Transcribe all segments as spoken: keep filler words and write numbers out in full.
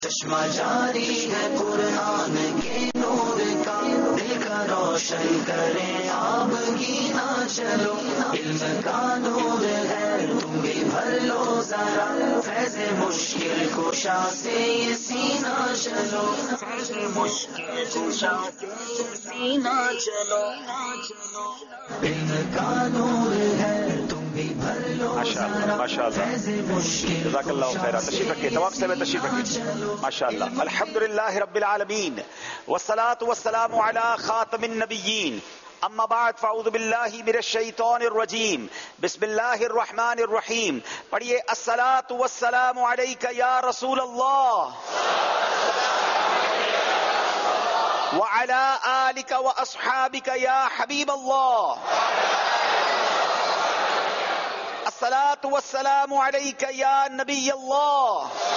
چشمہ جاری ہے قرآن کے نور کا، دل کا روشن کریں آب کی نہ چلو، علم کا نور ہے تم بھی بھر لو ذرا، فیض مشکل کشا سے یہ سینہ چلو، فیض مشکل کشا سے یہ سینہ چلو، علم کا نور ہے تم بھی بھر لو ذرا، فیض مشکل جزاک اللہ خیر. تشریف رکھیے، تمام سے تشریف رکھیے. ماشاء اللہ. الحمدللہ رب العالمین والصلاة والسلام علی خاتم النبیین. اما بعد فاعوذ باللہ من الشیطان الرجیم. بسم اللہ الرحمن الرحیم. پڑھیے الصلاة والسلام علیک یا رسول اللہ وعلی آلک واصحابک یا حبیب اللہ. الصلاة والسلام علیک یا نبی اللہ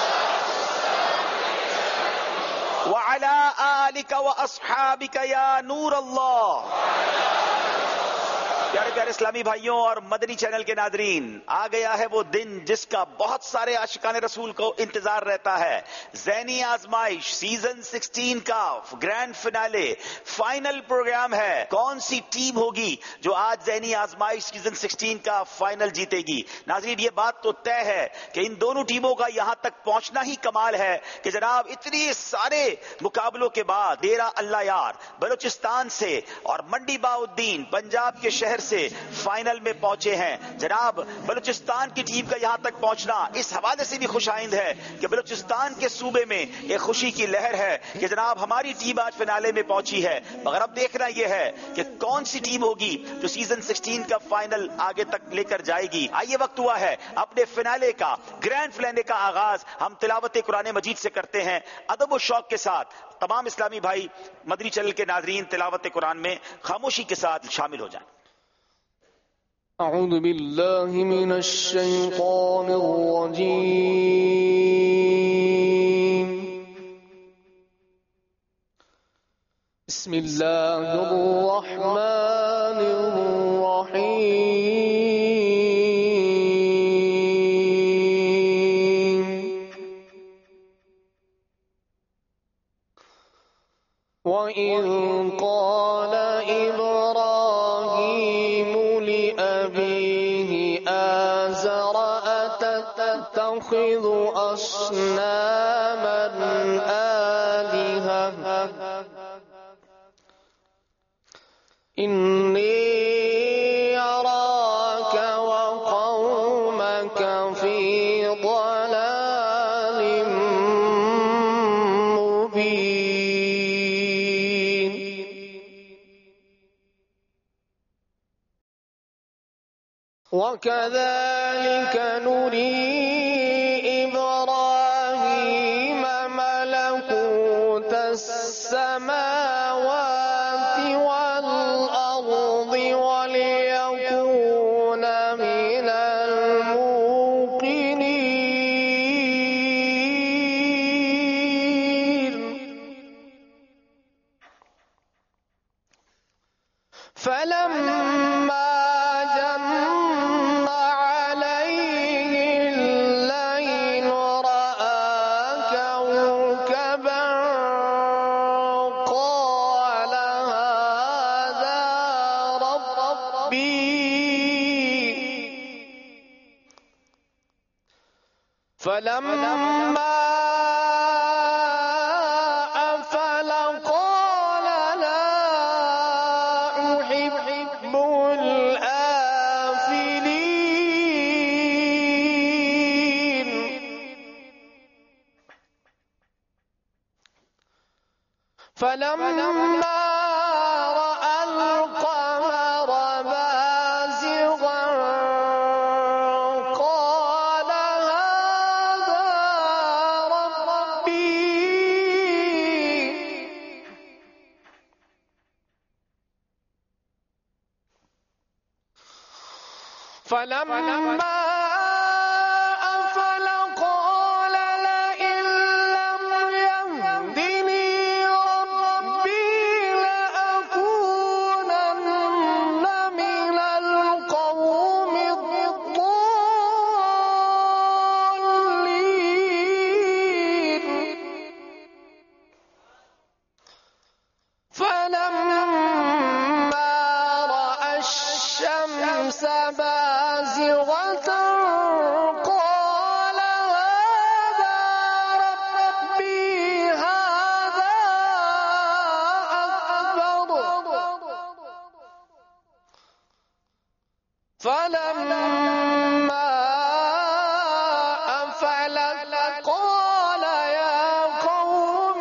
وعلى آلك وأصحابك یا نور اللہ. پیارے پیارے اسلامی بھائیوں اور مدنی چینل کے ناظرین، آ گیا ہے وہ دن جس کا بہت سارے عاشقان رسول کو انتظار رہتا ہے. ذہنی آزمائش سیزن سکسٹین کا گرینڈ فنالے فائنل پروگرام ہے. کون سی ٹیم ہوگی جو آج ذہنی آزمائش سیزن سکسٹین کا فائنل جیتے گی؟ ناظرین، یہ بات تو طے ہے کہ ان دونوں ٹیموں کا یہاں تک پہنچنا ہی کمال ہے کہ جناب اتنی سارے مقابلوں کے بعد ڈیرہ اللہ یار بلوچستان سے اور منڈی باؤدین پنجاب کے شہر سے فائنل میں پہنچے ہیں. جناب بلوچستان کی ٹیم کا یہاں تک پہنچنا اس حوالے سے بھی خوش آئند ہے کہ بلوچستان کے صوبے میں ایک خوشی کی لہر ہے کہ جناب ہماری ٹیم آج فنالے میں پہنچی ہے. مگر اب دیکھنا یہ ہے کہ کون سی ٹیم ہوگی جو سیزن سکسٹین کا فائنل آگے تک لے کر جائے گی. آئیے وقت ہوا ہے اپنے فنالے کا گرینڈ فنالے کا آغاز ہم تلاوت قرآن مجید سے کرتے ہیں ادب و شوق کے ساتھ. تمام اسلامی بھائی مدنی چینل کے ناظرین تلاوت قرآن میں خاموشی کے ساتھ شامل ہو جائیں. اعوذ باللہ من الشیطان الرجیم. بسم اللہ الرحمن الرحیم. وَإِذْ قَالَ إِبْرَاهِيمُ لِأَبِيهِ آزَرَ أَتَتَّخِذُ أَصْنَامًا آلِهَةً إِنِّي أَرَاكَ وَقَوْمَكَ فِي ضَلَالٍ مُّبِينٍ. وَكَذَلِكَ نُرِي إِبْرَاهِيمَ مَلَكُوتَ السَّمَاوَاتِ وَالْأَرْضِ وَلِيَكُونَ مِنَ الْمُوقِنِينَ. فَلَمَّا فلما أفل قال لا أحب الآفلين. فلما رأى القمر بازغا قال هذا ربي. فلما أفل قال لئن لم يهدني ربي لأكونن من القوم الضالين. بازغة قال هذا ربي هذا أكبر فلما أفلت قال يا قوم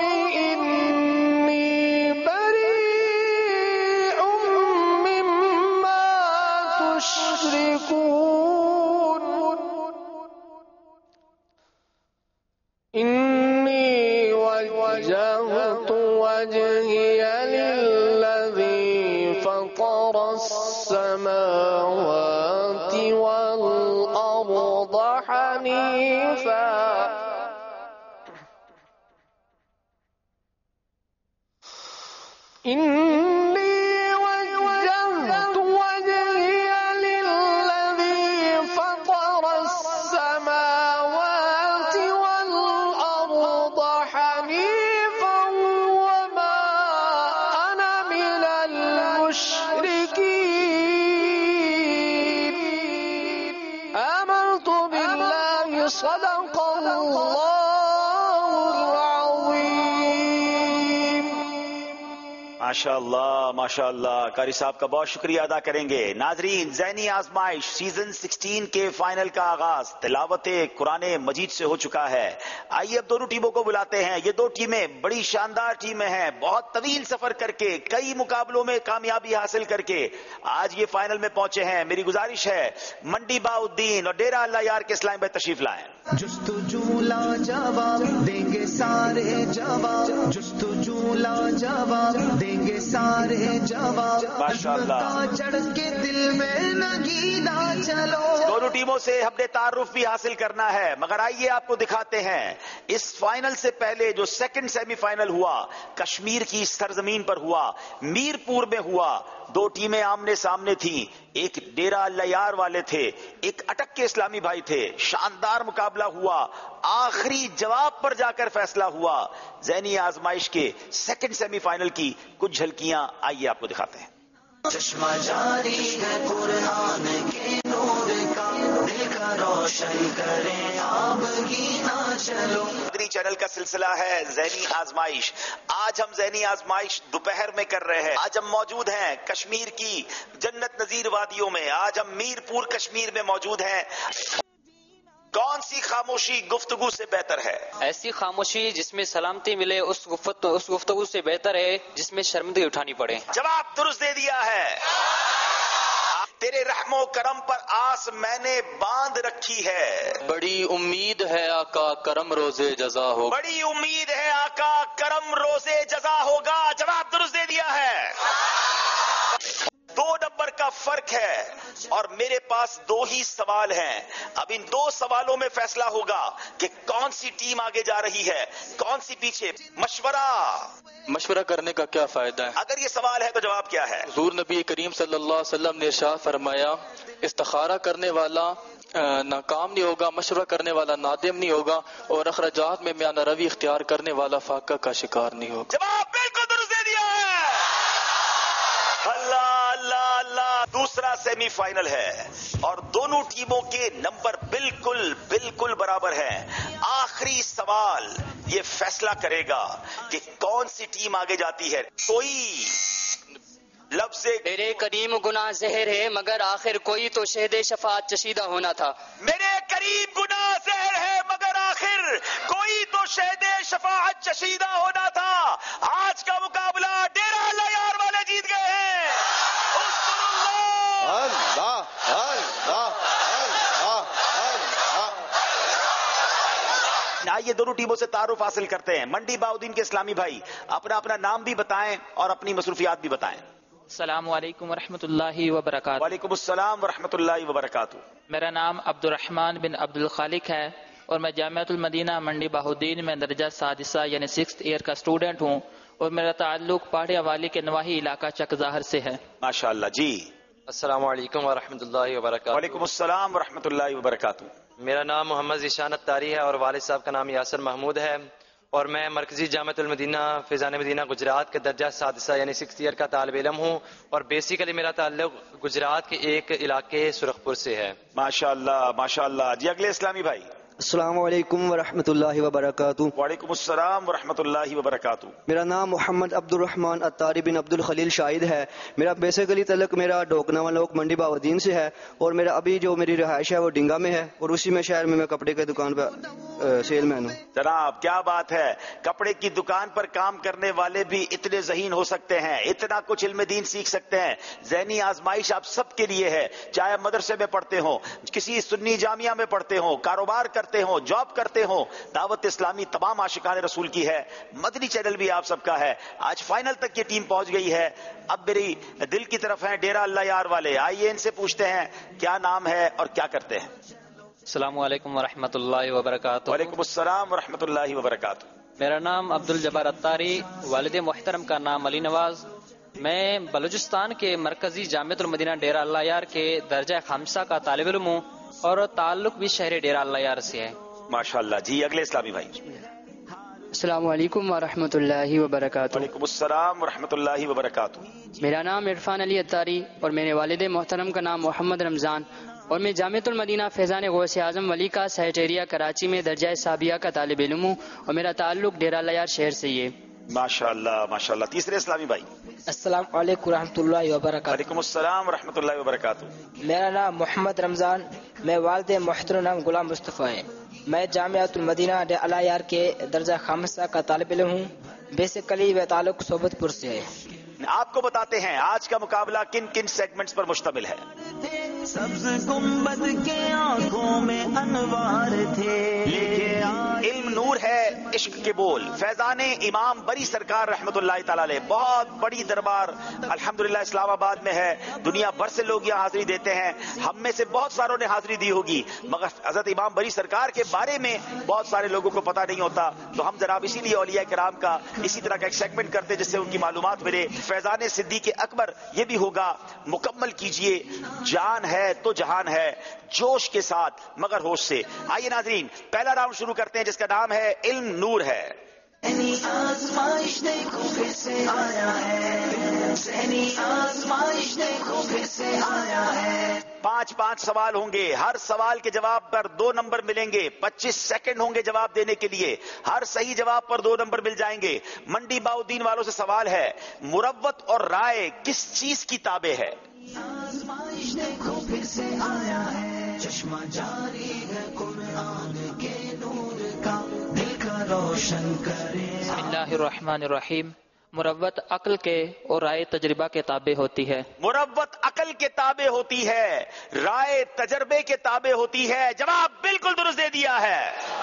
إني بريء مما تشركون إني وجهت وجهي للذي فطر السماوات والأرض حنيفا إني وجهت وجهي للذي فطر السماوات والأرض حنيفا وما أنا من المشركين آمنت بالله صدق الله العظيم. ماشاء اللہ ماشاء اللہ. قاری صاحب کا بہت شکریہ ادا کریں گے. ناظرین، ذہنی آزمائش سیزن سکسٹین کے فائنل کا آغاز تلاوت قرآن مجید سے ہو چکا ہے. آئیے اب دونوں ٹیموں کو بلاتے ہیں. یہ دو ٹیمیں بڑی شاندار ٹیمیں ہیں، بہت طویل سفر کر کے کئی مقابلوں میں کامیابی حاصل کر کے آج یہ فائنل میں پہنچے ہیں. میری گزارش ہے منڈی باؤدین اور ڈیرہ اللہ یار کے اسلام بھائی تشریف لائیں. جستجو لا جواب دیں گے سارے جواب، جستجو لا جواب دیں گے سارے جواب، ماشاءاللہ. چڑھ کے دل میں نگینا چلو. دونوں ٹیموں سے ہم نے تعارف بھی حاصل کرنا ہے، مگر آئیے آپ کو دکھاتے ہیں اس فائنل سے پہلے جو سیکنڈ سیمی فائنل ہوا کشمیر کی سرزمین پر ہوا، میر پور میں ہوا. دو ٹیمیں آمنے سامنے تھیں، ایک ڈیرہ اللہ یار والے تھے، ایک اٹک کے اسلامی بھائی تھے. شاندار مقابلہ ہوا، آخری جواب پر جا کر فیصلہ ہوا. ذہنی آزمائش کے سیکنڈ سیمی فائنل کی کچھ جھلکیاں آئیے آپ کو دکھاتے ہیں. چشمہ جاری ہے قرآن کے نور کا، دل کا روشن کریں آپ گینا چلو. مدنی چینل کا سلسلہ ہے ذہنی آزمائش. آج ہم ذہنی آزمائش دوپہر میں کر رہے ہیں. آج ہم موجود ہیں کشمیر کی جنت نظیر وادیوں میں. آج ہم میر پور کشمیر میں موجود ہیں. کون سی خاموشی گفتگو سے بہتر ہے؟ ایسی خاموشی جس میں سلامتی ملے اس گفت اس گفتگو سے بہتر ہے جس میں شرمندگی اٹھانی پڑے. جواب درست دے دیا ہے. تیرے رحم و کرم پر آس میں نے باندھ رکھی ہے. بڑی امید ہے آقا کرم روزے جزا ہو. بڑی امید ہے آقا کرم روزے جزا ہوگا. جواب درست دے دیا ہے. دو نمبر کا فرق ہے اور میرے پاس دو ہی سوال ہیں. اب ان دو سوالوں میں فیصلہ ہوگا کہ کون سی ٹیم آگے جا رہی ہے، کون سی پیچھے. مشورہ مشورہ کرنے کا کیا فائدہ ہے؟ اگر یہ سوال ہے تو جواب کیا ہے؟ حضور نبی کریم صلی اللہ علیہ وسلم نے ارشاد فرمایا استخارہ کرنے والا ناکام نہیں ہوگا، مشورہ کرنے والا نادم نہیں ہوگا، اور اخراجات میں میانہ روی اختیار کرنے والا فاقہ کا شکار نہیں ہوگا. جواب بالکل درست دے دیا ہے. اللہ اللہ اللہ. دوسرا سیمی فائنل ہے اور دونوں ٹیموں کے نمبر بالکل بالکل برابر ہیں. آخری سوال یہ فیصلہ کرے گا کہ کون سی ٹیم آگے جاتی ہے. کوئی لفظ میرے کریم گناہ زہر ہے مگر آخر کوئی تو شہد شفاعت چشیدہ ہونا تھا. میرے قریب گناہ زہر ہے مگر آخر کوئی تو شہد شفاعت چشیدہ ہونا تھا. آج کا مقابلہ ڈیرہ اللہ یار والے جیت گئے ہیں. اللہ اللہ اللہ. آئیے دونوں ٹیموں سے تعارف حاصل کرتے ہیں. منڈی باؤدین کے اسلامی بھائی اپنا اپنا نام بھی بتائیں اور اپنی مصروفیات بھی بتائیں. السلام علیکم ورحمۃ اللہ وبرکاتہ. وعلیکم السلام ورحمۃ اللہ وبرکاتہ. میرا نام عبد الرحمن بن عبد الخالق ہے اور میں جامعۃ المدینہ منڈی باؤدین میں درجہ سادسہ یعنی سکس ایئر کا اسٹوڈنٹ ہوں اور میرا تعلق پہاڑی والی کے نواحی علاقہ چک ظاہر سے ہے. ماشاء اللہ. جی السلام علیکم ورحمۃ اللہ وبرکاتہ. وعلیکم السلام ورحمۃ اللہ وبرکاتہ. میرا نام محمد ذیشان اتاری ہے اور والد صاحب کا نام یاسر محمود ہے اور میں مرکزی جامعۃ المدینہ فیضان مدینہ گجرات کے درجہ سادسہ یعنی سکس ایئر کا طالب علم ہوں، اور بیسیکلی میرا تعلق گجرات کے ایک علاقے سرخپور سے ہے۔ ماشاءاللہ ماشاءاللہ۔ جی اگلے اسلامی بھائی۔ السلام علیکم ورحمۃ اللہ وبرکاتہ۔ وعلیکم السلام ورحمۃ اللہ وبرکاتہ۔ میرا نام محمد عبد الرحمن اتاری بن عبد الخلیل شاہد ہے۔ میرا بیسیکلی تعلق میرا ڈوکنا والوک منڈی باودین سے ہے، اور میرا ابھی جو میری رہائش ہے وہ ڈنگا میں ہے، اور اسی میں شہر میں میں کپڑے کی دکان پہ سیل مین ہوں۔ جناب کیا بات ہے، کپڑے کی دکان پر کام کرنے والے بھی اتنے ذہین ہو سکتے ہیں، اتنا کچھ علم دین سیکھ سکتے ہیں۔ ذہنی آزمائش آپ سب کے لیے ہے، چاہے مدرسے میں پڑھتے ہوں، کسی سنی جامعہ میں پڑھتے ہوں، کاروبار کرتے ہوں، جاب کرتے ہوں، دعوت اسلامی تمام عاشقان رسول کی ہے، مدنی چینل بھی آپ سب کا ہے۔ آج فائنل تک یہ ٹیم پہنچ گئی ہے۔ اب میری دل کی طرف ہیں ڈیرہ اللہ یار والے، آئیے ان سے پوچھتے ہیں کیا نام ہے اور کیا کرتے ہیں۔ السلام علیکم ورحمۃ اللہ وبرکاتہ۔ وعلیکم السلام ورحمۃ اللہ وبرکاتہ۔ میرا نام عبد الجبار اتاری، والد محترم کا نام علی نواز۔ میں بلوچستان کے مرکزی جامعۃ المدینہ ڈیرہ اللہ یار کے درجہ خامسہ کا طالب علم ہوں، اور تعلق بھی شہر ڈیرہ اللہ یار سے ہے۔ ماشاءاللہ۔ جی اگلے اسلامی بھائی۔ السلام علیکم ورحمۃ اللہ وبرکاتہ۔ وعلیکم السلام ورحمۃ اللہ وبرکاتہ۔ میرا نام عرفان علی اتاری، اور میرے والد محترم کا نام محمد رمضان، اور میں جامعۃ المدینہ فیضان غوث اعظم ولی کا سیٹیریا کراچی میں درجہ ثابیہ کا طالب علم ہوں، اور میرا تعلق ڈیرہ اللہ یار شہر سے ہی ہے۔ ماشاءاللہ ماشاءاللہ۔ تیسرے اسلامی بھائی۔ السلام علیکم ورحمۃ اللہ وبرکاتہ۔ وعلیکم السلام ورحمۃ اللہ وبرکاتہ۔ میرا نام محمد رمضان، میں والد محترم نام غلام مصطفیٰ ہے۔ میں جامعۃ المدینہ ڈیرہ یار کے درجہ خامسہ کا طالب علم ہوں، بیسیکلی وہ تعلق صوبت پور سے ہے۔ آپ کو بتاتے ہیں آج کا مقابلہ کن کن سیگمنٹس پر مشتمل ہے۔ سبز گنبد کے آنکھوں میں انوار تھے، علم نور ہے عشق کے بول، فیضان امام بری سرکار رحمت اللہ تعالی علیہ، بہت بڑی دربار الحمدللہ اسلام آباد میں ہے، دنیا بھر سے لوگ یہاں حاضری دیتے ہیں، ہم میں سے بہت ساروں نے حاضری دی ہوگی، مگر حضرت امام بری سرکار کے بارے میں بہت سارے لوگوں کو پتہ نہیں ہوتا، تو ہم جناب اسی لیے اولیاء کرام کا اسی طرح کا ایک سیگمنٹ کرتے جس سے ان کی معلومات ملے۔ فیضان صدیق اکبر یہ بھی ہوگا، مکمل کیجئے، جان ہے تو جہان ہے، جوش کے ساتھ مگر ہوش سے۔ آئیے ناظرین پہلا راؤنڈ شروع کرتے ہیں جس کا نام ہے علم نور ہے۔ ذہنی آزمائش دیکھو پھر سے آیا ہے، ذہنی آزمائش دیکھو پھر سے آیا ہے۔ پانچ پانچ سوال ہوں گے، ہر سوال کے جواب پر دو نمبر ملیں گے، پچیس سیکنڈ ہوں گے جواب دینے کے لیے، ہر صحیح جواب پر دو نمبر مل جائیں گے۔ منڈی باؤدین والوں سے سوال ہے، مروت اور رائے کس چیز کی تابع ہے؟ آزمائش دیکھو پھر سے آیا ہے، چشمہ جاری ہے قرآن کے نور کا، دل کا روشن کرے۔ بسم اللہ الرحمن الرحیم۔ مروت عقل کے اور رائے تجربہ کے تابع ہوتی ہے۔ مروت عقل کے تابع ہوتی ہے، رائے تجربے کے تابع ہوتی ہے۔ جواب بالکل درست دے دیا ہے۔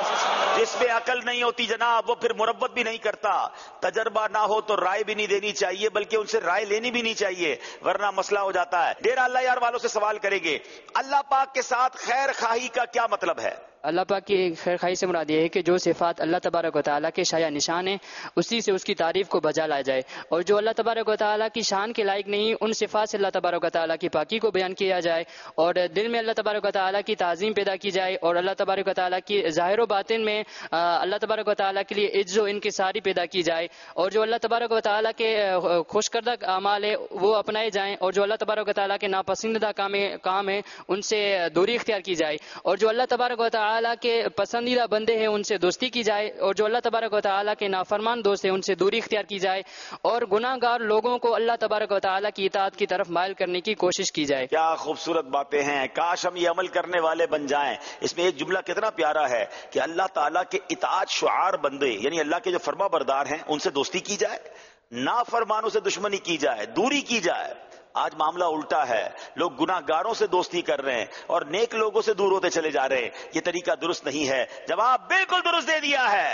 جس میں عقل نہیں ہوتی جناب وہ پھر مروت بھی نہیں کرتا، تجربہ نہ ہو تو رائے بھی نہیں دینی چاہیے، بلکہ ان سے رائے لینی بھی نہیں چاہیے ورنہ مسئلہ ہو جاتا ہے۔ ڈیرہ اللہ یار والوں سے سوال کریں گے، اللہ پاک کے ساتھ خیر خواہی کا کیا مطلب ہے؟ اللہ پاک کی خیر خواہی سے مراد یہ ہے کہ جو صفات اللہ تبارک و تعالیٰ کے شایع نشان ہیں اسی سے اس کی تعریف کو بجا لایا جائے، اور جو اللہ تبارک و تعالیٰ کی شان کے لائق نہیں ان صفات سے اللہ تبارک و تعالیٰ کی پاکی کو بیان کیا جائے، اور دل میں اللہ تبارک و تعالیٰ کی تعظیم پیدا کی جائے، اور اللہ تبارک و تعالیٰ کی ظاہر و باطن میں اللہ تبارک و تعالیٰ کے لیے عز و انکساری پیدا کی جائے، اور جو اللہ تبارک و تعالیٰ کے خوش کردہ اعمال ہے وہ اپنائے جائیں، اور جو اللہ تبارک و تعالیٰ کے ناپسندیدہ کام ہے ان سے دوری اختیار کی جائے، اور جو اللہ تبارک و تعالیٰ کے پسندیدہ بندے ہیں ان سے دوستی کی جائے، اور جو اللہ تبارک و تعالیٰ کے نافرمان دوست ہیں ان سے دوری اختیار کی جائے، اور گناہ گار لوگوں کو اللہ تبارک و تعالیٰ کی اطاعت کی طرف مائل کرنے کی کوشش کی جائے۔ کیا خوبصورت باتیں ہیں، کاش ہم یہ عمل کرنے والے بن جائیں۔ اس میں ایک جملہ کتنا پیارا ہے کہ اللہ تعالیٰ کے اطاعت شعار بندے یعنی اللہ کے جو فرما بردار ہیں ان سے دوستی کی جائے، نافرمانوں سے دشمنی کی جائے، دوری کی جائے۔ آج معاملہ الٹا ہے، لوگ گناہ گاروں سے دوستی کر رہے ہیں اور نیک لوگوں سے دور ہوتے چلے جا رہے ہیں، یہ طریقہ درست نہیں ہے۔ جواب بالکل درست دے دیا ہے۔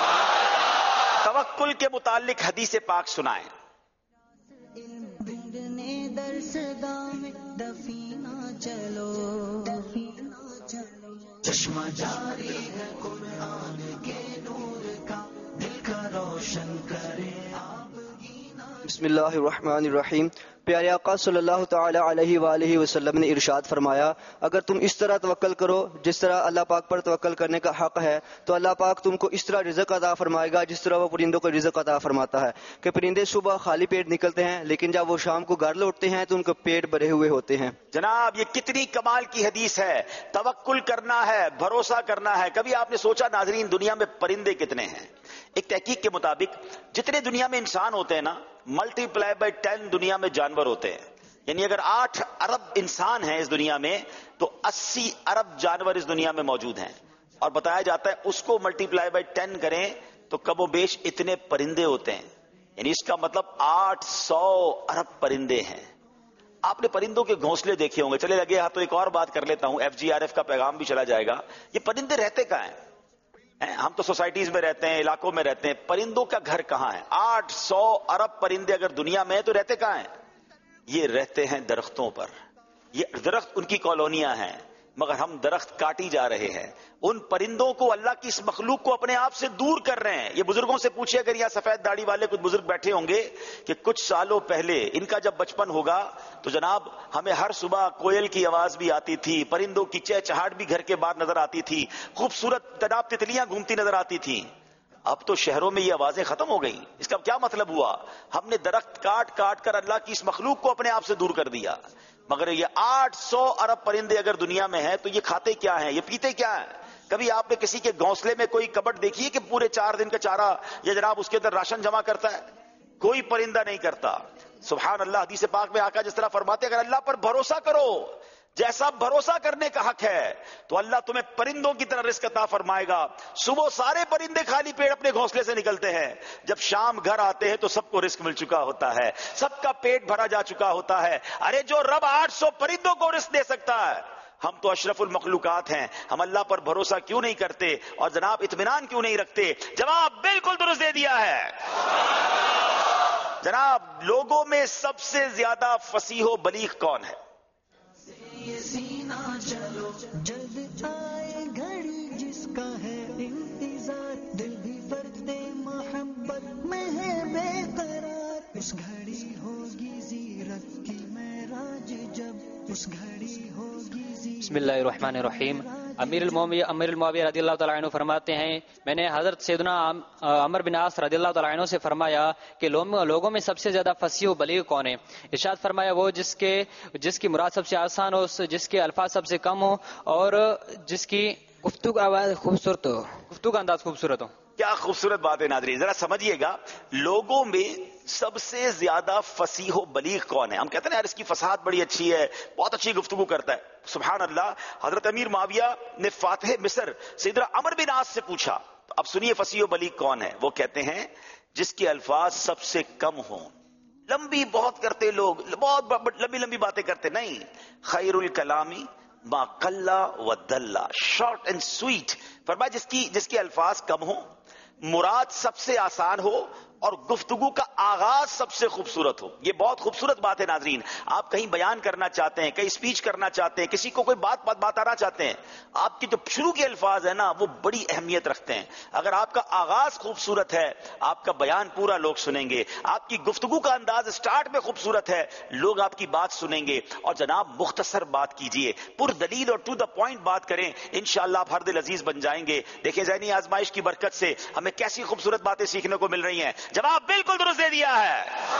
توکل کے متعلق حدیث پاک سنائیں۔ چشمہ جاری ہے قرآن کے نور کا، دل کا روشن کرے۔ بسم اللہ الرحمن الرحیم۔ پیارے آقا صلی اللہ تعالی علیہ وآلہ وسلم نے ارشاد فرمایا اگر تم اس طرح توکل کرو جس طرح اللہ پاک پر توکل کرنے کا حق ہے تو اللہ پاک تم کو اس طرح رزق عطا فرمائے گا جس طرح وہ پرندوں کو رزق عطا فرماتا ہے کہ پرندے صبح خالی پیٹ نکلتے ہیں لیکن جب وہ شام کو گھر لوٹتے ہیں تو ان کے پیٹ بھرے ہوئے ہوتے ہیں۔ جناب یہ کتنی کمال کی حدیث ہے، توکل کرنا ہے، بھروسہ کرنا ہے۔ کبھی آپ نے سوچا ناظرین دنیا میں پرندے کتنے ہیں؟ ایک تحقیق کے مطابق جتنے دنیا میں انسان ہوتے ہیں نا ملٹی پلائی بائی ٹین دنیا میں جانور ہوتے ہیں، یعنی اگر آٹھ ارب انسان ہیں اس دنیا میں تو اسی ارب جانور اس دنیا میں موجود ہیں، اور بتایا جاتا ہے اس کو ملٹی پلائی بائی ٹین کریں تو کم و بیش اتنے پرندے ہوتے ہیں، یعنی اس کا مطلب آٹھ سو ارب پرندے ہیں۔ آپ نے پرندوں کے گھونسلے دیکھے ہوں گے، چلے لگے ہاں تو ایک اور بات کر لیتا ہوں، ایف جی آر ایف کا پیغام بھی چلا جائے گا۔ یہ پرندے رہتے کہاں ہیں؟ ہم تو سوسائٹیز میں رہتے ہیں، علاقوں میں رہتے ہیں، پرندوں کا گھر کہاں ہے؟ آٹھ سو ارب پرندے اگر دنیا میں ہیں تو رہتے کہاں ہیں؟ یہ رہتے ہیں درختوں پر، یہ درخت ان کی کالونیاں ہیں، مگر ہم درخت کاٹی جا رہے ہیں۔ ان پرندوں کو، اللہ کی اس مخلوق کو اپنے آپ سے دور کر رہے ہیں۔ یہ بزرگوں سے پوچھے، اگر یہاں سفید داڑھی والے کچھ بزرگ بیٹھے ہوں گے کہ کچھ سالوں پہلے ان کا جب بچپن ہوگا تو جناب ہمیں ہر صبح کوئل کی آواز بھی آتی تھی، پرندوں کی چہچہاہٹ بھی گھر کے باہر نظر آتی تھی، خوبصورت جناب تتلیاں گھومتی نظر آتی تھیں۔ اب تو شہروں میں یہ آوازیں ختم ہو گئیں۔ اس کا کیا مطلب ہوا؟ ہم نے درخت کاٹ کاٹ کر اللہ کی اس مخلوق کو اپنے آپ سے دور کر دیا۔ مگر یہ آٹھ سو ارب پرندے اگر دنیا میں ہیں تو یہ کھاتے کیا ہیں، یہ پیتے کیا ہیں؟ کبھی آپ نے کسی کے گھونسلے میں کوئی کبٹ دیکھی ہے کہ پورے چار دن کا چارہ یا جناب اس کے اندر راشن جمع کرتا ہے؟ کوئی پرندہ نہیں کرتا۔ سبحان اللہ، حدیث پاک میں آقا جس طرح فرماتے اگر اللہ پر بھروسہ کرو جیسا بھروسہ کرنے کا حق ہے تو اللہ تمہیں پرندوں کی طرح رزق عطا فرمائے گا۔ صبح سارے پرندے خالی پیٹ اپنے گھونسلے سے نکلتے ہیں، جب شام گھر آتے ہیں تو سب کو رزق مل چکا ہوتا ہے، سب کا پیٹ بھرا جا چکا ہوتا ہے۔ ارے جو رب آٹھ سو پرندوں کو رزق دے سکتا ہے، ہم تو اشرف المخلوقات ہیں، ہم اللہ پر بھروسہ کیوں نہیں کرتے اور جناب اطمینان کیوں نہیں رکھتے؟ جواب بالکل درست دے دیا ہے۔ جناب لوگوں میں سب سے زیادہ فصیح و بلیغ کون ہے؟ یہ سینہ چلو جلد آئے گھڑی جس کا ہے انتظار، دل بھی فرد محبت میں ہے بے قرار، اس گھڑی ہوگی زیرت کی معراج جب، اس گھڑی ہوگی زیرت۔ بسم اللہ الرحمن الرحیم۔ امیر المومنین امیر المعاویہ رضی اللہ تعالیٰ عنہ فرماتے ہیں میں نے حضرت سیدنا عمر بن عاص رضی اللہ تعالیٰ عنہ سے فرمایا کہ لوگوں میں سب سے زیادہ فصیح و بلیغ کون ہے؟ ارشاد فرمایا وہ جس کے جس کی مراد سب سے آسان ہو، جس کے الفاظ سب سے کم ہو اور جس کی گفتگو کا آواز خوبصورت ہو، گفتگو کا انداز خوبصورت ہو۔ کیا خوبصورت بات ہے ناظرین، ذرا سمجھیے گا لوگوں میں سب سے زیادہ فصیح و بلیغ کون ہے؟ ہم کہتے ہیں یار اس کی فصاحت بڑی اچھی ہے، بہت اچھی گفتگو کرتا ہے۔ سبحان اللہ، حضرت امیر معاویہ نے فاتح مصر سیدنا عمر بن عاص سے پوچھا، تو اب سنیے فصیح و بلیغ کون ہے؟ وہ کہتے ہیں جس کے الفاظ سب سے کم ہوں۔ لمبی بہت کرتے لوگ، بہت لمبی لمبی باتیں کرتے نہیں، خیر الکلامی ما قل و دل، شارٹ اینڈ سویٹ۔ فرمایا جس کی جس کے الفاظ کم ہوں، مراد سب سے آسان ہو اور گفتگو کا آغاز سب سے خوبصورت ہو۔ یہ بہت خوبصورت بات ہے ناظرین۔ آپ کہیں بیان کرنا چاہتے ہیں، کہیں اسپیچ کرنا چاہتے ہیں، کسی کو کوئی بات بات بتانا چاہتے ہیں، آپ کی جو شروع کے الفاظ ہیں نا وہ بڑی اہمیت رکھتے ہیں۔ اگر آپ کا آغاز خوبصورت ہے آپ کا بیان پورا لوگ سنیں گے، آپ کی گفتگو کا انداز سٹارٹ میں خوبصورت ہے لوگ آپ کی بات سنیں گے۔ اور جناب مختصر بات کیجئے، پر دلیل اور ٹو دا پوائنٹ بات کریں، انشاءاللہ آپ ہر دل عزیز بن جائیں گے۔ دیکھیں ذہنی آزمائش کی برکت سے ہمیں کیسی خوبصورت باتیں سیکھنے کو مل رہی ہیں۔ جواب بالکل درست دے دیا ہے۔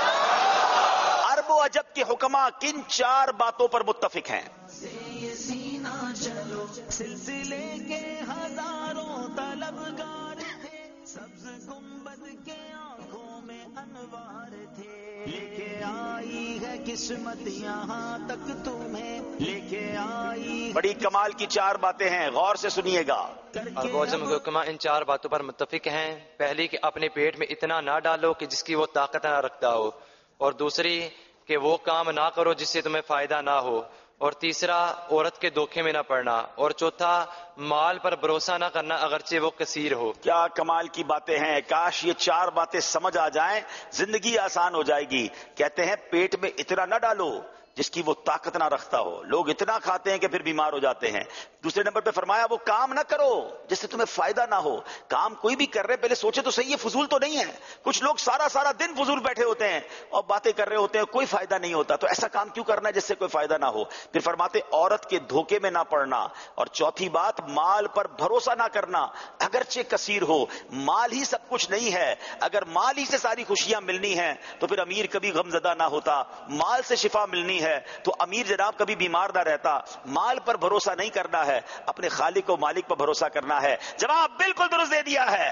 عرب و عجب کے حکما کن چار باتوں پر متفق ہیں؟ یہ سینہ چلو سلسلے کے ہزاروں طلبگار تھے، سبز گنبد کے آنکھوں میں انوار تھے، لے کے آئی ہے قسمت یہاں تک تمہیں، لے کے آئی۔ بڑی کمال کی چار باتیں ہیں، غور سے سنیے گا۔ حکما ان چار باتوں پر متفق ہیں۔ پہلی کہ اپنے پیٹ میں اتنا نہ ڈالو کہ جس کی وہ طاقت نہ رکھتا ہو، اور دوسری کہ وہ کام نہ کرو جس سے تمہیں فائدہ نہ ہو، اور تیسرا عورت کے دھوکے میں نہ پڑنا، اور چوتھا مال پر بھروسہ نہ کرنا اگرچہ وہ کثیر ہو۔ کیا کمال کی باتیں ہیں، کاش یہ چار باتیں سمجھ آ جائیں زندگی آسان ہو جائے گی۔ کہتے ہیں پیٹ میں اتنا نہ ڈالو جس کی وہ طاقت نہ رکھتا ہو، لوگ اتنا کھاتے ہیں کہ پھر بیمار ہو جاتے ہیں۔ دوسرے نمبر پہ فرمایا وہ کام نہ کرو جس سے تمہیں فائدہ نہ ہو. کام کوئی بھی کر رہے پہلے سوچے تو صحیح ہے فضول تو نہیں ہے. کچھ لوگ سارا سارا دن فضول بیٹھے ہوتے ہیں اور باتیں کر رہے ہوتے ہیں, کوئی فائدہ نہیں ہوتا. تو ایسا کام کیوں کرنا ہے جس سے کوئی فائدہ نہ ہو. پھر فرماتے عورت کے دھوکے میں نہ پڑنا. اور چوتھی بات مال پر بھروسہ نہ کرنا اگرچہ کثیر ہو. مال ہی سب کچھ نہیں ہے. اگر مال ہی سے ساری خوشیاں ملنی ہیں تو پھر امیر کبھی غم زدہ نہ ہوتا. مال سے شفا ملنی ہے تو امیر جناب کبھی بیمار نہ رہتا. مال پر بھروسہ نہیں کرنا ہے, اپنے خالق و مالک پر بھروسہ کرنا ہے. جواب بالکل درست دے دیا ہے.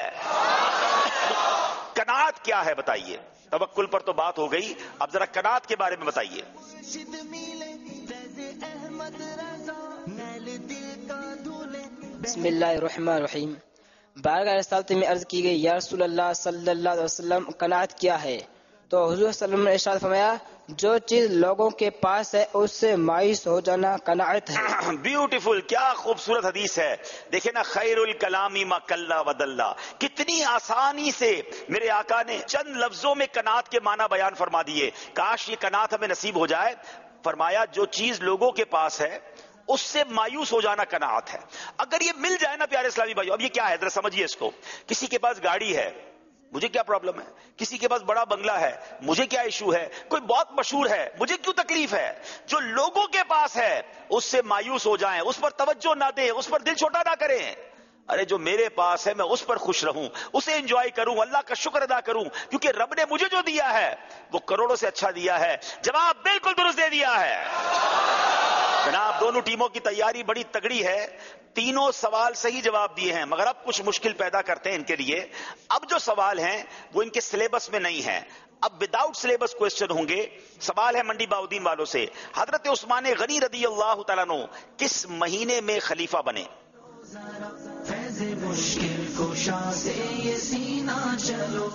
قناعت کیا ہے بتائیے. توکل پر تو بات ہو گئی, اب ذرا قناعت کے بارے میں بتائیے. بسم اللہ الرحمن الرحیم. بارگاہ رسالت میں عرض کی گئی یا رسول اللہ صلی اللہ علیہ وسلم قناعت کیا ہے؟ تو حضور صلی اللہ علیہ وسلم نے ارشاد فرمایا جو چیز لوگوں کے پاس ہے اس سے مایوس ہو جانا قناعت ہے. بیوٹیفل, کیا خوبصورت حدیث ہے. دیکھیں نا, خیر الکلامی ما کلا ودلا, کتنی آسانی سے میرے آقا نے چند لفظوں میں قناعت کے معنی بیان فرما دیے. کاش یہ قناعت ہمیں نصیب ہو جائے. فرمایا جو چیز لوگوں کے پاس ہے اس سے مایوس ہو جانا قناعت ہے. اگر یہ مل جائے نا پیارے اسلامی بھائیو, اب یہ کیا ہے ذرا سمجھیے اس کو. کسی کے پاس گاڑی ہے, مجھے کیا پرابلم ہے. کسی کے پاس بڑا بنگلہ ہے, مجھے کیا ایشو ہے. کوئی بہت مشہور ہے, مجھے کیوں تکلیف ہے. جو لوگوں کے پاس ہے اس سے مایوس ہو جائیں, اس پر توجہ نہ دیں, اس پر دل چھوٹا نہ کریں. ارے جو میرے پاس ہے میں اس پر خوش رہوں, اسے انجوائے کروں, اللہ کا شکر ادا کروں, کیونکہ رب نے مجھے جو دیا ہے وہ کروڑوں سے اچھا دیا ہے. جواب بالکل درست دے دیا ہے. جناب دونوں ٹیموں کی تیاری بڑی تگڑی ہے. تینوں سوال صحیح جواب دیے ہیں, مگر اب کچھ مشکل پیدا کرتے ہیں ان کے لیے. اب جو سوال ہیں وہ ان کے سلیبس میں نہیں ہیں, اب وداؤٹ سلیبس کوسچن ہوں گے. سوال ہے منڈی باؤدین والوں سے, حضرت عثمان غنی رضی اللہ تعالیٰ عنہ کس مہینے میں خلیفہ بنے؟ فیض مشکل کوشا سے یہ سینہ چلو.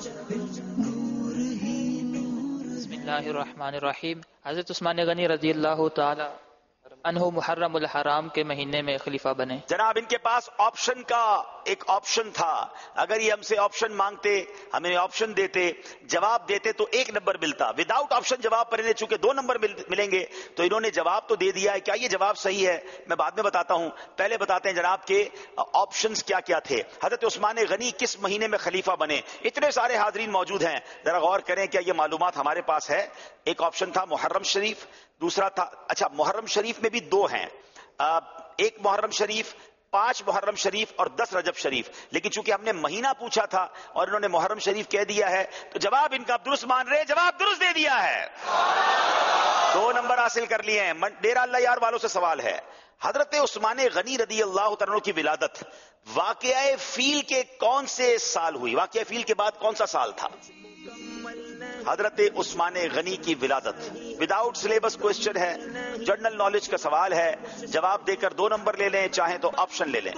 بسم اللہ الرحمن الرحیم. حضرت عثمان غنی رضی اللہ تعالی عنہ محرم الحرام کے مہینے میں خلیفہ بنے. جناب ان کے پاس آپشن کا ایک آپشن تھا. اگر یہ ہم سے آپشن مانگتے, ہمیں آپشن دیتے, جواب دیتے تو ایک نمبر ملتا. وداؤٹ آپشن جواب پر انہیں چونکہ دو نمبر ملیں گے تو انہوں نے جواب تو دے دیا ہے. کیا یہ جواب صحیح ہے میں بعد میں بتاتا ہوں, پہلے بتاتے ہیں جناب کے آپشنز کیا کیا تھے. حضرت عثمان غنی کس مہینے میں خلیفہ بنے؟ اتنے سارے حاضرین موجود ہیں, ذرا غور کریں کیا یہ معلومات ہمارے پاس ہے. ایک آپشن تھا محرم شریف, دوسرا تھا, اچھا محرم شریف میں بھی دو ہیں, ایک محرم شریف, پانچ محرم شریف اور دس رجب شریف. لیکن چونکہ ہم نے مہینہ پوچھا تھا اور انہوں نے محرم شریف کہہ دیا ہے تو جواب ان کا درست مان رہے, جواب درست دے دیا ہے. دو نمبر حاصل کر لیے ہیں. ڈیرہ اللہ یار والوں سے سوال ہے, حضرت عثمان غنی رضی اللہ تعالیٰ کی ولادت واقعہ فیل کے کون سے سال ہوئی؟ واقعہ فیل کے بعد کون سا سال تھا؟ حضرت عثمان غنی کی ولادت. وداؤٹ سلیبس کوسچن ہے, جنرل نالج کا سوال ہے. جواب دے کر دو نمبر لے لیں, چاہیں تو آپشن لے لیں.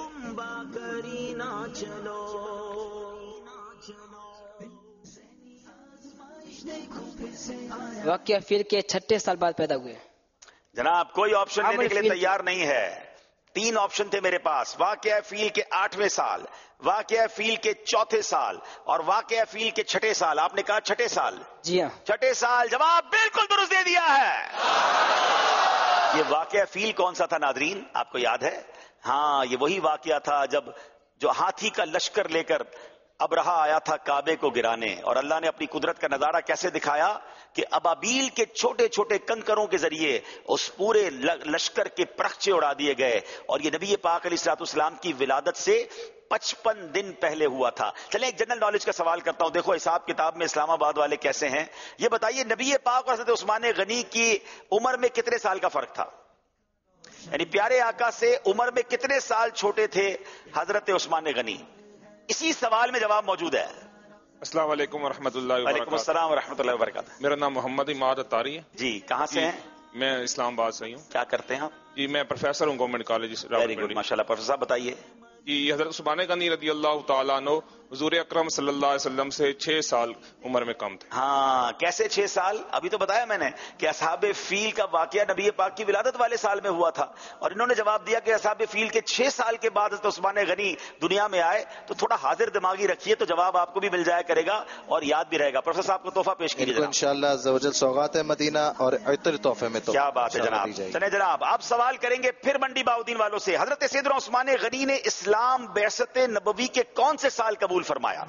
واقعہ فیل کے چھٹے سال بعد پیدا ہوئے. جناب کوئی آپشن لینے کے لیے تیار نہیں ہے. تین آپشن تھے میرے پاس, واقعہ فیل کے آٹھویں سال, واقعہ فیل کے چوتھے سال اور واقعہ فیل کے چھٹے سال. آپ نے کہا چھٹے سال. جی ہاں چھٹے سال. جواب بالکل درست دے دیا ہے. یہ واقعہ فیل کون سا تھا ناظرین, آپ کو یاد ہے؟ ہاں یہ وہی واقعہ تھا جب جو ہاتھی کا لشکر لے کر ابرہا آیا تھا کعبے کو گرانے, اور اللہ نے اپنی قدرت کا نظارہ کیسے دکھایا کہ ابابیل کے چھوٹے چھوٹے کنکروں کے ذریعے اس پورے لشکر کے پرخچے اڑا دیے گئے. اور یہ نبی پاک علیہ الصلوۃ والسلام کی ولادت سے پچپن دن پہلے ہوا تھا. چلیں ایک جنرل نالج کا سوال کرتا ہوں. دیکھو حساب کتاب میں اسلام آباد والے کیسے ہیں. یہ بتائیے نبی پاک اور حضرت عثمان غنی کی عمر میں کتنے سال کا فرق تھا؟ یعنی پیارے آقا سے عمر میں کتنے سال چھوٹے تھے حضرت عثمان غنی؟ اسی سوال میں جواب موجود ہے. السلام علیکم ورحمۃ اللہ وبرکاتہ. وعلیکم السلام ورحمۃ اللہ وبرکاتہ. میرا نام محمد اماد اتاری ہے. جی کہاں سے ہیں؟ میں اسلام آباد سے ہوں. کیا کرتے ہیں آپ؟ جی میں پروفیسر ہوں گورنمنٹ کالج. ویری گڈ, ماشاء اللہ. پروفیسر صاحب بتائیے. کہ حضرت عثمان غنی رضی اللہ تعالیٰ عنہ حضور اکرم صلی اللہ علیہ وسلم سے چھ سال عمر میں کم تھے. ہاں کیسے چھ سال؟ ابھی تو بتایا میں نے کہ اصحاب فیل کا واقعہ نبی پاک کی ولادت والے سال میں ہوا تھا، اور انہوں نے جواب دیا کہ اصحاب فیل کے چھ سال کے بعد حضرت عثمان غنی دنیا میں آئے. تو تھوڑا حاضر دماغی رکھیے تو جواب آپ کو بھی مل جایا کرے گا اور یاد بھی رہے گا. پروفیسر صاحب کو تحفہ پیش کیجیے. انشاءاللہ عز و جل سوغات ہے مدینہ اور عطر تحفے میں. تو کیا بات ہے جناب. چلے جناب آپ سوال کریں گے پھر منڈی باؤدین والوں سے. حضرت سیدنا عثمان غنی نے اسلام بعثت نبوی کے کون سے سال قبول فرمایا؟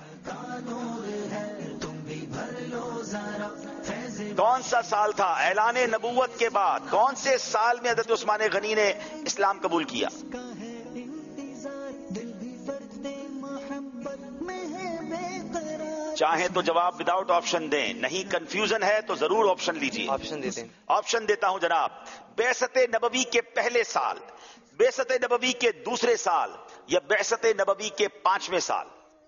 کون سا سال تھا اعلان نبوت کے بعد؟ کون سے سال میں حضرت عثمان غنی نے اسلام قبول کیا؟ چاہیں تو جواب وداؤٹ آپشن دیں، نہیں کنفیوژن ہے تو ضرور آپشن لیجیے. آپشن دیتے ہیں. آپشن دیتا ہوں جناب. بعثت نبوی کے پہلے سال، بعثت نبوی کے دوسرے سال، یا بعثت نبوی کے پانچویں سال؟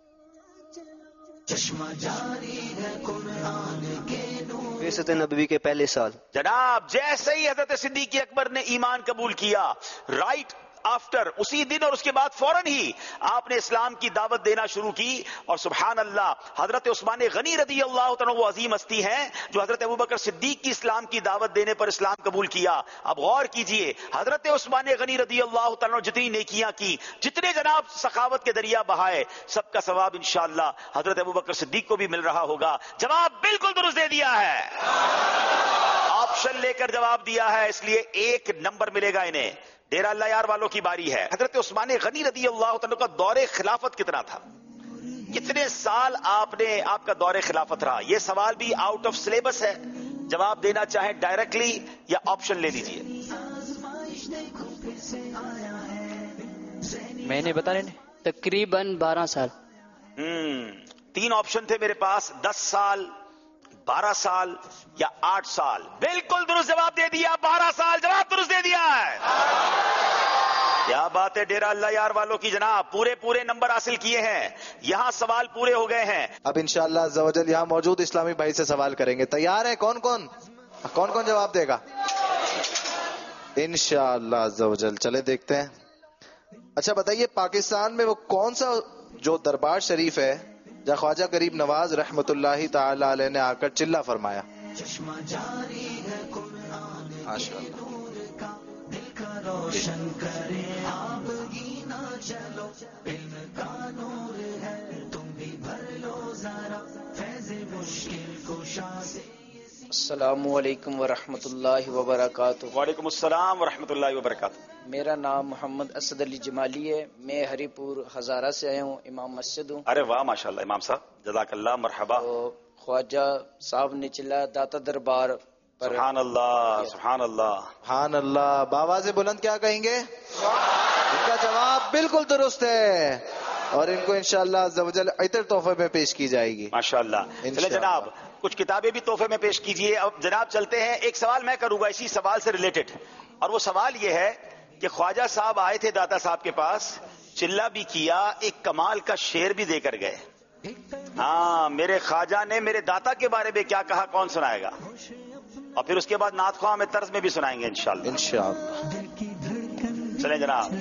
چشمہ جاری ہے قرآن کے نور. بعثت نبوی کے پہلے سال. جناب جیسے ہی حضرت صدیق اکبر نے ایمان قبول کیا، رائٹ آفٹر، اسی دن اور اس کے بعد فوراً ہی آپ نے اسلام کی دعوت دینا شروع کی. اور سبحان اللہ حضرت عثمان غنی رضی اللہ تعالیٰ وہ عظیم ہستی ہیں جو حضرت ابوبکر صدیق کی اسلام کی دعوت دینے پر اسلام قبول کیا. اب غور کیجئے حضرت عثمان غنی رضی اللہ تعالیٰ جتنی نیکیاں کی، جتنے جناب سخاوت کے دریا بہائے، سب کا ثواب انشاءاللہ حضرت ابوبکر صدیق کو بھی مل رہا ہوگا. جواب بالکل درست دے دیا ہے، آپشن لے کر جواب دیا ہے، اس لیے ایک نمبر ملے گا انہیں. ڈیرہ اللہ یار والوں کی باری ہے. حضرت عثمان غنی رضی اللہ تعالیٰ کا دور خلافت کتنا تھا؟ کتنے سال آپ نے آپ کا دور خلافت رہا؟ یہ سوال بھی آؤٹ آف سلیبس ہے. جواب دینا چاہیں ڈائریکٹلی یا آپشن لے لیجئے. میں نے بتا رہے تقریباً بارہ سال. ہم تین آپشن تھے میرے پاس، دس سال، بارہ سال یا آٹھ سال. بالکل درست جواب دے دیا، بارہ سال. جواب درست دے دیا ہے. کیا بات ہے ڈیرہ اللہ یار والوں کی جناب، پورے پورے نمبر حاصل کیے ہیں. یہاں سوال پورے ہو گئے ہیں. اب انشاءاللہ عز و جل یہاں موجود اسلامی بھائی سے سوال کریں گے. تیار ہے؟ کون کون کون کون جواب دے گا انشاءاللہ عز و جل؟ چلے دیکھتے ہیں. اچھا بتائیے پاکستان میں وہ کون سا جو دربار شریف ہے جہاں خواجہ غریب نواز رحمت اللہ تعالی علیہ نے آ کر چلہ فرمایا؟ روشن کرے آپ گینا چلو، علم کا نور ہے تم بھی بھر لو ذرا، فیض مشکل کشا سے. السلام علیکم ورحمۃ اللہ وبرکاتہ. وعلیکم السلام ورحمۃ اللہ وبرکاتہ. میرا نام محمد اسد علی جمالی ہے، میں ہری پور ہزارہ سے آیا ہوں، امام مسجد ہوں. ارے واہ ماشاءاللہ امام صاحب، جزاک اللہ، مرحبا. خواجہ صاحب نے چلا داتا دربار پر. سبحان اللہ سبحان اللہ سبحان اللہ. باواز بلند کیا کہیں گے؟ ان کا جواب بالکل درست ہے اور ان کو انشاءاللہ عز و جل عطر تحفے میں پیش کی جائے گی ماشاءاللہ. چلے جناب کچھ کتابیں بھی تحفے میں پیش کیجئے. اب جناب چلتے ہیں، ایک سوال میں کروں گا اسی سوال سے ریلیٹڈ، اور وہ سوال یہ ہے کہ خواجہ صاحب آئے تھے داتا صاحب کے پاس، چلہ بھی کیا، ایک کمال کا شعر بھی دے کر گئے. ہاں میرے خواجہ نے میرے داتا کے بارے میں کیا کہا، کون سنائے گا؟ اور پھر اس کے بعد نعت خواہ میں طرز میں بھی سنائیں گے انشاءاللہ. انشاءاللہ. چلیں جناب.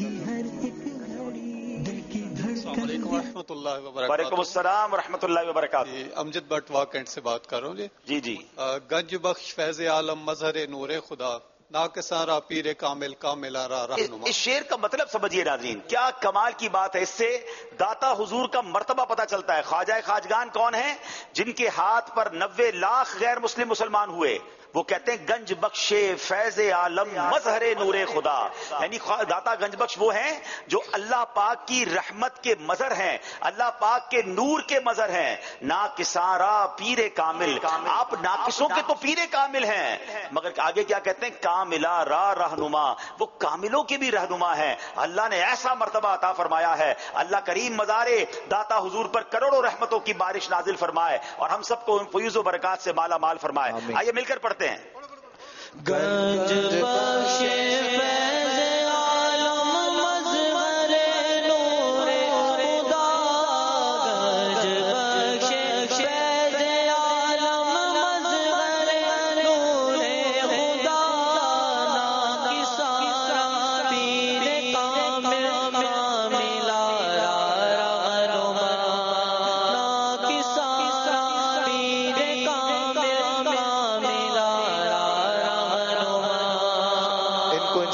السلام علیکم ورحمۃ اللہ وبرکاتہ. وعلیکم السلام ورحمۃ اللہ وبرکاتہ. امجد بٹ واکنڈ سے بات کر رہا ہوں. جی جی. گنج بخش فیض عالم مظہر نور خدا، ناکسارا پیر کامل کاملا را رہنما. اس شعر کا مطلب سمجھیے ناظرین، کیا کمال کی بات ہے. اس سے داتا حضور کا مرتبہ پتہ چلتا ہے. خواجہ خواجگان کون ہیں؟ جن کے ہاتھ پر نوے لاکھ غیر مسلم مسلمان ہوئے. وہ کہتے ہیں گنج بخش فیض عالم مظہر نور خدا، یعنی داتا گنج بخش وہ ہیں جو اللہ پاک کی رحمت کے مظہر ہیں، اللہ پاک کے نور کے مظہر ہیں. ناکسارا پیر کامل، آپ ناقصوں کے تو پیر کامل ہیں، مگر آگے کیا کہتے ہیں؟ کاملا را رہنما، وہ کاملوں کے بھی رہنما ہیں. اللہ نے ایسا مرتبہ عطا فرمایا ہے. اللہ کریم مزارے داتا حضور پر کروڑوں رحمتوں کی بارش نازل فرمائے اور ہم سب کو ان فیوز و برکات سے مالا مال فرمائے. آئیے مل کر پڑھتے ہیں. گنج بخش فیض عالم مظہر نور خدا، گنج بخش فیض عالم مظہر نور خدا، ناکسارا پیر کامل کاملا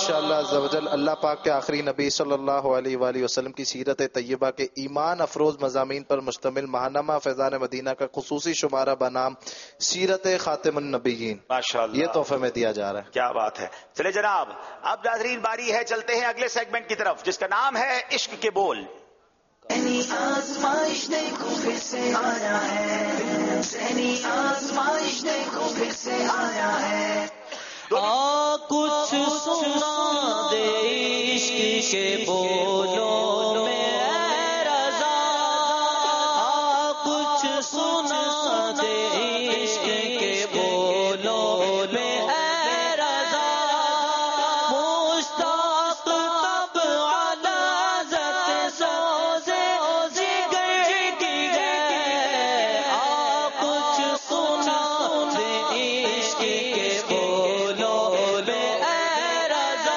انشاءاللہ عز و جل اللہ پاک کے آخری نبی صلی اللہ علیہ وآلہ وسلم کی سیرت طیبہ کے ایمان افروز مضامین پر مشتمل ماہنامہ فیضان مدینہ کا خصوصی شمارہ بنام سیرت خاتم النبیین ماشاءاللہ یہ تحفے میں دیا جا رہا ہے. کیا بات ہے. چلے جناب اب ناظرین باری ہے چلتے ہیں اگلے سیگمنٹ کی طرف جس کا نام ہے عشق کے بول. آزمائش دیکھو پھر سے آیا ہے سینی آزمائش دیکھو پھر سے آیا ہے آ کچھ سنا دے عشق کے بولوں میں اے رضا آ کچھ سنا دے عشق کے بولوں میں اے رضا مشتاق تب علازت سوزے جگر کی ہے آ کچھ سنا دے عشق کے بولوں میں اے رضا.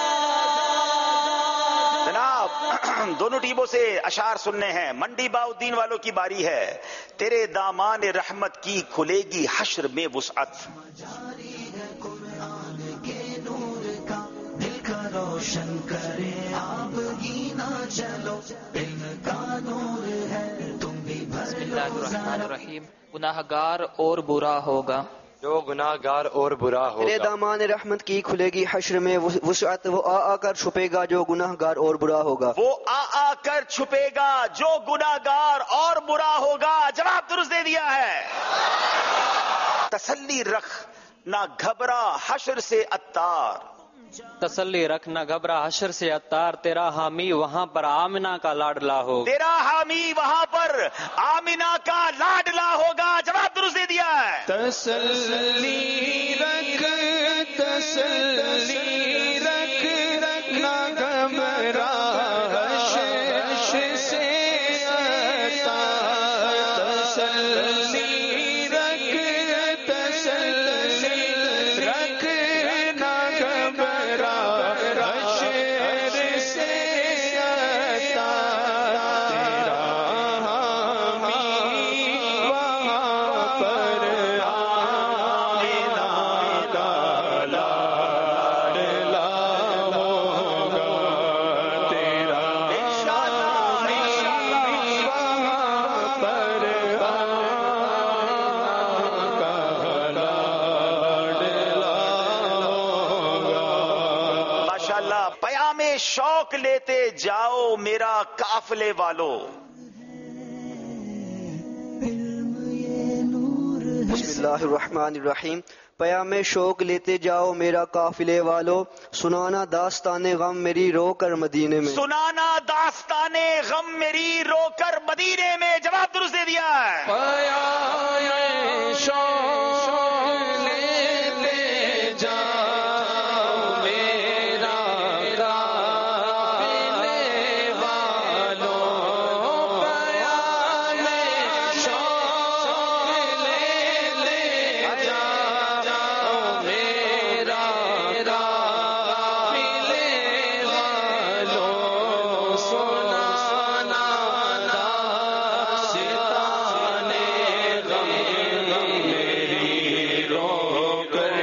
جناب دونوں ٹیموں سے اشعار سننے ہیں. منڈی باؤدین والوں کی باری ہے. تیرے دامان رحمت کی کھلے گی حشر میں وسعت. روشن کرے آپ گینا چلو علم کا نور ہے تم بھی بسم اللہ الرحمن الرحیم. گناہ گار اور برا ہوگا جو گناہ گار اور برا تیرے ہوگا. دامان رحمت کی کھلے گی حشر میں وسعت وہ آ آ کر چھپے گا جو گناہ گار اور برا ہوگا. وہ آ آ کر چھپے گا جو گناہ گار اور برا ہوگا. جواب درست دے دیا ہے. تسلی رکھ نہ گھبرا حشر سے اتار. تسلی رکھ نہ گھبرا حشر سے اتار تیرا حامی وہاں پر آمنہ کا لاڈلا ہو. تیرا حامی وہاں پر آمنہ کا لاڈلا ہوگا. جواب درست دے دیا ہے. تسلی رکھ تسلی رکھ نہ گھبرا حشر سے اتار. تسلی رکھ تسلی رکھ نہ گھبرا حشر سے اتار. تیرا حامی وہاں پر آمنہ کا لاڈلا ہوگا. تیرا حامی وہاں پر آمنہ کا لاڈلا ہوگا. ماشاءاللہ. پیام شوق لیتے جاؤ میرا قافلے والو. بسم اللہ الرحمن الرحیم. پیام شوق لیتے جاؤ میرا قافلے والو سنانا داستان غم میری رو کر مدینے میں. سنانا داستان غم میری رو کر مدینے میں. جواب درست دے دیا ہے. پیام شوق لیتے جاؤ میرا قافلے والو. پیام شوق لیتے جاؤ میرا قافلے والو سنانا داستان غم میری رو کر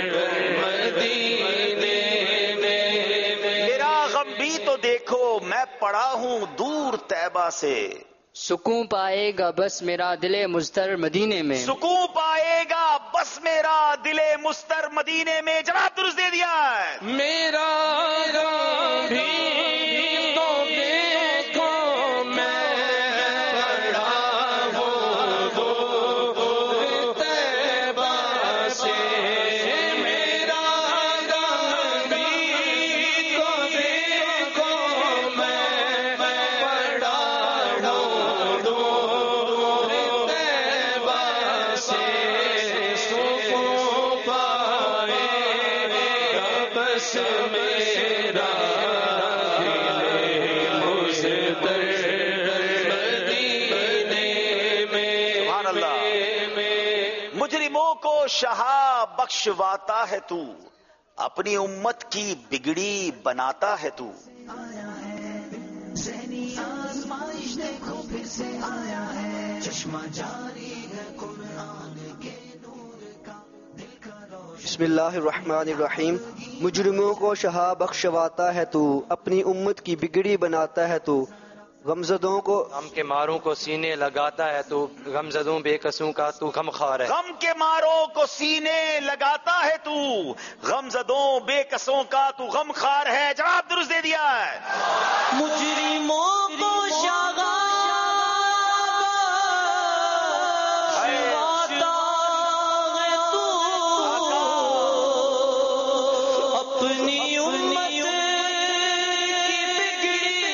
مدینے میں. میرا غم بھی تو دیکھو میں پڑا ہوں دور طیبہ سے. سکون پائے گا بس میرا دل مضطر مدینے میں. سکون پائے گا بس میرا دل مستر مدینے میں. جواب درست دے دیا ہے. میرا غم بھی تو دیکھو میں پڑا ہوں دور طیبہ سے. میرا غم بھی تو دیکھو میں پڑا ہوں دور طیبہ سے. سکون پائے گا بس میرا دل مضطر مدینے میں. سبحان اللہ. مجرموں کو شہا بخشواتا ہے تو اپنی امت کی بگڑی بناتا ہے تو. ذہنی آزمائش دیکھو پھر سے آیا ہے چشمہ جاری ہے قرآن کے نور کا دل کا روشن بسم اللہ الرحمن الرحیم. مجرموں کو شہا بخشواتا ہے تو، اپنی امت کی بگڑی بناتا ہے تو، غمزدوں کو غم کے ماروں کو سینے لگاتا ہے تو، غم زدوں بے قصوں کا تو غم خوار ہے. غم کے ماروں کو سینے لگاتا ہے تو، غم زدوں بے قصوں کا تو غم خار ہے. جواب درست دے دیا ہے. مجرموں کو شغاب بخشواتا ہے تو، اپنی امت کی بگڑی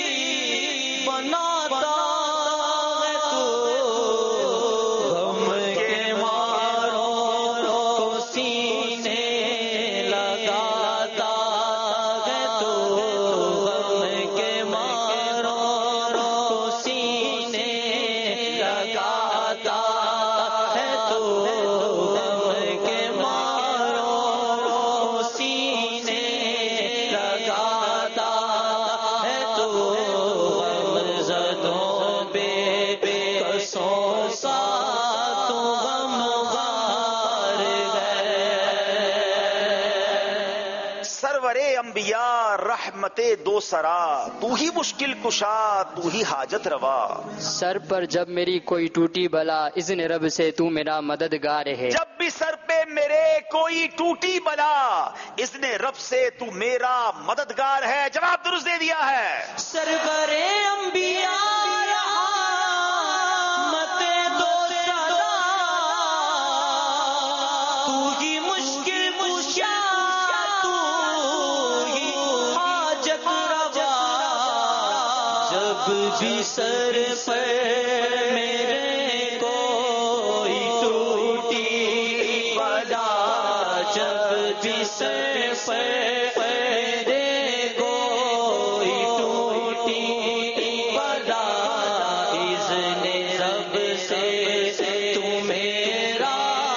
بناتا ہے تو، غم کے ماروں کو سینے لگاتا ہے تو، غم کے ماروں کو سینے لگاتا ہے تو، غم کے ماروں کو سینے لگاتا ہے تو، غم زدوں بے قصوں سا تو غم غار ہے. سرور انبیاء رحمت دو سرا، تو ہی مشکل کشا تو ہی حاجت روا. سر پر جب میری کوئی ٹوٹی بلا، اذن رب سے تو میرا مددگار ہے. جب بھی سر پہ میرے کوئی ٹوٹی بلا، اذن رب سے تو میرا مددگار ہے. جواب درست دے دیا ہے. سرور انبیاء رحمت دو سرا، تو ہی مشکل کشا تو ہی حاجت روا. جب بھی سر پر میرے کوئی ٹوٹی بلا، جب بھی سر پر میرے کوئی ٹوٹی بلا، اذن رب سے تو میرا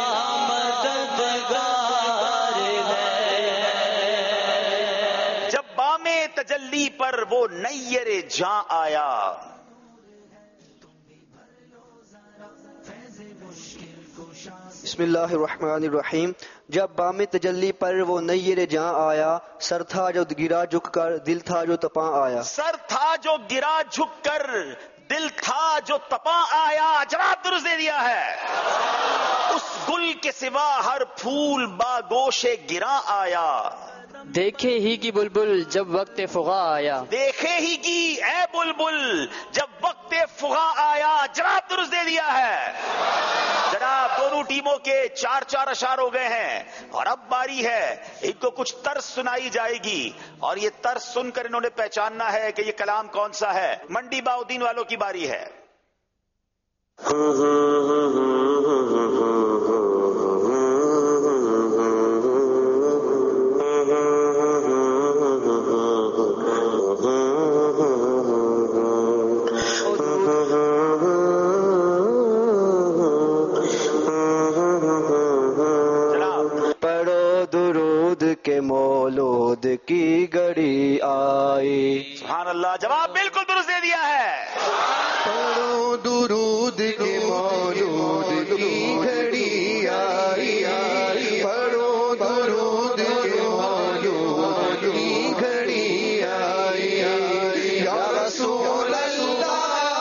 مددگار ہے. جب بام تجلی پر وہ نیر جاں آیا، بسم اللہ الرحمن الرحیم. جب بام تجلی پر وہ نیر جاں آیا، سر تھا جو گرا جھک کر، دل تھا جو تپاں آیا. سر تھا جو گرا جھک کر، دل تھا جو تپاں آیا. جواب درست دے دیا ہے. اس گل کے سوا ہر پھول باگوش گراں آیا. دیکھے ہی کی بلبل جب وقت فغا آیا. دیکھے ہی کی اے بلبل جب وقت فغا آیا. جواب درست دے دیا ہے. جناب دونوں ٹیموں کے چار چار اشعار ہو گئے ہیں اور اب باری ہے ان کو کچھ طرز سنائی جائے گی اور یہ طرز سن کر انہوں نے پہچاننا ہے کہ یہ کلام کون سا ہے. منڈی باؤدین والوں کی باری ہے. کے مولود کی گھڑی آئی. سبحان اللہ. جواب بالکل درست دے دیا ہے. پڑھو درود کے مولود کی گھڑی آئی، پڑھو درود کے مولود کی گھڑی آئی. یا رسول اللہ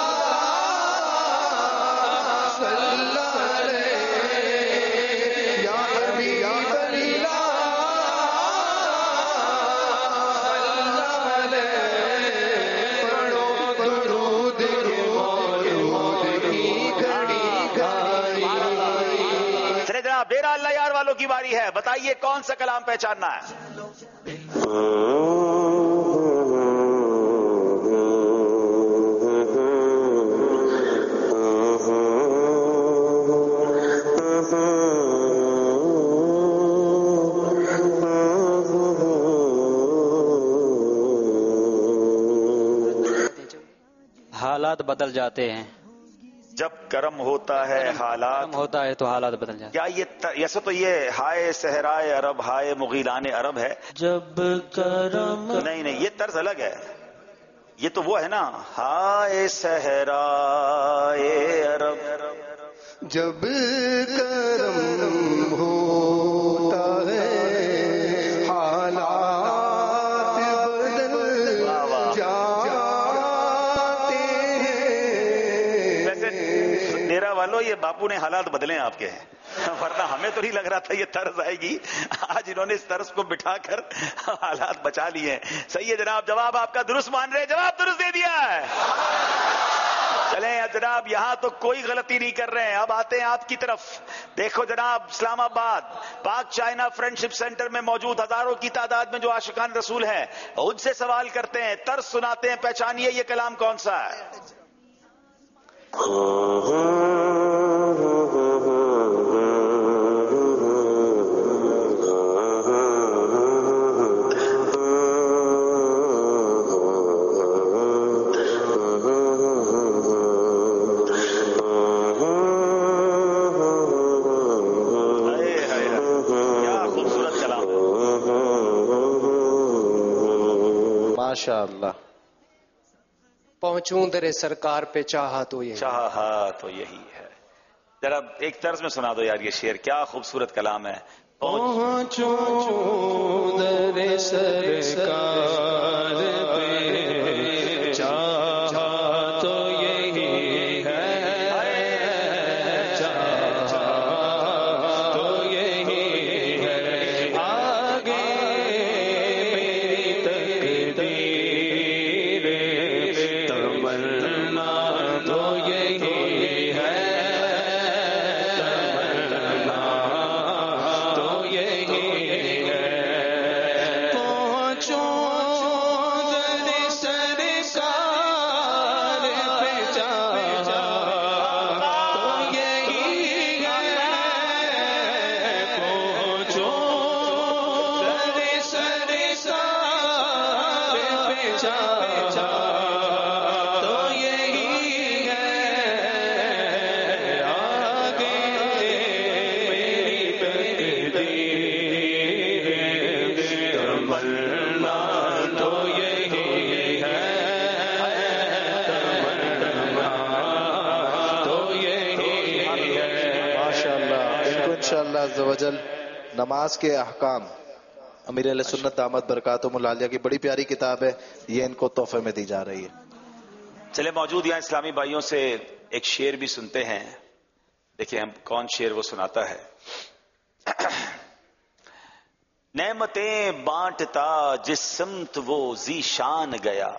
صلی اللہ علیہ، یا حبیب اللہ ڈیرا اللہ یار والوں کی باری ہے. بتائیے کون سا کلام پہچاننا ہے. حالات بدل جاتے ہیں. جب کرم ہوتا ہے حالات کرم ہوتا ہے تو حالات بدل جاتے ہیں. کیا یہ ایسے تو یہ ہائے صحرائے عرب ہائے مغیلان عرب ہے. جب کرم نہیں نہیں یہ طرز الگ ہے. یہ تو وہ ہے نا ہائے صحرائے عرب جب کرم ہوتا ہے نے حالات بدلے آپ کے ہیں، ورنہ ہمیں تو نہیں لگ رہا تھا یہ طرز آئے گی. آج انہوں نے اس طرز کو بٹھا کر حالات بچا لیے ہیں. صحیح ہے جناب، جواب آپ کا درست مان رہے، جواب درست دے دیا ہے. چلیں جناب، یہاں تو کوئی غلطی نہیں کر رہے ہیں. اب آتے ہیں آپ کی طرف. دیکھو جناب، اسلام آباد پاک چائنا فرینڈشپ سینٹر میں موجود ہزاروں کی تعداد میں جو عاشقان رسول ہیں، ان سے سوال کرتے ہیں، طرز سناتے ہیں. پہچانیے یہ کلام کون سا ہے. ماشاء اللہ. پہنچوں در سرکار پہ چاہا تو یہی چاہا تو یہی ہے. ذرا ایک طرز میں سنا دو یار یہ شعر، کیا خوبصورت کلام ہے. پہنچوں در سرکار پہ چاہا تو یہی ہے، چاہا تو یہی ہے، آگے میری تقدیر تمنا تو یہی ہے، تمنا تو یہی ہے. پہنچوں در سرکار پہ چاہا تو یہی ہے، پہنچوں در سرکار پہ چاہا تو یہی ہے، آگے میری تقدیر تمنا تو یہی ہے، تمنا تو یہی ہے. ماشاء اللہ. ان کو انشاءاللہ عز و جل نماز کے احکام، امیر اہل سنت دامت برکاتہم العالیہ کی بڑی پیاری کتاب ہے، یہ ان کو تحفے میں دی جا رہی ہے. چلے موجود یہاں اسلامی بھائیوں سے ایک شعر بھی سنتے ہیں. دیکھیں ہم کون شعر وہ سناتا ہے. نعمتیں بانٹتا جس سمت وہ ذی شان گیا،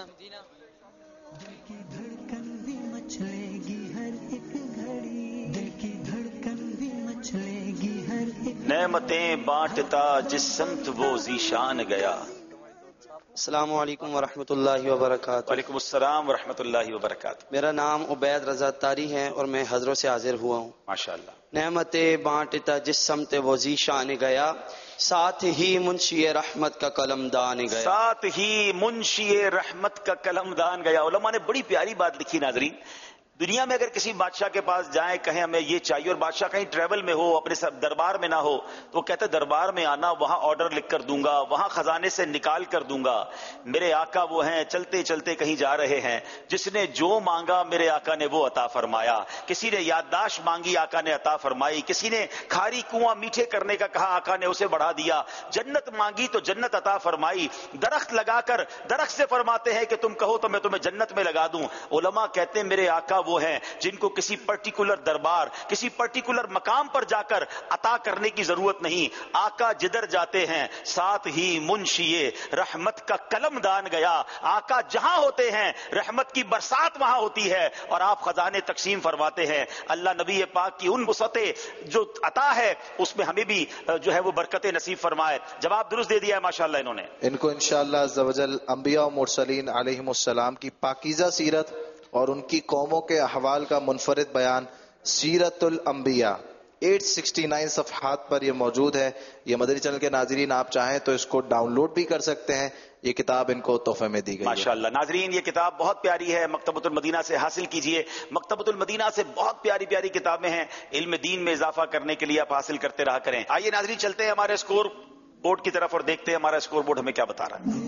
نعمتیں بانٹتا جس سمت وہ ذی شان گیا. السلام علیکم ورحمۃ اللہ وبرکاتہ. وعلیکم السلام ورحمۃ اللہ وبرکاتہ. میرا نام عبید رضا تاری ہے اور میں حضرت سے حاضر ہوا ہوں. ماشاءاللہ. نعمتیں بانٹتا جس سمت وہ ذی شان گیا، ساتھ ہی منشی رحمت کا قلم دان گیا. ساتھ ہی منشی رحمت کا قلم دان گیا. علماء نے بڑی پیاری بات لکھی. ناظرین، دنیا میں اگر کسی بادشاہ کے پاس جائیں، کہیں ہمیں یہ چاہیے، اور بادشاہ کہیں ٹریول میں ہو، اپنے دربار میں نہ ہو، تو وہ کہتے دربار میں آنا، وہاں آرڈر لکھ کر دوں گا، وہاں خزانے سے نکال کر دوں گا. میرے آقا وہ ہیں، چلتے چلتے کہیں جا رہے ہیں، جس نے جو مانگا میرے آقا نے وہ عطا فرمایا. کسی نے یادداشت مانگی، آقا نے عطا فرمائی. کسی نے کھاری کنواں میٹھے کرنے کا کہا، آقا نے اسے بڑھا دیا. جنت مانگی تو جنت عطا فرمائی. درخت لگا کر درخت سے فرماتے ہیں کہ تم کہو تو میں تمہیں جنت میں لگا دوں. علماء کہتے ہیں میرے آقا وہ ہیں جن کو کسی پرٹیکولر دربار، کسی پرٹیکولر مقام پر جا کر عطا کرنے کی ضرورت نہیں. آقا جدھر جاتے ہیں ساتھ ہی منشی رحمت کا قلم دان گیا. آقا جہاں ہوتے ہیں رحمت کی برسات وہاں ہوتی ہے، اور آپ خزانے تقسیم فرماتے ہیں. اللہ نبی پاک کی ان وسعتیں جو عطا ہے اس میں ہمیں بھی جو ہے وہ برکتیں نصیب فرمائے. جواب درست دے دیا ہے ماشاءاللہ انہوں نے. ان کو انشاءاللہ عز و جل انبیاء و مرسلین علیہم السلام کی پاکیزہ سیرت اور ان کی قوموں کے احوال کا منفرد بیان سیرت الانبیاء آٹھ سو انسٹھ صفحات پر یہ موجود ہے. یہ مدنی چینل کے ناظرین آپ چاہیں تو اس کو ڈاؤن لوڈ بھی کر سکتے ہیں. یہ کتاب ان کو تحفے میں دی گئی ہے. ماشاءاللہ. ناظرین یہ کتاب بہت پیاری ہے، مکتبۃ المدینہ سے حاصل کیجئے. مکتبۃ المدینہ سے بہت پیاری پیاری کتابیں ہیں، علم دین میں اضافہ کرنے کے لیے آپ حاصل کرتے رہا کریں. آئیے ناظرین چلتے ہیں ہمارے اسکور بورڈ کی طرف اور دیکھتے ہیں ہمارا اسکور بورڈ ہمیں کیا بتا رہا ہے.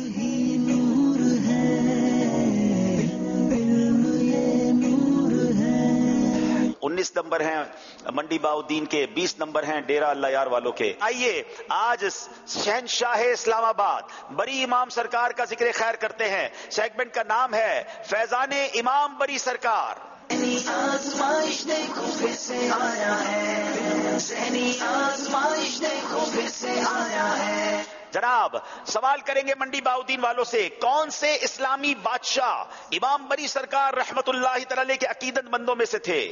انیس نمبر ہیں منڈی باؤدین کے، بیس نمبر ہیں ڈیرہ اللہ یار والوں کے. آئیے آج شہنشاہ اسلام آباد بری امام سرکار کا ذکر خیر کرتے ہیں. سیگمنٹ کا نام ہے فیضان امام بری سرکار. आजमाइश देखो फिर से आया है, ज़हनी आजमाइश देखो फिर से आया है। जनाब, सवाल करेंगे मंडी बाउद्दीन वालों से, कौन से इस्लामी बादशाह इमाम बरी सरकार रहमतुल्लाहि तआला अलैह के अकीदतमंदों में से थे?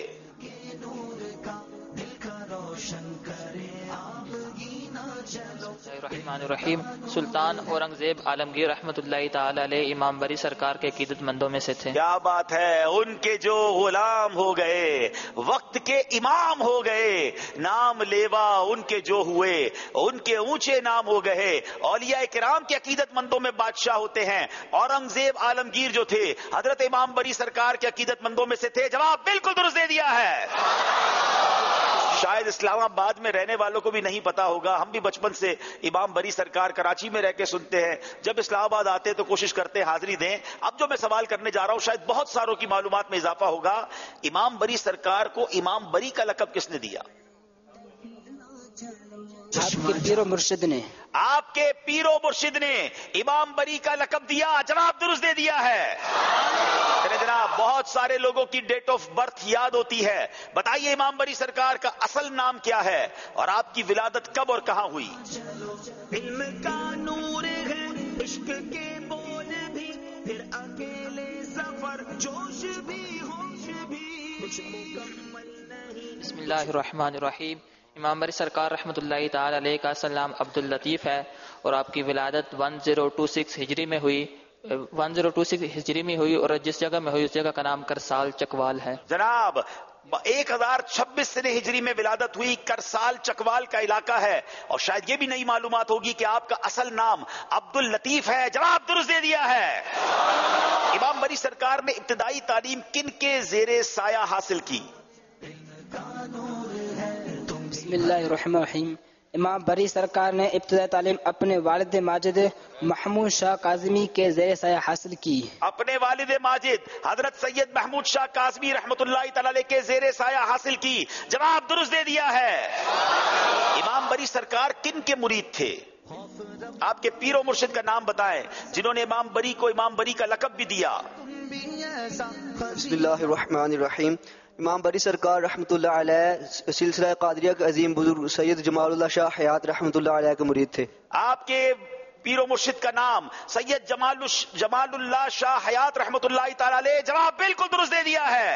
रहीम सुल्तान औरंगजेब आलमगीर रहमतुल्लाहि ताला अलैह इमाम बरी सरकार के अकीदतमंदों में से थे। क्या बात है, उनके जो गुलाम हो गए, वक्त के इमाम हो गए, नाम लेवा उनके जो हुए, उनके ऊंचे नाम हो गए। औलिया किराम के अकीदतमंदों में बादशाह होते हैं। औरंगजेब आलमगीर जो थे हजरत इमाम बरी सरकार के अकीदतमंदों में से थे। जवाब बिल्कुल दुरुस्त दे दिया है। शायद इस्लामाबाद में रहने वालों को भी नहीं पता होगा, हम भी बचपन से इमाम बरी सरकार कराची में रह के सुनते हैं, जब इस्लामाबाद आते तो कोशिश करते हैं हाजिरी दें। अब जो मैं सवाल करने जा रहा हूं शायद बहुत सारों की मालूमात में इजाफा होगा। इमाम बरी सरकार को इमाम बरी का लकब किसने दिया? आपके पीरो मुर्शिद ने। आपके पीरो मुर्शिद ने इमाम बरी का लकब दिया। जवाब दुरुस्त दे दिया है। जनाब, बहुत सारे लोगों की डेट ऑफ बर्थ याद होती है। बताइए इमाम बरी सरकार का असल नाम क्या है और आपकी विलादत कब और कहां हुई? इल्म का नूर है, इश्क के बोल भी, फिर अकेले सफर, जोश भी होश भी, कुछ मुकम्मल नहीं। बिस्मिल्लाहिर्रहमानिर्रहीम। इमाम बरी सरकार रहमतुल्लाहि ताला अलैह का असल नाम अब्दुल लतीफ है और आपकी विलादत एक हज़ार छब्बीस हिजरी में हुई एक हज़ार छब्बीस हिजरी में हुई और जिस जगह में हुई उस जगह का नाम करसाल चकवाल है। जनाब, एक हजार छब्बीस सने हिजरी में विलादत हुई, करसाल चकवाल का इलाका है। और शायद ये भी नई मालूमात होगी कि आपका असल नाम अब्दुल लतीफ है। जवाब दुरुस्त दे दिया है। इमाम बरी सरकार ने इब्तिदाई तालीम किन के जेरे साया हासिल की? बिस्मिल्लाहिर्रहमानिर्रहीम। इमाम बरी सरकार ने इब्तिदाई तालीम अपने वालिद माजिद महमूद शाह काज़मी के ज़ेरे साया हासिल की। अपने वालिद माजिद हजरत सैयद महमूद शाह काज़मी रहमतुल्लाहि तआला अलैह के ज़ेरे साया हासिल की। जवाब दुरुस्त दे दिया है। इमाम बरी सरकार किन के मुरीद थे? आपके पीरो मुर्शिद का नाम बताएं जिन्होंने इमाम बरी को इमाम बरी का लकब भी दिया। बिस्मिल्लाहिर्रहमानिर्रहीम। इमाम बरी सरकार रहमतुल्लाह अलैह सिलसिला कादरिया के अजीम बुजुर्ग सैयद जमालुल्लाह शाह हयात रहमतुल्लाह अलैह के मुरीद थे। आपके पीरो मुर्शिद का नाम सैयद जमाल जमालुल्लाह शाह हयात रहमतुल्लाह ताला अलैह। जवाब बिल्कुल दुरुस्त दे दिया है।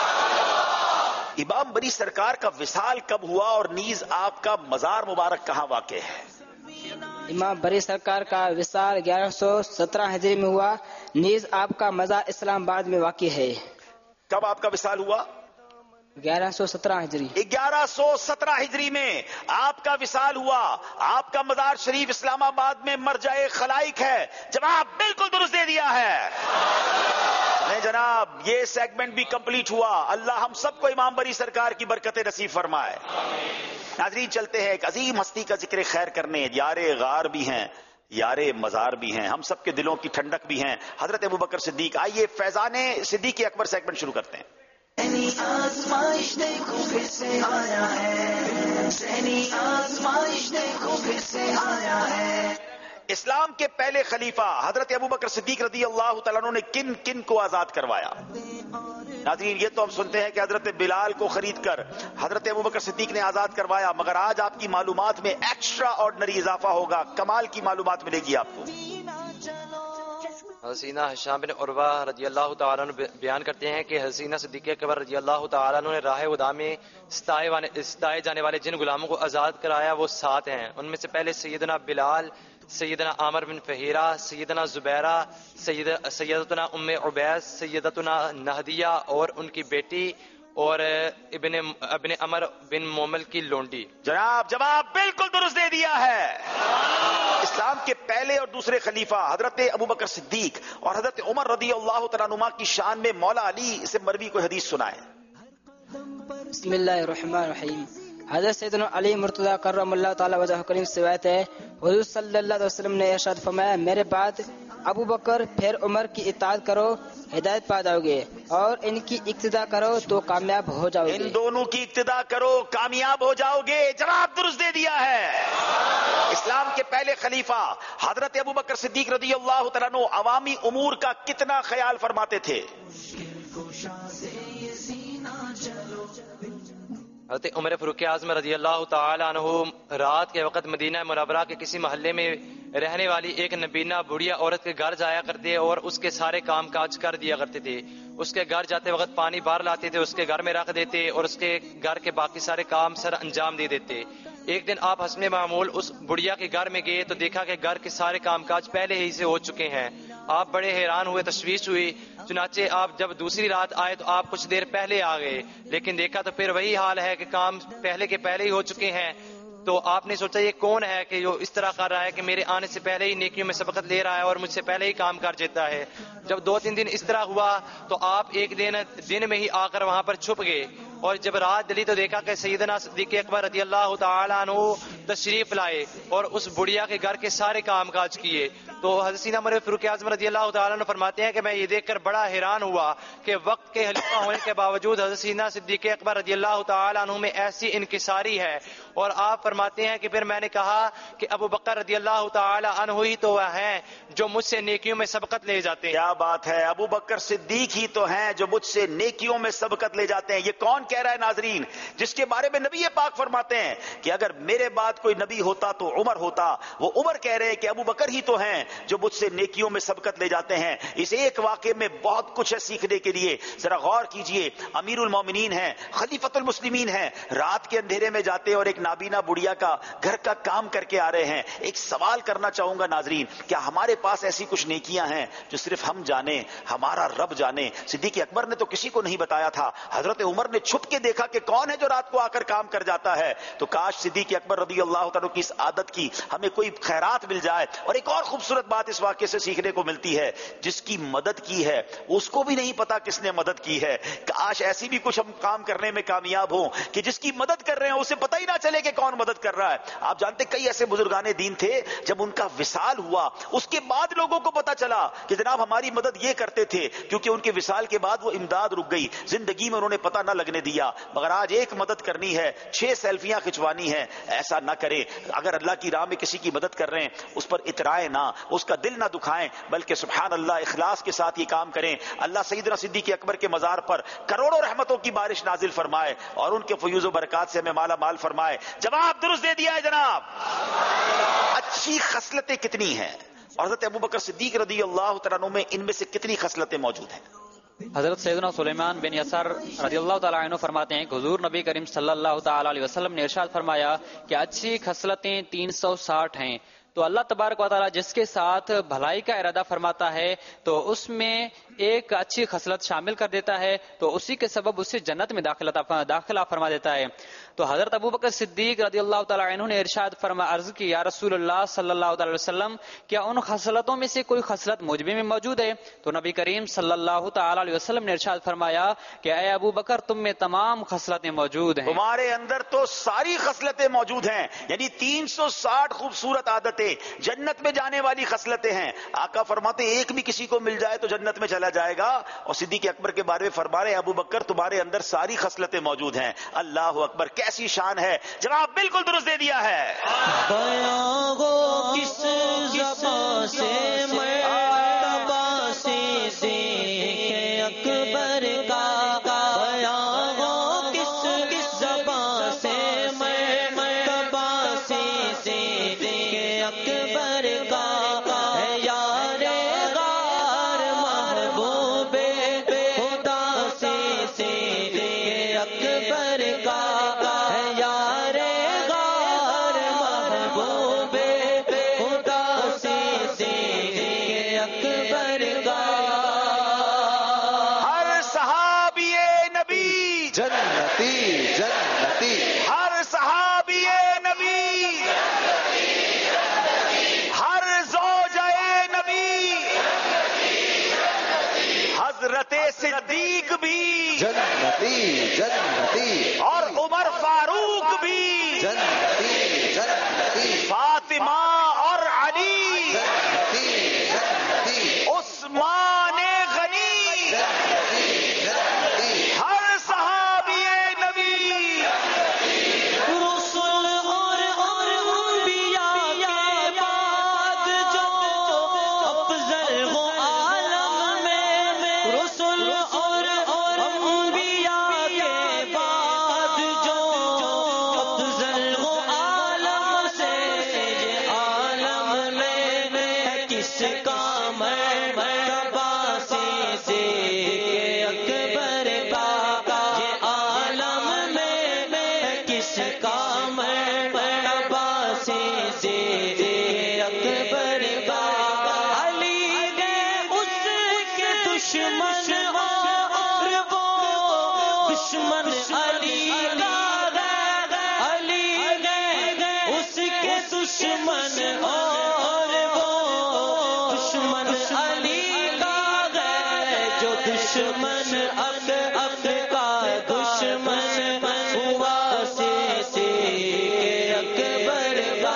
इमाम बरी सरकार का विसाल कब हुआ और नीज आपका मजार मुबारक कहां वाक़ है? इमाम बरी सरकार का विसाल ग्यारह सौ सत्रह हिजरी में हुआ, नीज आपका मजार इस्लामाबाद में वाक़ है। कब आपका विसाल हुआ? ग्यारह सौ सत्रह हिजरी। ग्यारह सौ सत्रह हिजरी में आपका विसाल हुआ। आपका मजार शरीफ इस्लामाबाद में मरजाए खलाइक है। जवाब बिल्कुल दुरुस्त दे दिया है। नहीं जनाब, ये सेगमेंट भी कंप्लीट हुआ। अल्लाह हम सबको इमाम बरी सरकार की बरकतें नसीब फरमाए। नाज़रीन, चलते हैं एक अजीम हस्ती का जिक्र खैर करने। यारे गार भी हैं, यारे मजार भी हैं, हम सबके दिलों की ठंडक भी हैं, हजरत अबू बकर सिद्दीक। आइए फैजाने सिद्दीक अकबर सेगमेंट शुरू करते हैं। आजमाइश देखो फिर से आया है, ज़हनी आजमाइश देखो फिर से आया है। इस्लाम के पहले खलीफा हजरत अबू बकर सिद्दीक रज़ी अल्लाह तआला अन्हु ने किन किन को आजाद करवाया? नाज़रीन, ये तो हम सुनते हैं कि हजरत बिलाल को खरीद कर हजरत अबू बकर सिद्दीक ने आजाद करवाया, मगर आज आपकी मालूमात में एक्स्ट्रा ऑर्डिनरी इजाफा होगा, कमाल की मालूमात मिलेगी आपको। हसीना हिशाम बिन उर्वा रजी अल्लाह तआला अन्हु बयान करते हैं कि हसीना सिद्दीक़ अकबर रजी अल्लाह तआला अन्हु ने राह खुदा में सताए वाले सताए जाने वाले जिन गुलामों को आज़ाद कराया वो सात हैं। उनमें से पहले सैयदना बिलाल, सैयदना आमर बिन फहीरा, सैयदना जुबैरा, सैयद सैयदतुना उम्मे उबैस, सैयदतुना नहदिया और उनकी बेटी और इब्ने इब्ने अमर बिन मोमल की लोंडी। जनाब, जवाब बिल्कुल दुरुस्त दे दिया है। इस्लाम के पहले और दूसरे खलीफा हजरत अबू बकर सिद्दीक और हजरत उमर रदी अल्लाह तआला अन्हुमा की शान में मौला अली से मरवी को हदीस सुनाए। बिस्मिल्लाहिर्रहमानिर्रहीम। हजरत सैयदना अली मुर्तज़ा करमल्लाहु तआला वजह करीम से रिवायत है, हुजूर सल्लल्लाहु अलैहि वसल्लम ने इरशाद फरमाया, मेरे बाद अबू बकर फिर उमर की इताअत करो, हिदायत पा जाओगे, और इनकी इक्तिदा करो तो कामयाब हो जाओगे। इन दोनों की इक्तिदा करो, कामयाब हो जाओगे। जवाब दुरुस्त दे दिया है। इस्लाम के पहले खलीफा हजरत अबू बकर सिद्दीक रज़ी अल्लाह तआला अन्हु अवामी उमूर का कितना ख्याल फरमाते थे? حضرت عمر فاروق اعظم رضی اللہ تعالی عنہ رات کے وقت مدینہ منورہ کے کسی محلے میں رہنے والی ایک نبینہ بڑھیا عورت کے گھر جایا کرتے اور اس کے سارے کام کاج کر دیا کرتے تھے. اس کے گھر جاتے وقت پانی باہر لاتے تھے, اس کے گھر میں رکھ دیتے اور اس کے گھر کے باقی سارے کام سر انجام دے دیتے. ایک دن آپ حسب معمول اس بڑھیا کے گھر میں گئے تو دیکھا کہ گھر کے سارے کام کاج پہلے ہی سے ہو چکے ہیں. آپ بڑے حیران ہوئے, تشویش ہوئی. چنانچہ آپ جب دوسری رات آئے تو آپ کچھ دیر پہلے آ گئے, لیکن دیکھا تو پھر وہی حال ہے کہ کام پہلے کے پہلے ہی ہو چکے ہیں. تو آپ نے سوچا یہ کون ہے کہ جو اس طرح کر رہا ہے کہ میرے آنے سے پہلے ہی نیکیوں میں سبقت لے رہا ہے اور مجھ سے پہلے ہی کام کر دیتا ہے. جب دو تین دن اس طرح ہوا تو آپ ایک دن دن میں ہی آ کر وہاں پر چھپ گئے, اور جب رات ڈلی تو دیکھا کہ سیدنا صدیق اکبر رضی اللہ تعالیٰ عنہ تشریف لائے اور اس بڑھیا کے گھر کے سارے کام کاج کیے. تو حضرت سیدنا عمر فاروق اعظم رضی اللہ تعالیٰ عنہ فرماتے ہیں کہ میں یہ دیکھ کر بڑا حیران ہوا کہ وقت کے خلیفہ ہونے کے باوجود حضرت سیدنا صدیق اکبر رضی اللہ تعالیٰ عنہ میں ایسی انکساری ہے. اور آپ فرماتے ہیں کہ پھر میں نے کہا کہ ابو بکر رضی اللہ تعالیٰ عنہ ہی تو وہ ہیں جو مجھ سے نیکیوں میں سبقت لے جاتے ہیں. کیا بات ہے, ابو بکر صدیق ہی تو ہیں جو مجھ سے نیکیوں میں سبقت لے جاتے ہیں. یہ کون کہہ رہا ہے ناظرین, جس کے بارے میں نبی پاک فرماتے ہیں کہ اگر میرے بعد کوئی نبی ہوتا تو عمر ہوتا. وہ عمر کہہ رہے ہیں کہ ابو بکر ہی تو ہیں جو مجھ سے نیکیوں میں سبقت لے جاتے ہیں. اس ایک واقعے میں بہت کچھ ہے سیکھنے کے لیے. ذرا غور کیجئے, امیر المومنین ہیں, خلیفۃ المسلمین ہیں, رات کے اندھیرے میں جاتے اور ایک نابینا بڑھیا کا گھر کا کام کر کے آ رہے ہیں. ایک سوال کرنا چاہوں گا ناظرین, کیا ہمارے پاس ایسی کچھ نیکیاں ہیں جو صرف ہم جانے, ہمارا رب جانے؟ صدیق اکبر نے تو کسی کو نہیں بتایا تھا, حضرت عمر نے چھپ کے دیکھا کہ کون ہے جو رات کو آ کر کام کر جاتا ہے. تو کاش صدیق اکبر رضی اللہ تعالیٰ کی اس عادت کی ہمیں کوئی خیرات مل جائے. اور ایک اور خوبصورت بات اس واقعے سے سیکھنے کو ملتی ہے, جس کی مدد کی ہے اس کو بھی نہیں پتا کس نے مدد کی ہے. کاش ایسی بھی کچھ ہم کام کرنے میں کامیاب ہوں کہ جس کی مدد کر رہے ہیں اسے پتہ ہی نہ چلے کہ کون مدد کر رہا ہے. آپ جانتے کئی ایسے بزرگان دین تھے جب ان کا وصال ہوا اس کے بعد لوگوں کو پتا چلا کہ جناب ہماری مدد یہ کرتے تھے, کیونکہ ان کے وصال کے بعد وہ امداد رک گئی, زندگی میں انہوں نے پتہ نہ لگنے دیا. مگر آج ایک مدد کرنی ہے, چھ سیلفیاں کھنچوانی ہے, ایسا نہ کرے. اگر اللہ کی راہ میں کسی کی مدد کر رہے ہیں اس پر اترائے نہ, اس کا دل نہ دکھائیں, بلکہ سبحان اللہ اخلاص کے ساتھ یہ کام کریں. اللہ سیدنا صدیق اکبر کے مزار پر کروڑوں رحمتوں کی بارش نازل فرمائے اور ان کے فیوز و برکات سے ہمیں مالا مال فرمائے. جواب درست دے دیا ہے جناب. اچھی خصلتیں کتنی ہیں, اور حضرت ابوبکر صدیق رضی اللہ تعالیٰ عنہ میں ان میں سے کتنی خصلتیں موجود ہیں؟ حضرت سیدنا سلیمان بن یسار رضی اللہ تعالیٰ عنہ فرماتے ہیں کہ حضور نبی کریم صلی اللہ تعالیٰ علیہ وسلم نے ارشاد فرمایا کہ اچھی خصلتیں تین سو ساٹھ ہیں. تو اللہ تبارک و تعالیٰ جس کے ساتھ بھلائی کا ارادہ فرماتا ہے تو اس میں ایک اچھی خصلت شامل کر دیتا ہے, تو اسی کے سبب اسے جنت میں داخلہ فرما دیتا ہے. تو حضرت ابوبکر صدیق رضی اللہ تعالیٰ عنہ نے ارشاد فرما عرض کی, یا رسول اللہ صلی اللہ تعالی وسلم, کیا ان خصلتوں میں سے کوئی خصلت مجھ میں موجود ہے؟ تو نبی کریم صلی اللہ تعالی علیہ وسلم نے ارشاد فرمایا کہ اے ابو بکر تم میں تمام خصلتیں موجود ہیں. تمہارے اندر تو ساری خصلتیں موجود ہیں, یعنی تین سو ساٹھ خوبصورت عادتیں جنت میں جانے والی خصلتیں ہیں. آقا فرماتے ایک بھی کسی کو مل جائے تو جنت میں چلا جائے گا. اور صدیق اکبر کے بارے میں فرما رہے ابو بکر تمہارے اندر ساری خصلتیں موجود ہیں. اللہ اکبر, کیسی شان ہے. جواب بالکل درست دے دیا ہے. بیان ہو کس زبان سے مرتبہ سے دیکھے اکبر کا, بیان ہو کس کس زبان سے مرتبہ سے دیکھے اکبر کا, ہے یار غار محبوب خدا سے دیکھے اکبر کا, ہے یار غار محبوب خدا سے دیکھے اکبر کا. ہر صحابی نبی جنتی جنتی, ہر صحابی نبی, ہر زوجہ نبی, حضرت صدیق بھی جنتی جنتی, اور عمر فاروق بھی جنتی جنتی, فاطمہ اور علی, جنتی جنتی, عثمان غنی, ہر صحابی نبی. رسول اور اور انبیاء کے بعد جو افضل ہو عالم میں, رسول اور اور انبیاء کے بعد جو جس کا مرتبہ سے زیر اکبر کا علی گئے اس کے دشمن اور وہ دشمن علی کا علی گئے اس کے دشمن اور وہ دشمن علی کا گئے جو دشمن اب اب کا دشمن ہوا سے سے اکبر کا.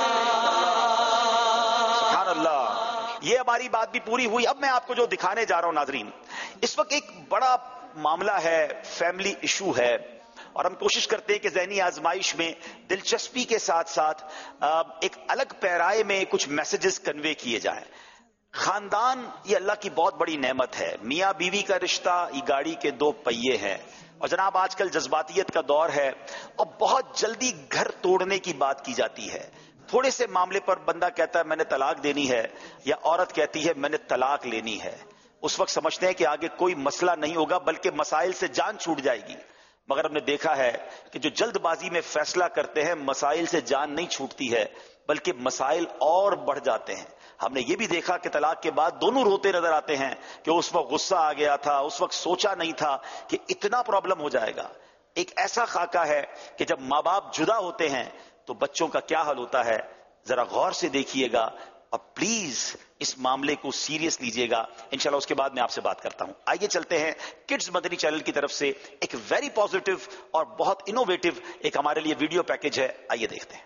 سبحان اللہ. یہ ہماری بات بھی پوری ہوئی. اب میں آپ کو جو دکھانے جا رہا ہوں ناظرین، اس وقت ایک بڑا معاملہ ہے، فیملی ایشو ہے، اور ہم کوشش کرتے ہیں کہ ذہنی آزمائش میں دلچسپی کے ساتھ ساتھ ایک الگ پیرائے میں کچھ میسجز کنوے کیے جائیں. خاندان یہ اللہ کی بہت بڑی نعمت ہے. میاں بیوی کا رشتہ یہ گاڑی کے دو پہیے ہیں، اور جناب آج کل جذباتیت کا دور ہے اور بہت جلدی گھر توڑنے کی بات کی جاتی ہے. تھوڑے سے معاملے پر بندہ کہتا ہے میں نے طلاق دینی ہے، یا عورت کہتی ہے میں نے طلاق لینی ہے. اس وقت سمجھتے ہیں کہ آگے کوئی مسئلہ نہیں ہوگا بلکہ مسائل سے جان چھوٹ جائے گی. مگر ہم نے دیکھا ہے کہ جو جلد بازی میں فیصلہ کرتے ہیں مسائل سے جان نہیں چھوٹتی ہے بلکہ مسائل اور بڑھ جاتے ہیں. ہم نے یہ بھی دیکھا کہ طلاق کے بعد دونوں روتے نظر آتے ہیں کہ اس وقت غصہ آ گیا تھا، اس وقت سوچا نہیں تھا کہ اتنا پرابلم ہو جائے گا. ایک ایسا خاکہ ہے کہ جب ماں باپ جدا ہوتے ہیں تو بچوں کا کیا حل ہوتا ہے. ذرا غور سے دیکھیے گا اور پلیز اس معاملے کو سیریس لیجئے گا. انشاءاللہ اس کے بعد میں آپ سے بات کرتا ہوں. آئیے چلتے ہیں کڈز مدنی چینل کی طرف سے ایک ویری پازیٹیو اور بہت انوویٹو ایک ہمارے لیے ویڈیو پیکج ہے. آئیے دیکھتے ہیں.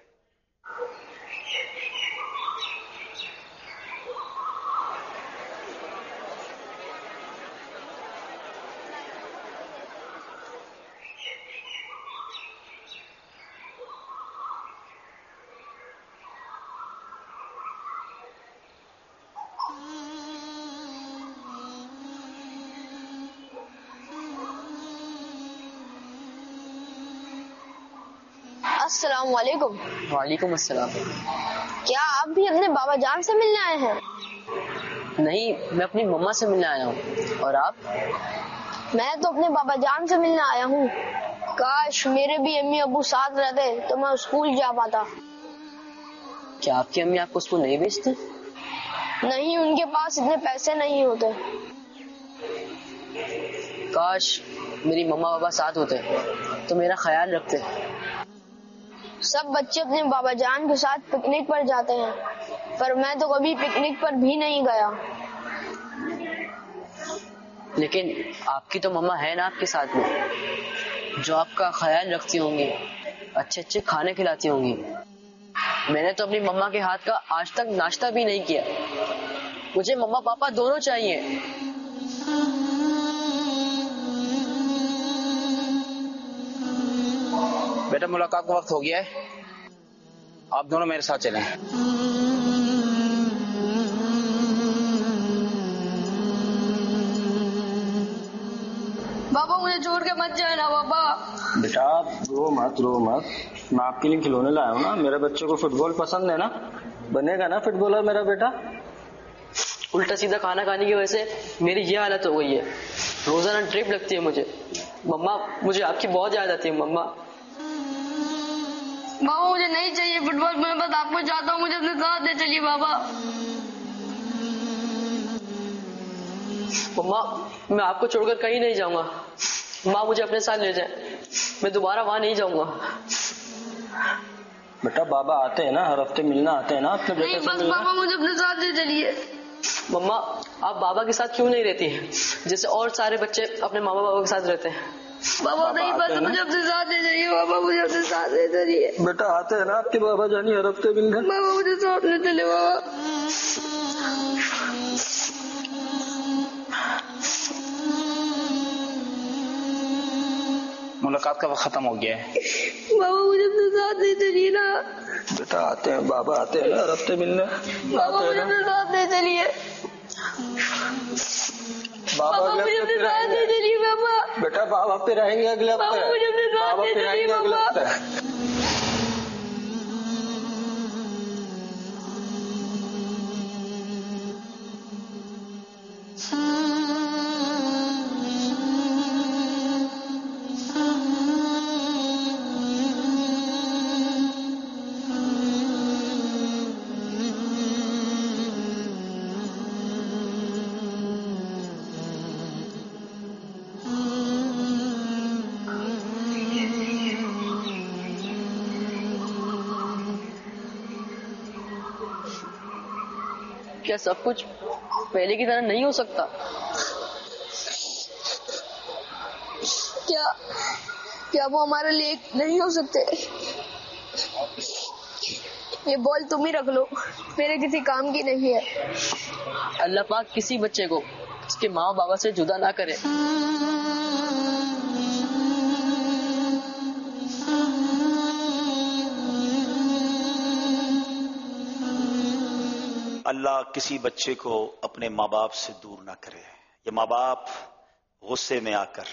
السلام علیکم. وعلیکم السلام. کیا آپ بھی اپنے بابا جان سے ملنے آئے ہیں؟ نہیں، میں اپنی مما سے ملنے آیا ہوں. اور آپ؟ میں تو اپنے بابا جان سے ملنے آیا ہوں. کاش میرے بھی امی ابو ساتھ رہتے تو میں اسکول جا پاتا. کیا آپ کی امی آپ کو اسکول نہیں بھیجتی؟ نہیں، ان کے پاس اتنے پیسے نہیں ہوتے. کاش میری مما بابا ساتھ ہوتے تو میرا خیال رکھتے. سب بچے اپنے بابا جان کے ساتھ پکنک پر جاتے ہیں، پر میں تو کبھی پکنک پر بھی نہیں گیا. لیکن آپ کی تو مما ہے نا آپ کے ساتھ میں، جو آپ کا خیال رکھتی ہوں گی، اچھے اچھے کھانے کھلاتی ہوں گی. میں نے تو اپنی مما کے ہاتھ کا آج تک ناشتہ بھی نہیں کیا. مجھے مما پاپا دونوں چاہیے. بیٹا ملاقات کا وقت ہو گیا ہے، آپ دونوں میرے ساتھ چلیں. بابا مجھے چھوڑ کے مت جانا بابا. بیٹا رو مت رو مت، میں آپ کے لیے کھلونے لایا ہوں نا. میرے بچے کو فٹ بال پسند ہے نا، بنے گا نا فٹ بالر میرا بیٹا. الٹا سیدھا کھانا کھانے کی وجہ سے میری یہ حالت ہو گئی ہے. روزانہ ٹرپ لگتی ہے مجھے. مما مجھے آپ کی بہت یاد آتی ہے. مما بابا مجھے نہیں چاہیے فٹ بال، میں بس آپ کو چاہتا ہوں مجھے اپنے ساتھ لے چلیے بابا. مما میں آپ کو چھوڑ کر کہیں نہیں جاؤں گا. ماں مجھے اپنے ساتھ لے جائیں، میں دوبارہ وہاں نہیں جاؤں گا. بیٹا بابا آتے ہیں نا، ہر ہفتے ملنا آتے ہیں نا اپنے بیٹے سے ملنا. بابا مجھے اپنے ساتھ لے چلیے. مما آپ بابا کے ساتھ کیوں نہیں رہتی ہیں جیسے اور سارے بچے اپنے ماما بابا کے ساتھ رہتے ہیں؟ بابا نہیں، بس مجھے اپنے ساتھ لے چلیے. بابا مجھے اپنے ساتھ لے چلیے. بیٹا آتے ہیں نا آپ کے بابا جانی ہر ہفتے ملنے. بابا مجھے ساتھ لے چلے بابا. ملاقات کا وقت ختم ہو گیا ہے. بابا مجھے اپنے ساتھ لے چلیے نا. بیٹا آتے ہیں، بابا آتے ہیں نا ہر ہفتے ملنے. بابا مجھے اپنے ساتھ لے چلیے. بابا مجھے اپنے ساتھ لے چلیے بابا. بیٹا بابا پہ رہیں گے اگلے ہفتے. بابا مجھے اپنے ساتھ لے چلیے بابا. کیا سب کچھ پہلے کی طرح نہیں ہو سکتا؟ کیا کیا وہ ہمارے لیے نہیں ہو سکتے؟ یہ بول تم ہی رکھ لو، میرے کسی کام کی نہیں ہے۔ اللہ پاک کسی بچے کو اس کے ماں بابا سے جدا نہ کرے۔ اللہ کسی بچے کو اپنے ماں باپ سے دور نہ کرے۔ یہ ماں باپ غصے میں آ کر،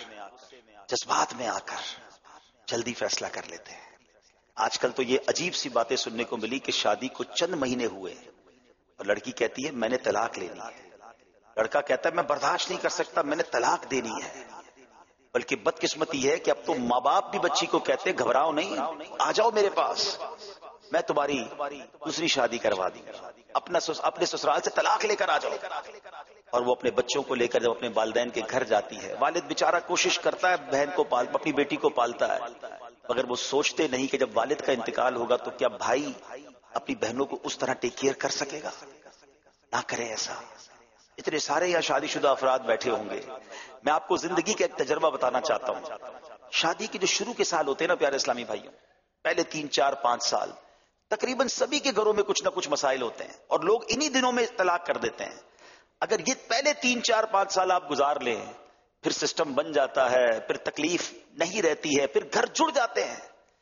جذبات میں آ کر جلدی فیصلہ کر لیتے ہیں۔ آج کل تو یہ عجیب سی باتیں سننے کو ملی کہ شادی کو چند مہینے ہوئے اور لڑکی کہتی ہے میں نے طلاق لینی ہے، لڑکا کہتا ہے میں برداشت نہیں کر سکتا، میں نے طلاق دینی ہے۔ بلکہ بدقسمتی ہے کہ اب تو ماں باپ بھی بچی کو کہتے ہیں گھبراؤ نہیں، آ جاؤ میرے پاس، میں تمہاری دوسری شادی کروا دوں گا، اپنا اپنے سسرال سے طلاق لے کر آ جاؤ۔ اور وہ اپنے بچوں کو لے کر جب اپنے والدین کے گھر جاتی ہے، والد بیچارہ کوشش کرتا ہے بہن کو پال اپنی بیٹی کو پالتا ہے، مگر وہ سوچتے نہیں کہ جب والد کا انتقال ہوگا تو کیا بھائی اپنی بہنوں کو اس طرح ٹیک کیئر کر سکے گا؟ نہ کرے ایسا۔ اتنے سارے یا شادی شدہ افراد بیٹھے ہوں گے، میں آپ کو زندگی کا ایک تجربہ بتانا چاہتا ہوں۔ شادی کے جو شروع کے سال ہوتے ہیں نا پیارے اسلامی بھائیوں، پہلے تین چار پانچ سال تقریباً سبھی کے گھروں میں کچھ نہ کچھ مسائل ہوتے ہیں اور لوگ انہی دنوں میں طلاق کر دیتے ہیں۔ اگر یہ پہلے تین چار پانچ سال آپ گزار لیں، پھر سسٹم بن جاتا ہے، پھر تکلیف نہیں رہتی ہے، پھر گھر جڑ جاتے ہیں۔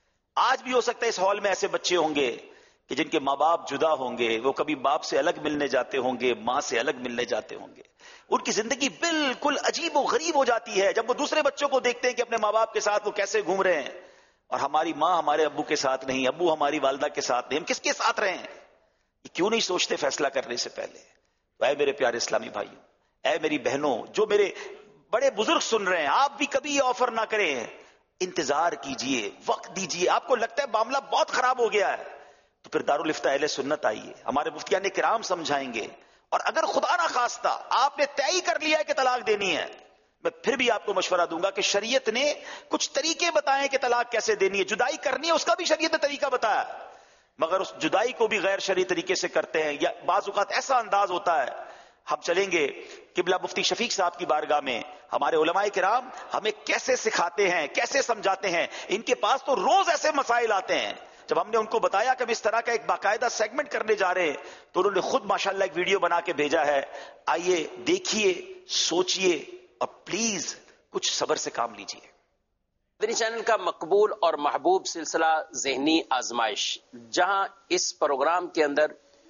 آج بھی ہو سکتا ہے اس ہال میں ایسے بچے ہوں گے کہ جن کے ماں باپ جدا ہوں گے، وہ کبھی باپ سے الگ ملنے جاتے ہوں گے، ماں سے الگ ملنے جاتے ہوں گے، ان کی زندگی بالکل عجیب و غریب ہو جاتی ہے جب وہ دوسرے بچوں کو دیکھتے ہیں کہ اپنے ماں باپ کے ساتھ وہ کیسے گھوم رہے ہیں، اور ہماری ماں ہمارے ابو کے ساتھ نہیں، ابو ہماری والدہ کے ساتھ نہیں، ہم کس کے ساتھ رہے ہیں؟ یہ کیوں نہیں سوچتے فیصلہ کرنے سے پہلے؟ تو اے میرے پیارے اسلامی بھائیوں، اے میری بہنوں، جو میرے بڑے بزرگ سن رہے ہیں، آپ بھی کبھی یہ آفر نہ کریں، انتظار کیجئے، وقت دیجئے۔ آپ کو لگتا ہے معاملہ بہت خراب ہو گیا ہے تو پھر دارالفتہ اہل سنت آئیے، ہمارے مفتیان کرام سمجھائیں گے، اور اگر خدا نہ خواستہ آپ نے طے ہی کر لیا ہے کہ طلاق دینی ہے، میں پھر بھی آپ کو مشورہ دوں گا کہ شریعت نے کچھ طریقے بتائے کہ طلاق کیسے دینی ہے، جدائی کرنی ہے اس کا بھی شریعت نے طریقہ بتایا، مگر اس جدائی کو بھی غیر شرعی طریقے سے کرتے ہیں، یا بعض اوقات ایسا انداز ہوتا ہے۔ ہم چلیں گے قبلہ مفتی شفیق صاحب کی بارگاہ میں، ہمارے علماء کرام ہمیں کیسے سکھاتے ہیں، کیسے سمجھاتے ہیں۔ ان کے پاس تو روز ایسے مسائل آتے ہیں، جب ہم نے ان کو بتایا کہ ہم اس طرح کا ایک باقاعدہ سیگمنٹ کرنے جا رہے ہیں تو انہوں نے خود ماشاءاللہ ایک ویڈیو بنا کے بھیجا ہے، آئیے دیکھیے، سوچئے اور پلیز کچھ صبر سے کام لیجئے۔ مدنی چینل کا مقبول اور محبوب سلسلہ ذہنی آزمائش، جہاں اس پروگرام کے اندر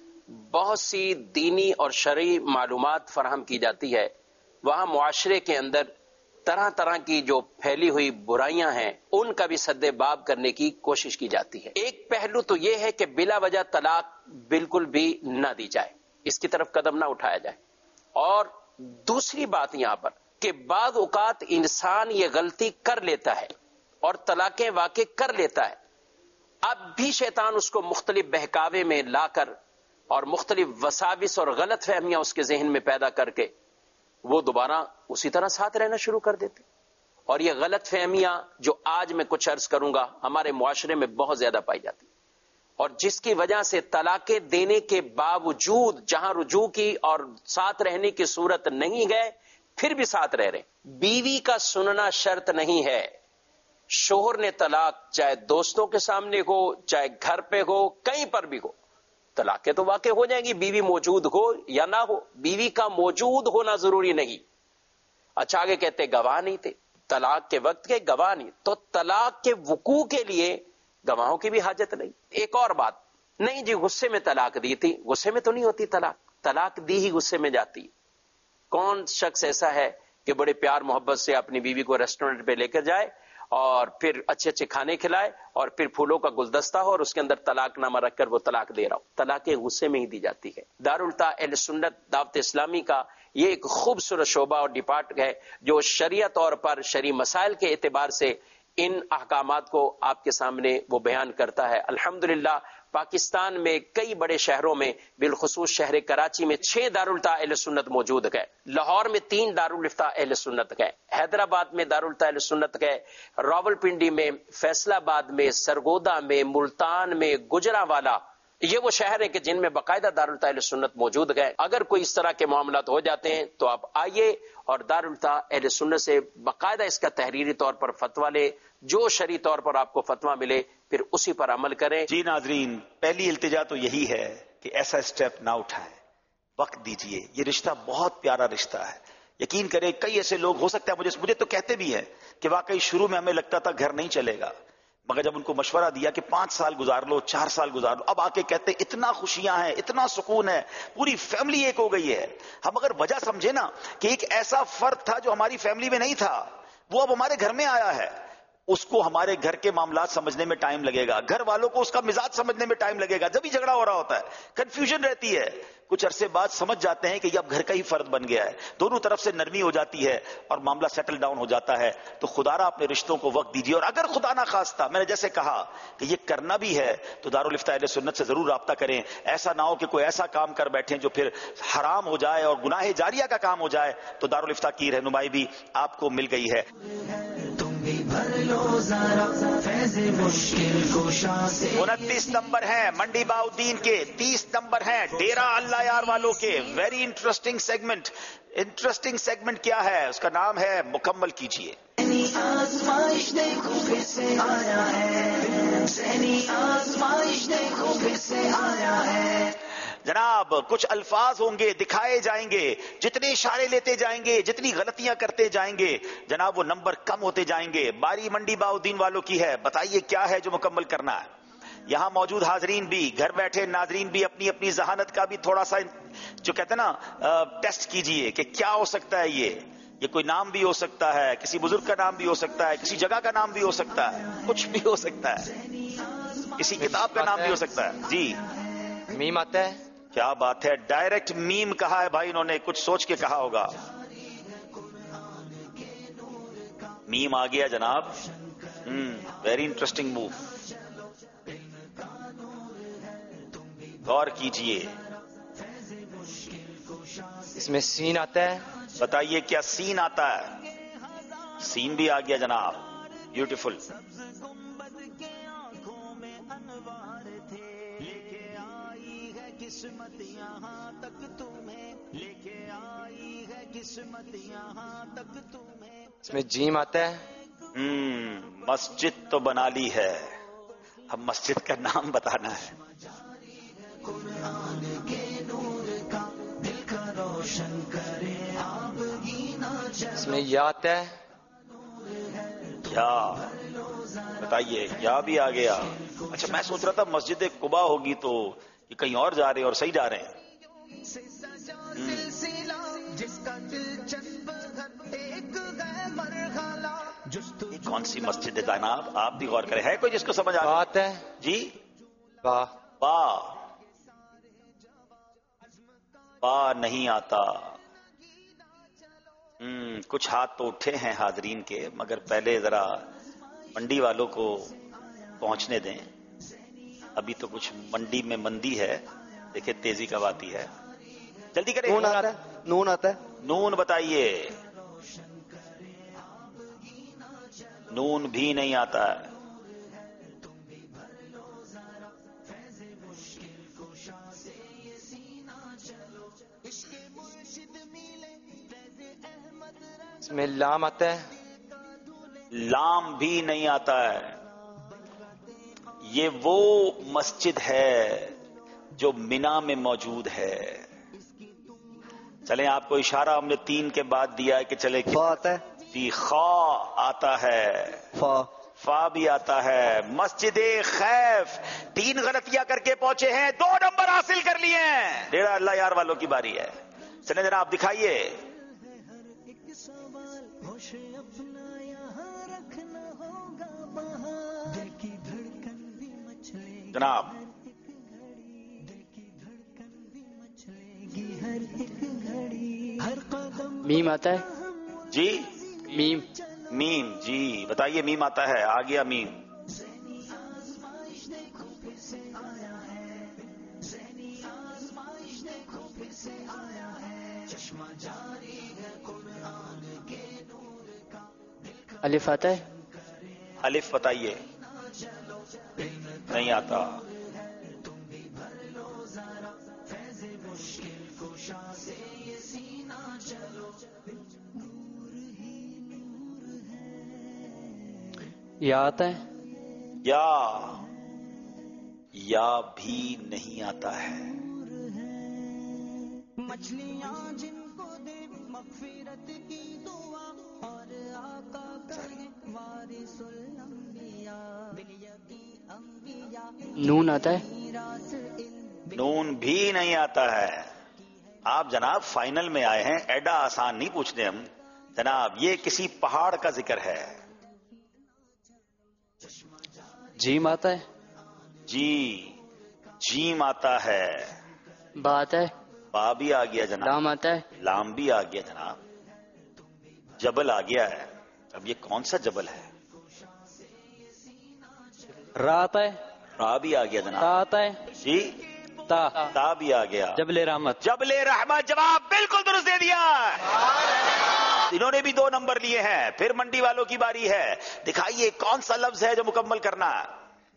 بہت سی دینی اور شرعی معلومات فراہم کی جاتی ہے، وہاں معاشرے کے اندر طرح طرح کی جو پھیلی ہوئی برائیاں ہیں ان کا بھی سد باب کرنے کی کوشش کی جاتی ہے۔ ایک پہلو تو یہ ہے کہ بلا وجہ طلاق بالکل بھی نہ دی جائے، اس کی طرف قدم نہ اٹھایا جائے، اور دوسری بات یہاں پر کہ بعض اوقات انسان یہ غلطی کر لیتا ہے اور طلاقیں واقع کر لیتا ہے، اب بھی شیطان اس کو مختلف بہکاوے میں لا کر اور مختلف وساوس اور غلط فہمیاں اس کے ذہن میں پیدا کر کے وہ دوبارہ اسی طرح ساتھ رہنا شروع کر دیتے، اور یہ غلط فہمیاں جو آج میں کچھ عرض کروں گا ہمارے معاشرے میں بہت زیادہ پائی جاتی، اور جس کی وجہ سے طلاقیں دینے کے باوجود جہاں رجوع کی اور ساتھ رہنے کی صورت نہیں گئے پھر بھی ساتھ رہ رہے۔ بیوی کا سننا شرط نہیں ہے، شوہر نے طلاق چاہے دوستوں کے سامنے ہو، چاہے گھر پہ ہو، کہیں پر بھی ہو، طلاقیں تو واقع ہو جائیں گی، بیوی موجود ہو یا نہ ہو، بیوی کا موجود ہونا ضروری نہیں۔ اچھا آگے کہتے گواہ نہیں تھے، طلاق کے وقت کے گواہ نہیں، تو طلاق کے وقوع کے لیے گواہوں کی بھی حاجت نہیں۔ ایک اور بات، نہیں جی غصے میں طلاق دی تھی، غصے میں تو نہیں ہوتی طلاق، طلاق دی ہی غصے میں جاتی۔ کون شخص ایسا ہے کہ بڑے پیار محبت سے اپنی بیوی کو ریسٹورنٹ پہ لے کر جائے اور پھر اچھے اچھے کھانے کھلائے اور پھر پھولوں کا گلدستہ ہو اور اس کے اندر طلاق نامہ رکھ کر وہ طلاق دے رہا ہو؟ طلاق غصے میں ہی دی جاتی ہے۔ دارالفتہ اہل سنت دعوت اسلامی کا یہ ایک خوبصورت شعبہ اور ڈپارٹ ہے جو شرعیہ طور پر شرعی مسائل کے اعتبار سے ان احکامات کو آپ کے سامنے وہ بیان کرتا ہے۔ الحمدللہ پاکستان میں کئی بڑے شہروں میں بالخصوص شہر کراچی میں چھ دارالفتہ اہل سنت موجود ہے، لاہور میں تین دارالفتہ اہل سنت ہے، حیدرآباد میں دارالفتہ اہل سنت ہے، راول پنڈی میں، فیصل آباد میں، سرگودا میں، ملتان میں، گجرانوالہ یہ وہ شہر ہیں کہ جن میں باقاعدہ دارالفتہ اہل سنت موجود ہیں. اگر کوئی اس طرح کے معاملات ہو جاتے ہیں تو آپ آئیے اور دارالفتہ اہل سنت سے باقاعدہ اس کا تحریری طور پر فتویٰ لے. جو شرعی طور پر آپ کو فتویٰ ملے پھر اسی پر عمل کریں. جی ناظرین، پہلی التجا تو یہی ہے کہ ایسا اسٹیپ نہ اٹھائیں، وقت دیجئے. یہ رشتہ بہت پیارا رشتہ ہے. یقین کریں کئی ایسے لوگ ہو سکتا ہے مجھے مجھے تو کہتے بھی ہیں کہ واقعی شروع میں ہمیں لگتا تھا گھر نہیں چلے گا، مگر جب ان کو مشورہ دیا کہ پانچ سال گزار لو، چار سال گزار لو، اب آ کے کہتے اتنا خوشیاں ہیں، اتنا سکون ہے، پوری فیملی ایک ہو گئی ہے. ہم اگر وجہ سمجھے نا کہ ایک ایسا فرد تھا جو ہماری فیملی میں نہیں تھا، وہ اب ہمارے گھر میں آیا ہے، اس کو ہمارے گھر کے معاملات سمجھنے میں ٹائم لگے گا، گھر والوں کو اس کا مزاج سمجھنے میں ٹائم لگے گا. جب بھی جھگڑا ہو رہا ہوتا ہے کنفیوژن رہتی ہے، کچھ عرصے بعد سمجھ جاتے ہیں کہ یہ اب گھر کا ہی فرد بن گیا ہے، دونوں طرف سے نرمی ہو جاتی ہے اور معاملہ سیٹل ڈاؤن ہو جاتا ہے. تو خدا را اپنے رشتوں کو وقت دیجیے. اور اگر خدا نہ خواستہ میں نے جیسے کہا کہ یہ کرنا بھی ہے تو دارالفتہ اہل سنت سے ضرور رابطہ کریں. ایسا نہ ہو کہ کوئی ایسا کام کر بیٹھیں جو پھر حرام ہو جائے اور گناہ جاریہ کا کام ہو جائے. تو دارالفتہ کی رہنمائی بھی آپ کو مل گئی ہے. انتیس نمبر ہیں منڈی باؤدین کے، تیس نمبر ہیں ڈیرہ اللہ یار والوں کے. Very interesting segment. Interesting segment کیا ہے؟ اس کا نام ہے مکمل کیجئے. آزمائش دیکھو پھر سے آیا ہے، آزمائش دیکھو پھر سے آیا ہے. جناب کچھ الفاظ ہوں گے، دکھائے جائیں گے، جتنے اشارے لیتے جائیں گے، جتنی غلطیاں کرتے جائیں گے جناب وہ نمبر کم ہوتے جائیں گے. باری منڈی باؤدین والوں کی ہے. بتائیے کیا ہے جو مکمل کرنا ہے. یہاں موجود حاضرین بھی، گھر بیٹھے ناظرین بھی اپنی اپنی ذہانت کا بھی تھوڑا سا جو کہتے ہیں نا ٹیسٹ کیجئے کہ کیا ہو سکتا ہے. یہ یہ کوئی نام بھی ہو سکتا ہے، کسی بزرگ کا نام بھی ہو سکتا ہے، کسی جگہ کا نام بھی ہو سکتا ہے، کچھ بھی ہو سکتا ہے، کسی کتاب کا نام بھی ہو سکتا ہے. جی میم آتا ہے. کیا بات ہے، ڈائریکٹ میم کہا ہے بھائی، انہوں نے کچھ سوچ کے کہا ہوگا. میم آ گیا جناب. Very interesting move. غور کیجئے. اس میں سین آتا ہے. بتائیے کیا سین آتا ہے؟ سین بھی آ گیا جناب. بیوٹیفل. قسمت یہاں تک تمہیں لے کے آئی ہے، قسمت یہاں تک تمہیں. اس میں جیم آتا ہے. ہم مسجد تو بنا لی ہے، اب مسجد کا نام بتانا ہے. قرآن کے نور کا دل کا روشن کرے آپ گینا. اس میں یا آتا ہے. یا بتائیے، یا بھی آ گیا. اچھا میں سوچ رہا تھا مسجد قباء ہوگی تو یہ کہیں اور جا رہے ہیں اور صحیح جا رہے ہیں. یہ کون سی مسجد ہے جناب؟ آپ بھی غور کریں. ہے کوئی جس کو سمجھ آتا ہے؟ جی با با با نہیں آتا. ہم کچھ ہاتھ تو اٹھے ہیں حاضرین کے، مگر پہلے ذرا منڈی والوں کو پہنچنے دیں. ابھی تو کچھ منڈی میں مندی ہے، دیکھیں تیزی کب آتی ہے. جلدی کریں. نون آتا ہے. نون آتا ہے. نون بتائیے. نون بھی نہیں آتا ہے. اس میں لام آتا ہے. لام بھی نہیں آتا ہے. یہ وہ مسجد ہے جو مینا میں موجود ہے. چلیں آپ کو اشارہ ہم نے تین کے بعد دیا ہے کہ چلے فا آتا ہے. جی خا آتا ہے. فا فا بھی آتا ہے. مسجد خیف. تین غلطیاں کر کے پہنچے ہیں، دو نمبر حاصل کر لیے ہیں. ڈیرہ اللہ یار والوں کی باری ہے. چلیں ذرا آپ دکھائیے. جناب میم آتا ہے. جی میم. میم جی بتائیے. میم آتا ہے. آ گیا میم. الف آتا ہے. الف بتائیے. نہیں آتا. یا آتا ہے؟ یا یا بھی نہیں آتا ہے. مچھلیاں جن کو دے مغفرت کی دعا اور آقا کرے وارث الانبیاء بالیقی انبیاء. نون آتا ہے؟ نون بھی نہیں آتا ہے. آپ جناب فائنل میں آئے ہیں، ایڈا آسان نہیں پوچھتے ہم جناب. یہ کسی پہاڑ کا ذکر ہے. جیم آتا ہے؟ جی جیم آتا ہے. با آتا ہے؟ با بھی آ گیا جناب. لام آتا ہے؟ لام بھی آ گیا جناب. جبل آ گیا ہے. اب یہ کون سا جبل ہے؟ را آتا ہے؟ را بھی آ گیا تا جناب. آتا ہے؟ جی تا تا بھی آ گیا. جبل رحمت. جبل رحمت جواب بالکل درست دے دیا. انہوں نے بھی دو نمبر لیے ہیں. پھر منڈی والوں کی باری ہے. دکھائیے کون سا لفظ ہے جو مکمل کرنا ہے.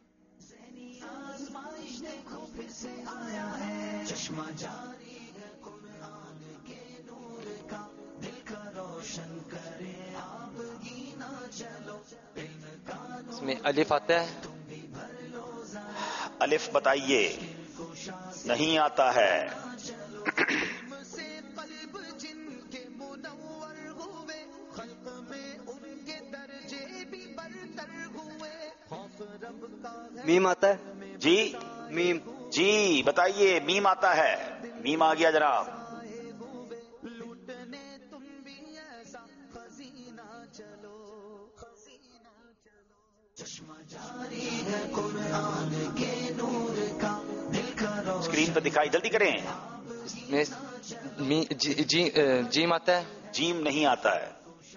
اس میں الف آتا ہے؟ الف بتائیے. نہیں آتا ہے. میم آتا ہے؟ جی میم. جی بتائیے. میم آتا ہے. میم آ گیا جناب. اسکرین پہ دکھائی، جلدی کریں. اس میں می- جی- جی- جیم آتا ہے؟ جیم نہیں آتا ہے.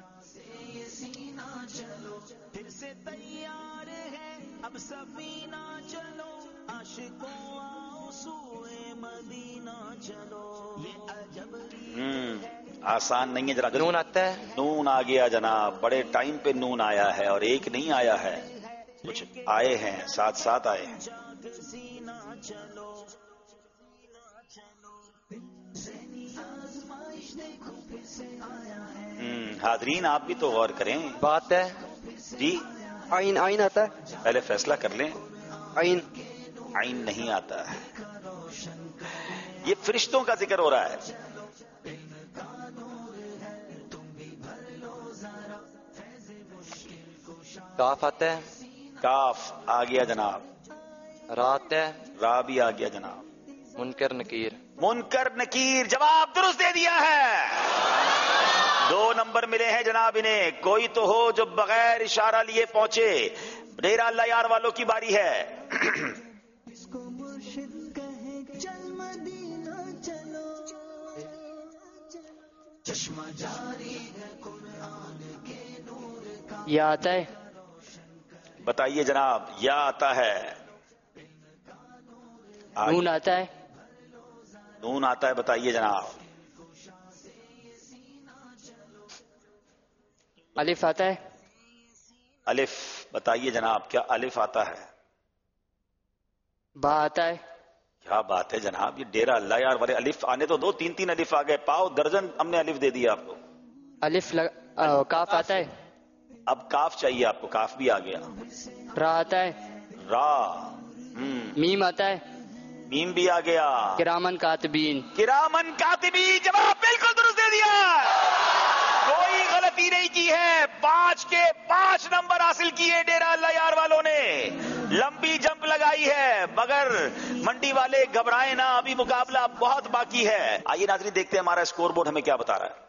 اب سفینہ چلو عاشقوں آؤ سوئے مدینہ چلو. یہ عجب ہم آسان نہیں ہے جناب. نون آتا ہے؟ نون آ گیا جناب. بڑے ٹائم پہ نون آیا ہے اور ایک نہیں آیا ہے، کچھ آئے ہیں ساتھ ساتھ آئے ہیں. ہم، حاضرین آپ بھی تو غور کریں. بات ہے؟ جی آئین. آئین آتا ہے؟ پہلے فیصلہ کر لیں. آئین. آئین نہیں آتا ہے. یہ فرشتوں کا ذکر ہو رہا ہے. کاف آتا ہے؟ کاف آ گیا جناب. را آتا ہے؟ را بھی آ گیا جناب. منکر نکیر. منکر نکیر جواب درست دے دیا ہے. دو نمبر ملے ہیں جناب انہیں. کوئی تو ہو جو بغیر اشارہ لیے پہنچے. ڈیرہ اللہ یار والوں کی باری ہے. یا آتا ہے؟ بتائیے جناب. یا آتا ہے. نون آتا ہے؟ نون آتا ہے. بتائیے جناب. الف آتا ہے؟ الف بتائیے جناب. کیا الف آتا ہے؟ با آتا ہے؟ کیا بات ہے جناب. یہ ڈیرہ اللہ یار والے الف آنے تو دو. تین تین الف آ گئے. پاؤ درجن ہم نے الف دے دیا آپ کو. الف لگ... آ, کاف آتا ہے؟ اب کاف چاہیے آپ کو. کاف بھی آ گیا. را آتا ہے؟ را. ہم میم آتا ہے؟ میم بھی آ گیا. کرامن کاتبین. کرامن کاتبی جواب بالکل درست دے دیا. کوئی غلطی نہیں کی ہے. پانچ کے پانچ نمبر حاصل کیے ڈیرہ اللہ یار والوں نے. لمبی جمپ لگائی ہے مگر منڈی والے گھبرائے نہ. ابھی مقابلہ بہت باقی ہے. آئیے ناظرین دیکھتے ہیں ہمارا اسکور بورڈ ہمیں کیا بتا رہا ہے.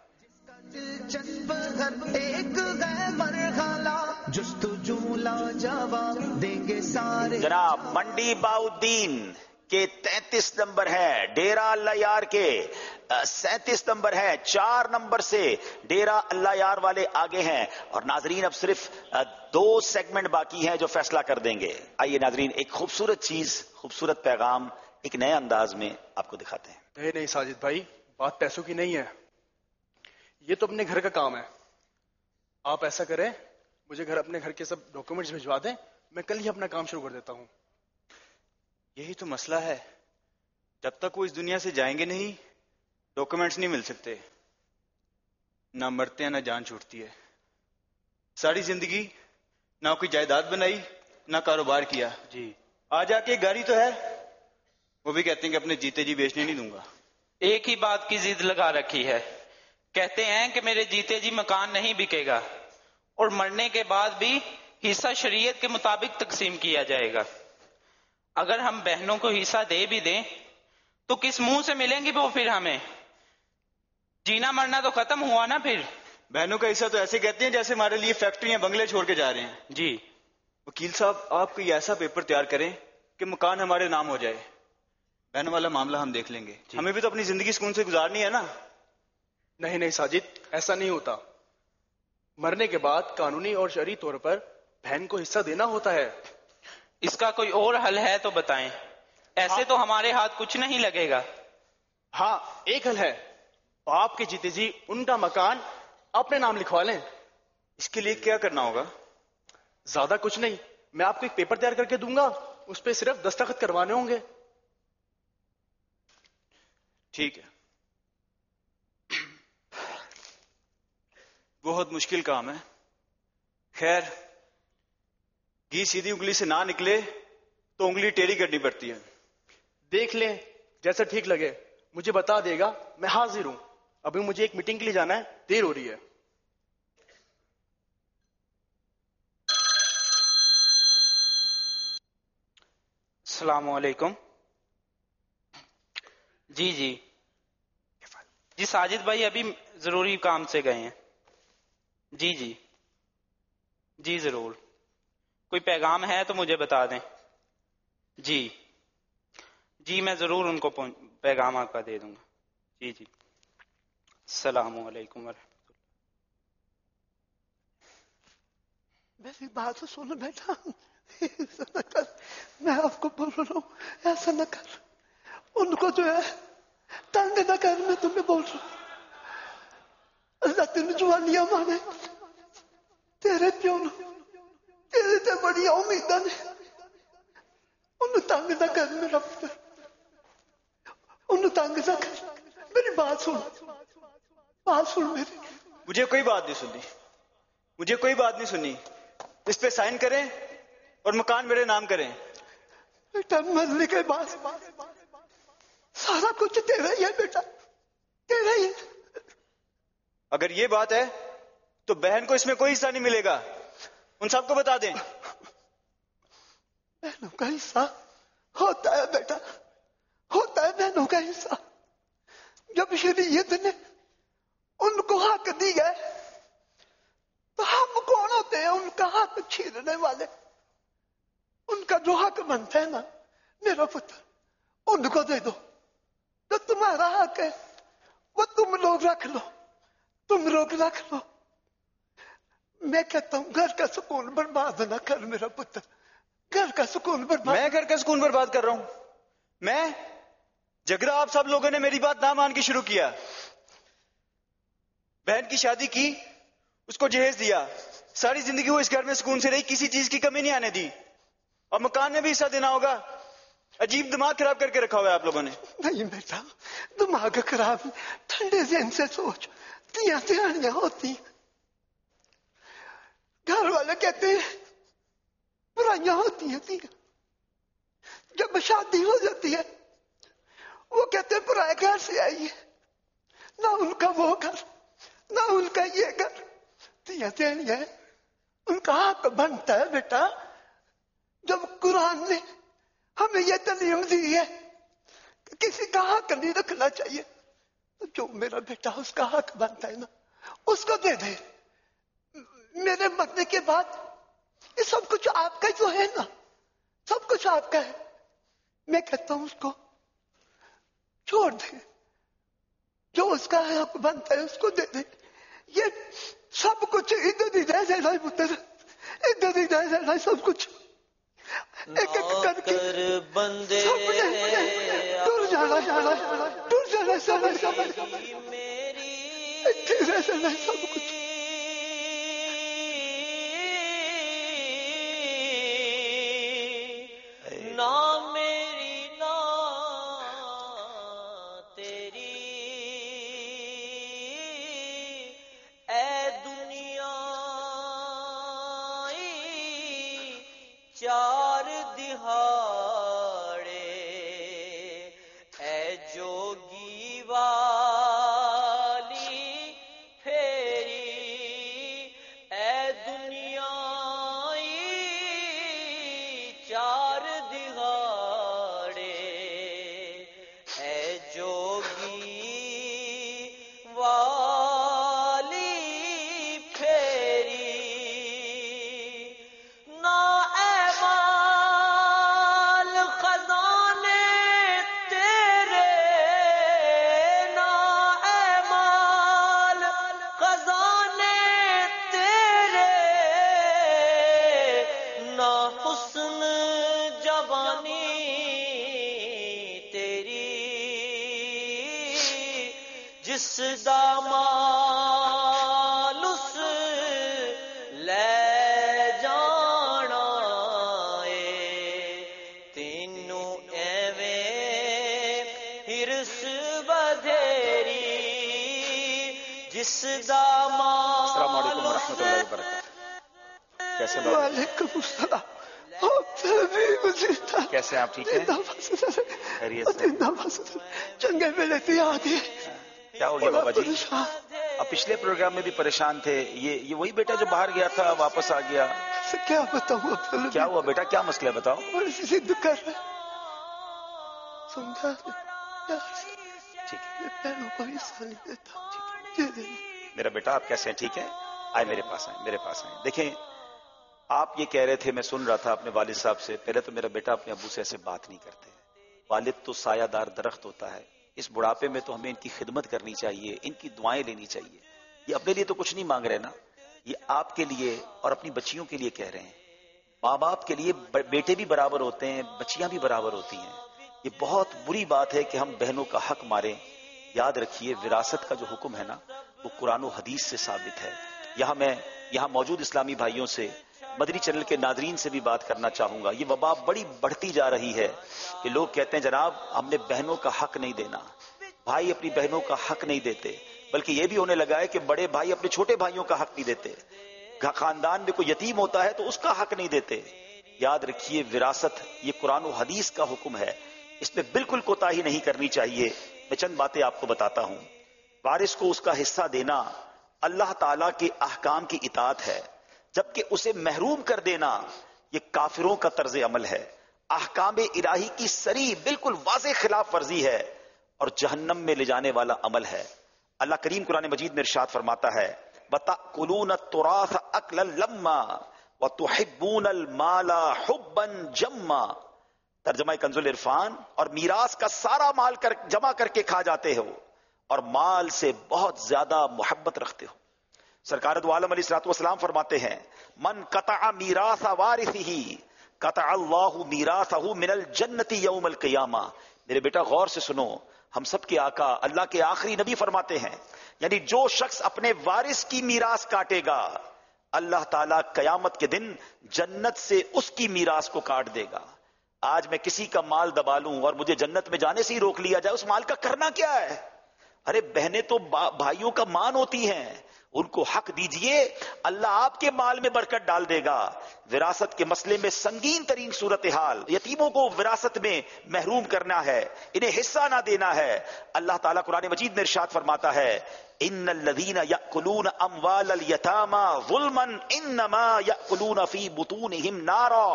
جناب منڈی باؤدین کے تینتیس نمبر ہے. ڈیرہ اللہ یار کے سینتیس نمبر ہے. چار نمبر سے ڈیرہ اللہ یار والے آگے ہیں. اور ناظرین اب صرف دو سیگمنٹ باقی ہیں جو فیصلہ کر دیں گے. آئیے ناظرین ایک خوبصورت چیز، خوبصورت پیغام ایک نئے انداز میں آپ کو دکھاتے ہیں. نہیں نہیں ساجد بھائی، بات پیسوں کی نہیں ہے. یہ تو اپنے گھر کا کام ہے. آپ ایسا کریں، مجھے گھر اپنے گھر کے سب ڈاکومنٹس بھجوا دیں. میں کل ہی اپنا کام شروع کر دیتا ہوں. یہی تو مسئلہ ہے. جب تک وہ اس دنیا سے جائیں گے نہیں، ڈاکومنٹس نہیں مل سکتے. نہ مرتے ہیں نہ جان چھوٹتی ہے. ساری زندگی نہ کوئی جائیداد بنائی نہ کاروبار کیا جی آج آ کے گاڑی تو ہے وہ بھی کہتے ہیں کہ اپنے جیتے جی بیچنے نہیں دوں گا. ایک ہی بات کی ضد لگا رکھی ہے. کہتے ہیں کہ میرے جیتے جی مکان نہیں بکے گا اور مرنے کے بعد بھی حصہ شریعت کے مطابق تقسیم کیا جائے گا. اگر ہم بہنوں کو حصہ دے بھی دیں تو کس منہ سے ملیں گی وہ پھر ہمیں؟ جینا مرنا تو ختم ہوا نا پھر. بہنوں کا حصہ تو ایسے کہتے ہیں جیسے ہمارے لیے فیکٹریاں بنگلے چھوڑ کے جا رہے ہیں. جی وکیل صاحب آپ کوئی ایسا پیپر تیار کریں کہ مکان ہمارے نام ہو جائے. بہنوں والا معاملہ ہم دیکھ لیں گے. ہمیں بھی تو اپنی زندگی سکون سے گزارنی ہے نا. نہیں نہیں ساجد ایسا نہیں ہوتا. مرنے کے بعد قانونی اور شرعی طور پر بہن کو حصہ دینا ہوتا ہے. اس کا کوئی اور حل ہے تو بتائیں. ایسے تو ہمارے ہاتھ کچھ نہیں لگے گا. ہاں ایک حل ہے. آپ کے جیتے جی ان کا مکان اپنے نام لکھوا لیں. اس کے لیے کیا کرنا ہوگا؟ زیادہ کچھ نہیں. میں آپ کو ایک پیپر تیار کر کے دوں گا, اس پہ صرف دستخط کروانے ہوں گے. ٹھیک ہے. بہت مشکل کام ہے. خیر گھی سیدھی انگلی سے نہ نکلے تو انگلی ٹیڑھی کرنی پڑتی ہے. دیکھ لیں جیسا ٹھیک لگے. مجھے بتا دے گا, میں حاضر ہوں. ابھی مجھے ایک میٹنگ کے لیے جانا ہے, دیر ہو رہی ہے. السلام علیکم. جی جی جی ساجد بھائی ابھی ضروری کام سے گئے ہیں. جی جی جی ضرور. کوئی پیغام ہے تو مجھے بتا دیں. جی جی میں ضرور ان کو پیغام آپ کا دے دوں گا. جی جی السلام علیکم ورحمۃ اللہ. میری بات سنو بیٹا, ایسا نہ کر. میں آپ کو بول رہا ہوں ایسا نہ کر. ان کو جو ہے تنگ نہ کر. میں تمہیں بول رہا ہوں اللہ تین جوانیاں مانے. تیرے پیو نو تیرے تے بڑی امیداں نے. انہوں تنگ نہ کر میرا پتر. انہوں تنگ نہ کر. میری بات سن, بات سن میری. مجھے کوئی بات نہیں سننی. مجھے کوئی بات نہیں سننی. اس پہ سائن کریں اور مکان میرے نام کریں. بیٹا مرنے کے بعد سارا کچھ تیرا ہی ہے بیٹا, تیرا ہی ہے. اگر یہ بات ہے تو بہن کو اس میں کوئی حصہ نہیں ملے گا. ان سب کو بتا دیں. بہنوں کا حصہ ہوتا ہے بیٹا, ہوتا ہے بہنوں کا حصہ. جب شریعت نے ان کو حق دیا ہے تو ہم کون ہوتے ہیں ان کا حق چھیننے والے؟ ان کا جو حق بنتا ہے نا میرا پتر, ان کو دے دو. جو تمہارا حق ہے وہ تم لوگ رکھ لو, تم لوگ رکھ لو. میں کہتا ہوں گھر کا سکون برباد نہ کر میرا پتر. گھر کا سکون برباد. میں گھر کا سکون برباد کر رہا ہوں؟ میں جگرا آپ سب لوگوں نے میری بات نہ مان کے شروع کیا. بہن کی شادی کی, اس کو جہیز دیا, ساری زندگی وہ اس گھر میں سکون سے رہی, کسی چیز کی کمی نہیں آنے دی. اور مکان میں بھی حصہ دینا ہوگا. عجیب دماغ خراب کر کے رکھا ہوا ہے آپ لوگوں نے. نہیں بیٹا دماغ خراب, ٹھنڈے ذہن سے سوچ. تیاں تیاریاں ہوتی, گھر والے کہتے ہیں برائیاں ہوتی ہیں تیاں. جب شادی ہو جاتی ہے وہ کہتے ہیں پرائے گھر سے آئی ہے, نہ ان کا وہ گھر نہ ان کا یہ گھر. تیاں تیاریاں ان کا حق بنتا ہے بیٹا. جب قرآن نے ہمیں یہ تعلیم دی ہے کہ کسی کا حق نہیں رکھنا چاہیے, تو جو میرا بیٹا اس کا حق بنتا ہے نا اس کو دے دے. میرے مرنے کے بعد یہ سب کچھ آپ کا جو ہے نا, سب کچھ آپ کا ہے. میں کہتا ہوں اس کو چھوڑ دے. جو اس کا حق بنتا ہے اس کو دے دے. یہ سب کچھ ادھر ہی رہ جانا پتر, ادھر ہی رہ جانا سب کچھ. ایک ایک کر کے بندے سب نے ٹر جانا جانا ٹر جانا سب اتنے رہ جانا سب کچھ. نہ میری نہ تیری اے دنیا جس دا مال اس لے جانا اے تینوں ایویں ہرس بدھیری جس دا مال السلام علیکم ورحمۃ اللہ وبرکاتہ. کیسے بابا؟ وعلیکم السلام. کیسے آپ ٹھیک ہیں؟ خیریت سے؟ چنگے ملے تھے آگے. کیا ہو گیا بابا جی؟ اب پچھلے پروگرام میں بھی پریشان تھے. یہ یہ وہی بیٹا جو باہر گیا تھا واپس آ گیا؟ کیا بتاؤں؟ کیا ہوا بیٹا؟ کیا مسئلہ ہے بتاؤ. بڑی سی ضد کر رہا ہے. سمجھا ٹھیک ہے پہلوں کو حصہ نہیں دیتا. میرا بیٹا آپ کیسے ہیں؟ ٹھیک ہے؟ آئے میرے پاس آئے میرے پاس آئے. دیکھیں آپ یہ کہہ رہے تھے، میں سن رہا تھا اپنے والد صاحب سے. پہلے تو میرا بیٹا اپنے ابو سے ایسے بات نہیں کرتے. والد تو سایہ دار درخت ہوتا ہے. اس بڑھاپے میں تو ہمیں ان کی خدمت کرنی چاہیے، ان کی دعائیں لینی چاہیے. یہ اپنے لیے تو کچھ نہیں مانگ رہے نا، یہ آپ کے لیے اور اپنی بچیوں کے لیے کہہ رہے ہیں. ماں باپ کے لیے بیٹے بھی برابر ہوتے ہیں، بچیاں بھی برابر ہوتی ہیں. یہ بہت بری بات ہے کہ ہم بہنوں کا حق ماریں. یاد رکھیے وراثت کا جو حکم ہے نا وہ قرآن و حدیث سے ثابت ہے. یہاں میں یہاں موجود اسلامی بھائیوں سے، مدنی چینل کے ناظرین سے بھی بات کرنا چاہوں گا. یہ وبا بڑی بڑھتی جا رہی ہے کہ لوگ کہتے ہیں جناب ہم نے بہنوں کا حق نہیں دینا، بھائی اپنی بہنوں کا حق نہیں دیتے. بلکہ یہ بھی ہونے لگا ہے کہ بڑے بھائی اپنے چھوٹے بھائیوں کا حق نہیں دیتے. خاندان میں کوئی یتیم ہوتا ہے تو اس کا حق نہیں دیتے. یاد رکھیے وراثت یہ قرآن و حدیث کا حکم ہے، اس میں بالکل کوتاہی نہیں کرنی چاہیے. میں چند باتیں آپ کو بتاتا ہوں. وارث کو اس کا حصہ دینا اللہ تعالیٰ کے احکام کی اطاعت ہے، جبکہ اسے محروم کر دینا یہ کافروں کا طرز عمل ہے، احکام الہی کی صریح بالکل واضح خلاف ورزی ہے اور جہنم میں لے جانے والا عمل ہے. اللہ کریم قرآن مجید میں ارشاد فرماتا ہے وَتَأْكُلُونَ التُّرَاثَ أَكْلًا لَمًّا وَتُحِبُّونَ الْمَالَ حُبًّا جَمًّا. ترجمہ کنز العرفان، اور میراث کا سارا مال کر جمع کر کے کھا جاتے ہو اور مال سے بہت زیادہ محبت رکھتے ہو. سرکار دو عالم علیہ الصلوۃ والسلام فرماتے ہیں من قطع میراث وارثه قطع اللہ میراثہ من الجنت یوم القیامہ. میرے بیٹا غور سے سنو، ہم سب کے آقا اللہ کے آخری نبی فرماتے ہیں یعنی جو شخص اپنے وارث کی میراث کاٹے گا اللہ تعالیٰ قیامت کے دن جنت سے اس کی میراث کو کاٹ دے گا. آج میں کسی کا مال دبا لوں اور مجھے جنت میں جانے سے ہی روک لیا جائے، اس مال کا کرنا کیا ہے؟ ارے بہنیں تو بھائیوں کا مان ہوتی ہیں، ان کو حق دیجئے، اللہ آپ کے مال میں برکت ڈال دے گا. وراثت کے مسئلے میں سنگین ترین صورتحال، یتیموں کو وراثت میں محروم کرنا ہے، انہیں حصہ نہ دینا ہے. اللہ تعالیٰ قرآن مجید میں ارشاد فرماتا ہے ان الذین یأکلون اموال الیتامی ظلما انما یأکلون فی بطونہم نارا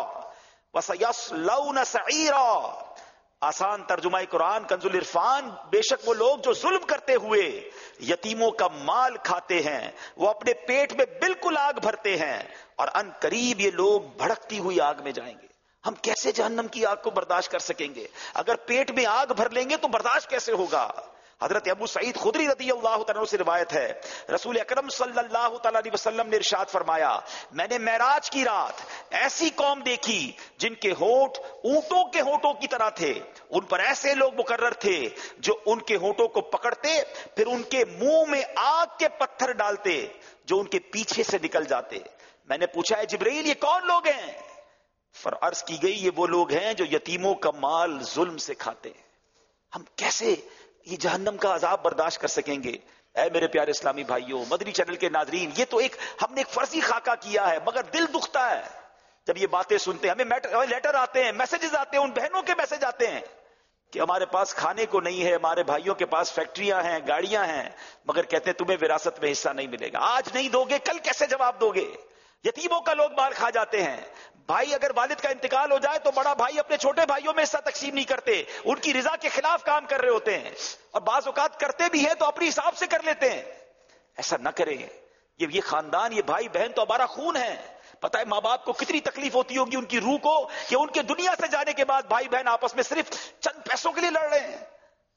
وسیصلون سعیرا. آسان ترجمہ قرآن کنز العرفان، بے شک وہ لوگ جو ظلم کرتے ہوئے یتیموں کا مال کھاتے ہیں وہ اپنے پیٹ میں بالکل آگ بھرتے ہیں اور ان قریب یہ لوگ بھڑکتی ہوئی آگ میں جائیں گے. ہم کیسے جہنم کی آگ کو برداشت کر سکیں گے؟ اگر پیٹ میں آگ بھر لیں گے تو برداشت کیسے ہوگا؟ حضرت ابو سعید خدری رضی اللہ تعالیٰ سے روایت ہے رسول اکرم صلی اللہ تعالیٰ علیہ وسلم نے ارشاد فرمایا میں نے معراج کی رات ایسی قوم دیکھی جن کے ہونٹ اونٹوں کے ہونٹوں کی طرح تھے، ان پر ایسے لوگ مقرر تھے جو ان کے ہونٹوں کو پکڑتے پھر ان کے منہ میں آگ کے پتھر ڈالتے جو ان کے پیچھے سے نکل جاتے. میں نے پوچھا ہے جبرائیل یہ کون لوگ ہیں؟ فرعرض کی گئی یہ وہ لوگ ہیں جو یتیموں کا مال ظلم سے کھاتے ہیں. ہم کیسے یہ جہنم کا عذاب برداشت کر سکیں گے؟ اے میرے پیارے اسلامی بھائیوں، مدنی چینل کے ناظرین، یہ تو ایک ہم نے ایک فرضی خاکہ کیا ہے مگر دل دکھتا ہے جب یہ باتیں سنتے ہیں. ہمیں لیٹر آتے ہیں، میسجز آتے ہیں، ان بہنوں کے میسج آتے ہیں کہ ہمارے پاس کھانے کو نہیں ہے، ہمارے بھائیوں کے پاس فیکٹریاں ہیں، گاڑیاں ہیں، مگر کہتے ہیں تمہیں وراثت میں حصہ نہیں ملے گا. آج نہیں دو گے کل کیسے جواب دو گے؟ یتیموں کا لوگ مال کھا جاتے ہیں. بھائی اگر والد کا انتقال ہو جائے تو بڑا بھائی اپنے چھوٹے بھائیوں میں حصہ تقسیم نہیں کرتے، ان کی رضا کے خلاف کام کر رہے ہوتے ہیں، اور بعض اوقات کرتے بھی ہیں تو اپنی حساب سے کر لیتے ہیں. ایسا نہ کریں. یہ یہ خاندان، یہ بھائی بہن تو ہمارا خون ہے. پتہ ہے ماں باپ کو کتنی تکلیف ہوتی ہوگی ان کی روح کو کہ ان کے دنیا سے جانے کے بعد بھائی بہن آپس میں صرف چند پیسوں کے لیے لڑ رہے ہیں.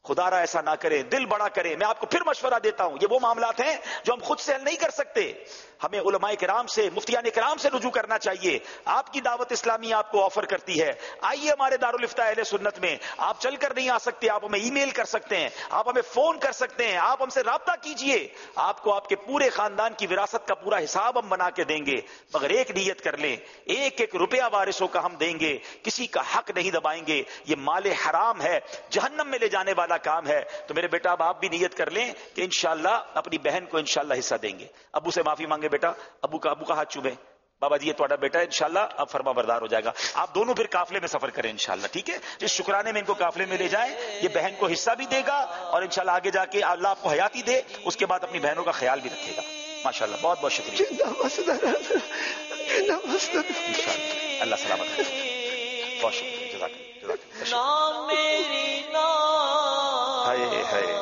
خدا را ایسا نہ کرے، دل بڑا کرے. میں آپ کو پھر مشورہ دیتا ہوں، یہ وہ معاملات ہیں جو ہم خود سے حل نہیں کر سکتے. ہمیں علماء کرام سے، مفتیان کرام سے رجوع کرنا چاہیے. آپ کی دعوت اسلامی آپ کو آفر کرتی ہے، آئیے ہمارے دارالفتاء اہل سنت میں. آپ چل کر نہیں آ سکتے، آپ ہمیں ای میل کر سکتے ہیں، آپ ہمیں فون کر سکتے ہیں، آپ ہم سے رابطہ کیجئے. آپ کو آپ کے پورے خاندان کی وراثت کا پورا حساب ہم بنا کے دیں گے. مگر ایک نیت کر لیں، ایک ایک روپیہ وارثوں کا ہم دیں گے، کسی کا حق نہیں دبائیں گے. یہ مال حرام ہے، جہنم میں لے جانے والا کام ہے. تو میرے بیٹا اب آپ بھی نیت کر لیں کہ انشاءاللہ اپنی بہن کو انشاءاللہ حصہ دیں گے. ابو سے معافی مانگے بیٹا، ابو کا ابو کا ہاتھ چومے. بابا جی یہ تھوڑا بیٹا ہے، انشاءاللہ اب فرما بردار ہو جائے گا. آپ دونوں پھر قافلے میں سفر کریں انشاءاللہ، ٹھیک ہے؟ جس شکرانے میں ان کو قافلے میں لے جائیں. یہ بہن کو حصہ بھی دے گا اور انشاءاللہ آگے جا کے اللہ آپ کو حیاتی دے، اس کے بعد اپنی بہنوں کا خیال بھی رکھے گا. ماشاءاللہ، بہت بہت شکریہ. اللہ سلامت رکھے. بہت شکریہ، جزاک اللہ. ہائے ہائے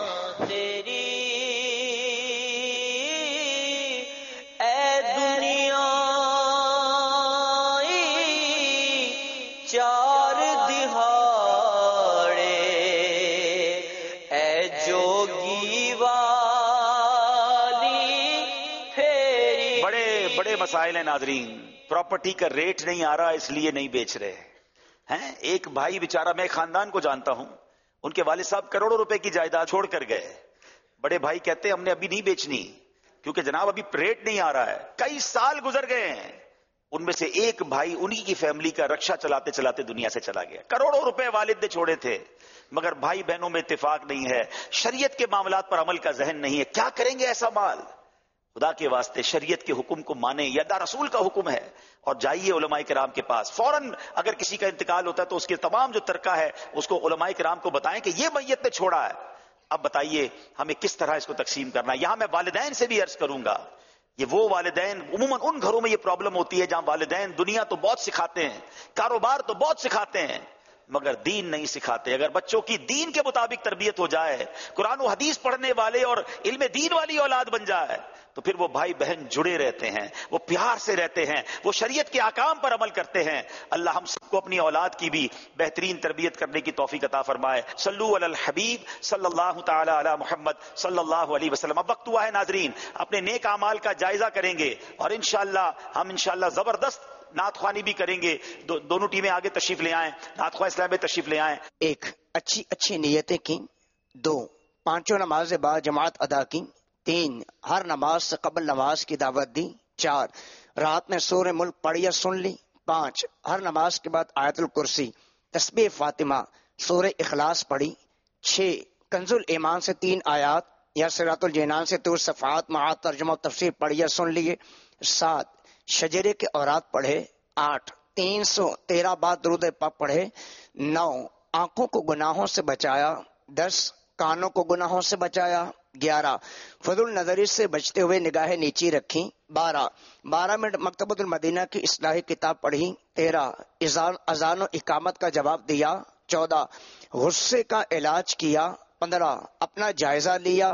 مسائل ہیں ناظرین. پراپرٹی کا ریٹ نہیں آ رہا اس لیے نہیں بیچ رہے ہیں. ایک بھائی بیچارہ، میں خاندان کو جانتا ہوں، ان کے والد صاحب کروڑوں روپے کی جائیداد چھوڑ کر گئے. بڑے بھائی کہتے ہیں ہم نے ابھی نہیں بیچنی کیونکہ جناب ابھی ریٹ نہیں آ رہا ہے. کئی سال گزر گئے ہیں. ان میں سے ایک بھائی انہی کی فیملی کا رکشہ چلاتے چلاتے دنیا سے چلا گیا. کروڑوں روپے والد نے چھوڑے تھے، مگر بھائی بہنوں میں اتفاق نہیں ہے، شریعت کے معاملات پر عمل کا ذہن نہیں ہے. کیا کریں گے ایسا مال؟ خدا کے واسطے شریعت کے حکم کو مانیں، یہ اللہ رسول کا حکم ہے. اور جائیے علماء کرام کے پاس. فوراً اگر کسی کا انتقال ہوتا ہے تو اس کے تمام جو ترکہ ہے اس کو علماء کرام کو بتائیں کہ یہ میت نے چھوڑا ہے. اب بتائیے ہمیں کس طرح اس کو تقسیم کرنا ہے. یہاں میں والدین سے بھی عرض کروں گا، یہ وہ والدین، عموماً ان گھروں میں یہ پرابلم ہوتی ہے جہاں والدین دنیا تو بہت سکھاتے ہیں، کاروبار تو بہت سکھاتے ہیں، مگر دین نہیں سکھاتے. اگر بچوں کی دین کے مطابق تربیت ہو جائے، قرآن و حدیث پڑھنے والے اور علم دین والی اولاد بن جائے، تو پھر وہ بھائی بہن جڑے رہتے ہیں، وہ پیار سے رہتے ہیں، وہ شریعت کے احکام پر عمل کرتے ہیں. اللہ ہم سب کو اپنی اولاد کی بھی بہترین تربیت کرنے کی توفیق عطا فرمائے. صلو علی الحبیب صلی اللہ تعالی علی محمد صلی اللہ علیہ وسلم. اب وقت ہوا ہے ناظرین، اپنے نیک اعمال کا جائزہ کریں گے اور انشاءاللہ ہم انشاءاللہ زبردست نعت خوانی بھی کریں گے. دو, دونوں ٹیمیں آگے تشریف لے آئیں، نعت خواہ اسلام میں تشریف لے آئیں. ایک، اچھی اچھی نیتیں کی. دو، پانچوں نماز با جماعت ادا کی. تین، ہر نماز سے قبل نماز کی دعوت دی. چار، رات میں سورہ ملک پڑھی یا سن لی. پانچ، ہر نماز کے بعد آیت الکرسی، تسبیح فاطمہ، سورہ اخلاص پڑھی. چھ، کنز الایمان سے تین آیات یا صراط الجنان سے دو صفحات مع ترجمہ و تفسیر پڑھی یا سن لیے. سات، شجرے کے اورات پڑھے. آٹھ، تین سو تیرہ بار درود پاک پڑھے. نو، آنکھوں کو گناہوں سے بچایا. دس، کانوں کو گناہوں سے بچایا. گیارہ، فضل النظری سے بچتے ہوئے نگاہیں نیچی رکھی. بارہ، بارہ منٹ مکتبۃ المدینہ کی اصلاحی کتاب پڑھی. تیرہ، اذان و اقامت کا جواب دیا. چودہ، غصے کا علاج کیا. پندرہ، اپنا جائزہ لیا.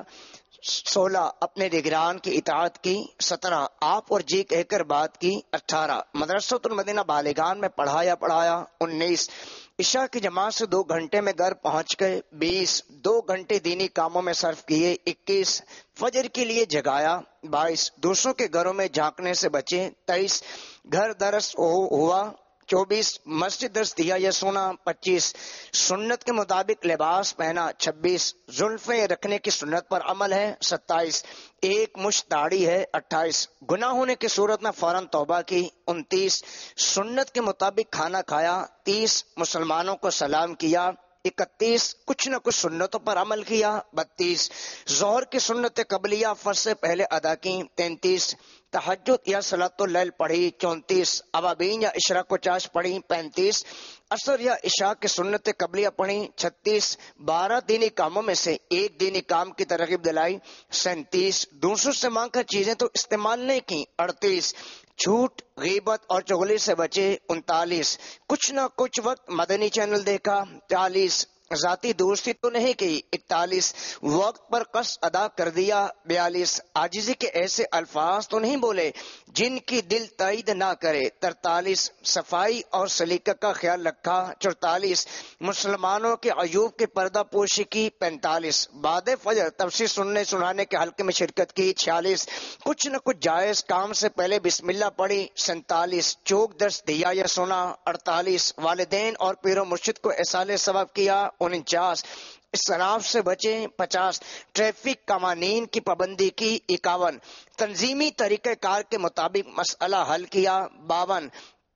سولہ، اپنے نگران کی اطاعت کی. سترہ، آپ اور جی کہہ کر بات کی. اٹھارہ، مدرسۃ المدینہ بالغان میں پڑھایا پڑھایا. انیس، عشاء کی جماعت سے دو گھنٹے میں گھر پہنچ گئے. بیس، دو گھنٹے دینی کاموں میں صرف کیے. اکیس، فجر کے لیے جگایا. بائیس، دوسروں کے گھروں میں جھانکنے سے بچے. تیئیس، گھر درس ہوا. چوبیس، مسجد درس دیا یا سنا. پچیس، سنت کے مطابق لباس پہنا. چھبیس، زلفیں رکھنے کی سنت پر عمل ہے. ستائیس، ایک مشت داڑھی ہے. اٹھائیس، گناہ ہونے کی صورت میں فوراً توبہ کی. انتیس، سنت کے مطابق کھانا کھایا. تیس، مسلمانوں کو سلام کیا. اکتیس، کچھ نہ کچھ سنتوں پر عمل کیا. بتیس، ظہر کی سنت قبلیہ فرض سے پہلے ادا کی. تینتیس، تہجد یا صلاۃ اللیل پڑھی. چونتیس، ابابین یا اشراق و چاش پڑھی. پینتیس، عصر یا عشاء کی سنت قبلیہ پڑھی. چھتیس، بارہ دینی کاموں میں سے ایک دینی کام کی ترغیب دلائی. سینتیس، دوسروں سے مانگ کر چیزیں تو استعمال نہیں کی. اڑتیس، جھوٹ، غیبت اور چغلی سے بچے. انتالیس، کچھ نہ کچھ وقت مدنی چینل دیکھا. چالیس، ذاتی دوستی تو نہیں کی، اکتالیس وقت پر قصد ادا کر دیا، بیالیس عاجزی کے ایسے الفاظ تو نہیں بولے جن کی دل تائید نہ کرے، ترتالیس صفائی اور سلیقہ کا خیال رکھا، چورتالیس مسلمانوں کے عیوب کی پردہ پوشی کی، پینتالیس بعد فجر تفسیر سننے سنانے کے حلقے میں شرکت کی، چھیالیس کچھ نہ کچھ جائز کام سے پہلے بسم اللہ پڑھی، سینتالیس چوک درس دیا یا سنا، اڑتالیس والدین اور پیر و مرشد کو احسان ثواب کیا، انچاس اسراف سے بچیں، پچاس ٹریفک قوانین کی پابندی کی، اکاون تنظیمی طریقہ کار کے مطابق مسئلہ حل کیا، باون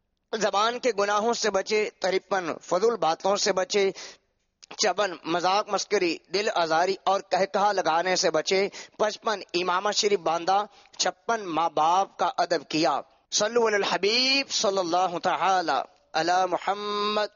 زبان کے گناہوں سے بچے، ترپن فضول باتوں سے بچے، چون مذاق مسکری دل آزاری اور کہکہا لگانے سے بچے، پچپن امامہ شریف باندھا، چھپن ماں باپ کا ادب کیا۔ صلو علی الحبیب صلی اللہ تعالی علی محمد۔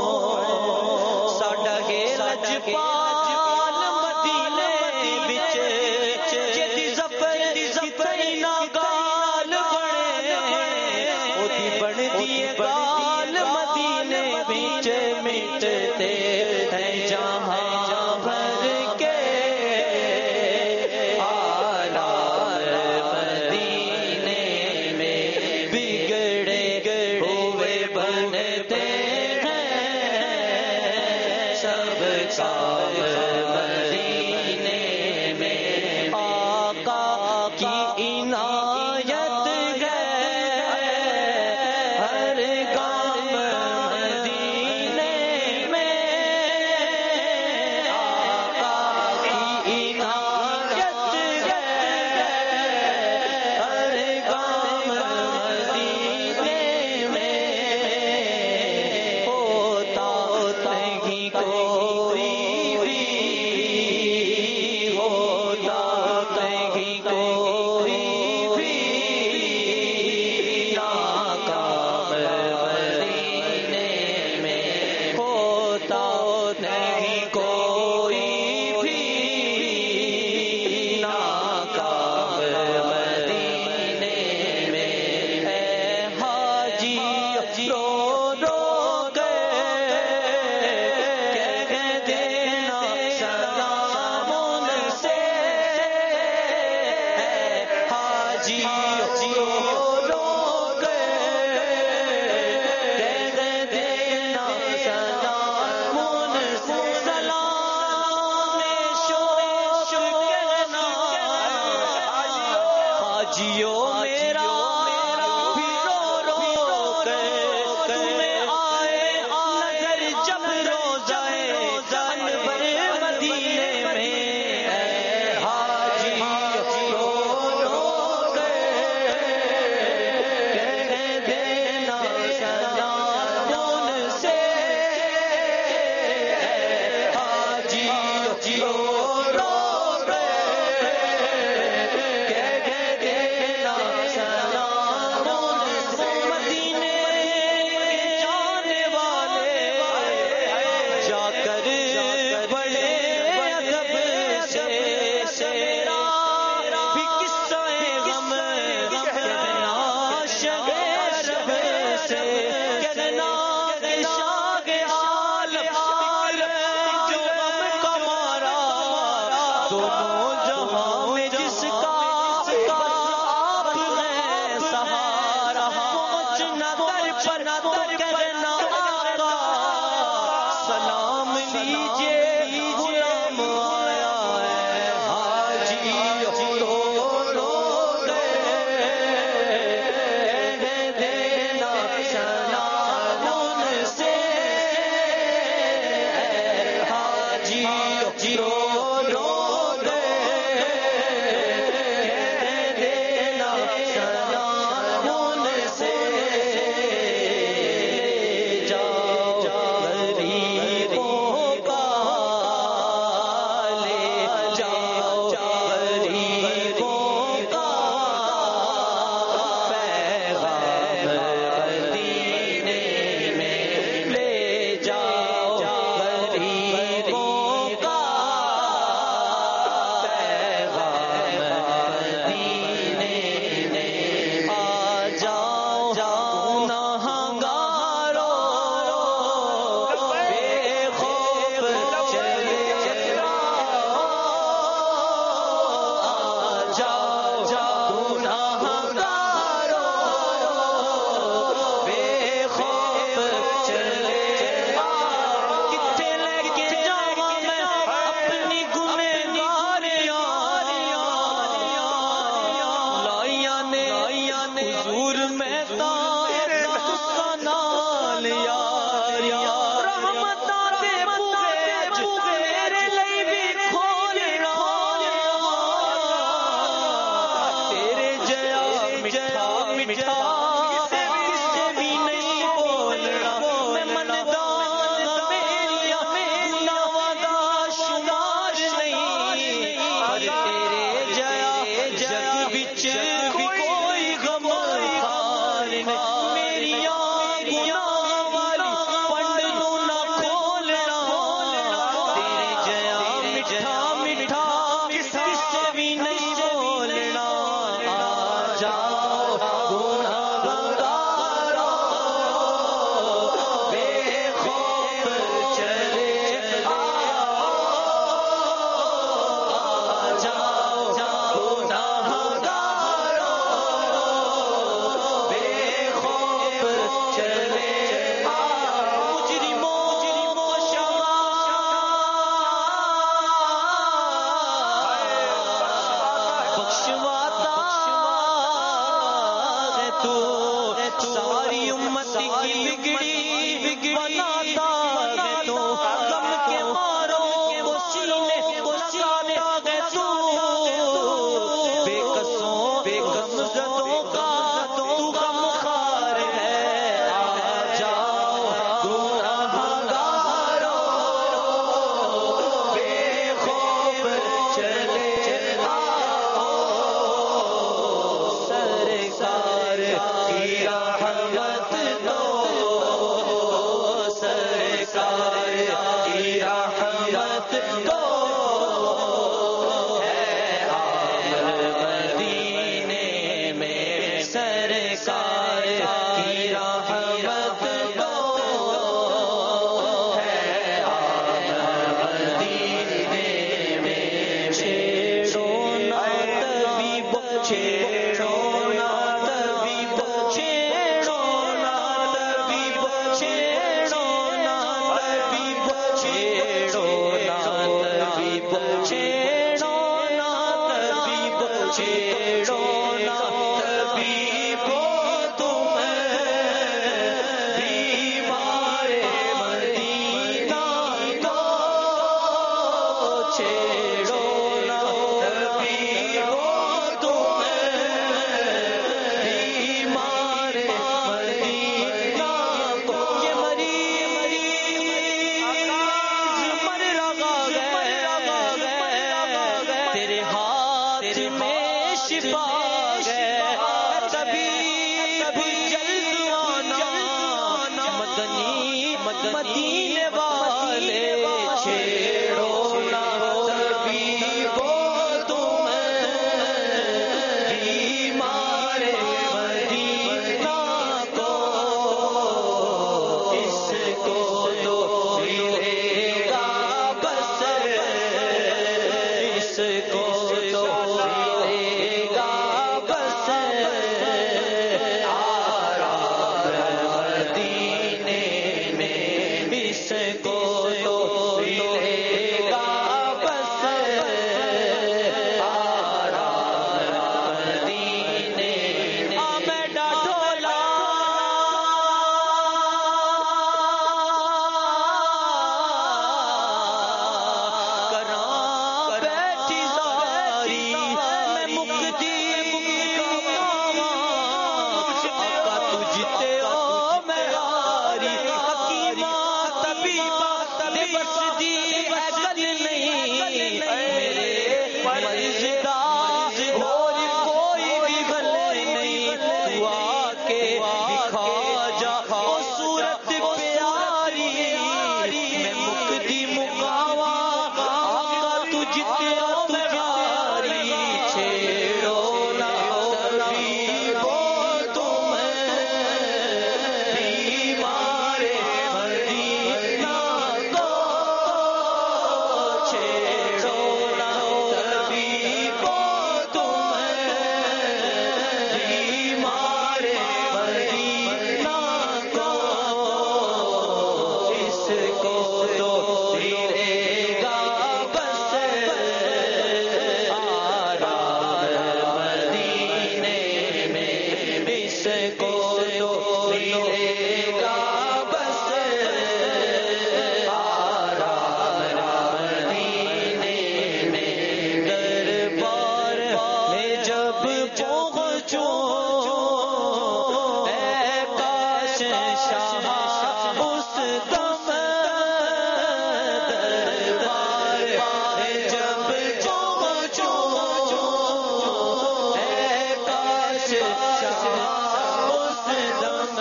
پال مدینے وچ حاجیو میرا بھی رو رو کے تمہیں آئے نظر جب روزہ انور مدینے میں اے حاجیو رو کے کہہ دینا سلام ان سے حاجیو رو چھیڑو نا ہاتھ میں شفا ہے کبھی بھی جلد آنا مدنی مدینے والے چھیڑو نہ کبھی وہ تمہیں بیمار مدینہ کو اس کو تو ملے گا بس اس کو تو ملے گا بس آرام مدینے میں اس کو تو ملے گا بس آرام مدینے میں میں ڈاڈولا کراں بیٹھی زاری میں مقدی آقا تجھتے ہو میں ہاری حکیمہ طبیبہ بس دی عقل نہیں میرے مرزدہ اور کوئی بھی بھلے نہیں تو آ کے دکھا جا وہ صورت پیاری میں مقدی مقاوا آقا تجھتے ہو میں ہاری چھیڑو نہ کبھی وہ تمہیں بیمار مدینہ کو چھیڑو نہ کبھی وہ تمہیں بیمار مدینہ کو اس کو تو ملے گا بس آرام مدینے میں اس کو تو ملے گا بس آرام مدینے میں دربار میں جب پہنچوں اے کاش شاہ اس دم دربار میں جب پہنچوں اے کاش شاہ اس دم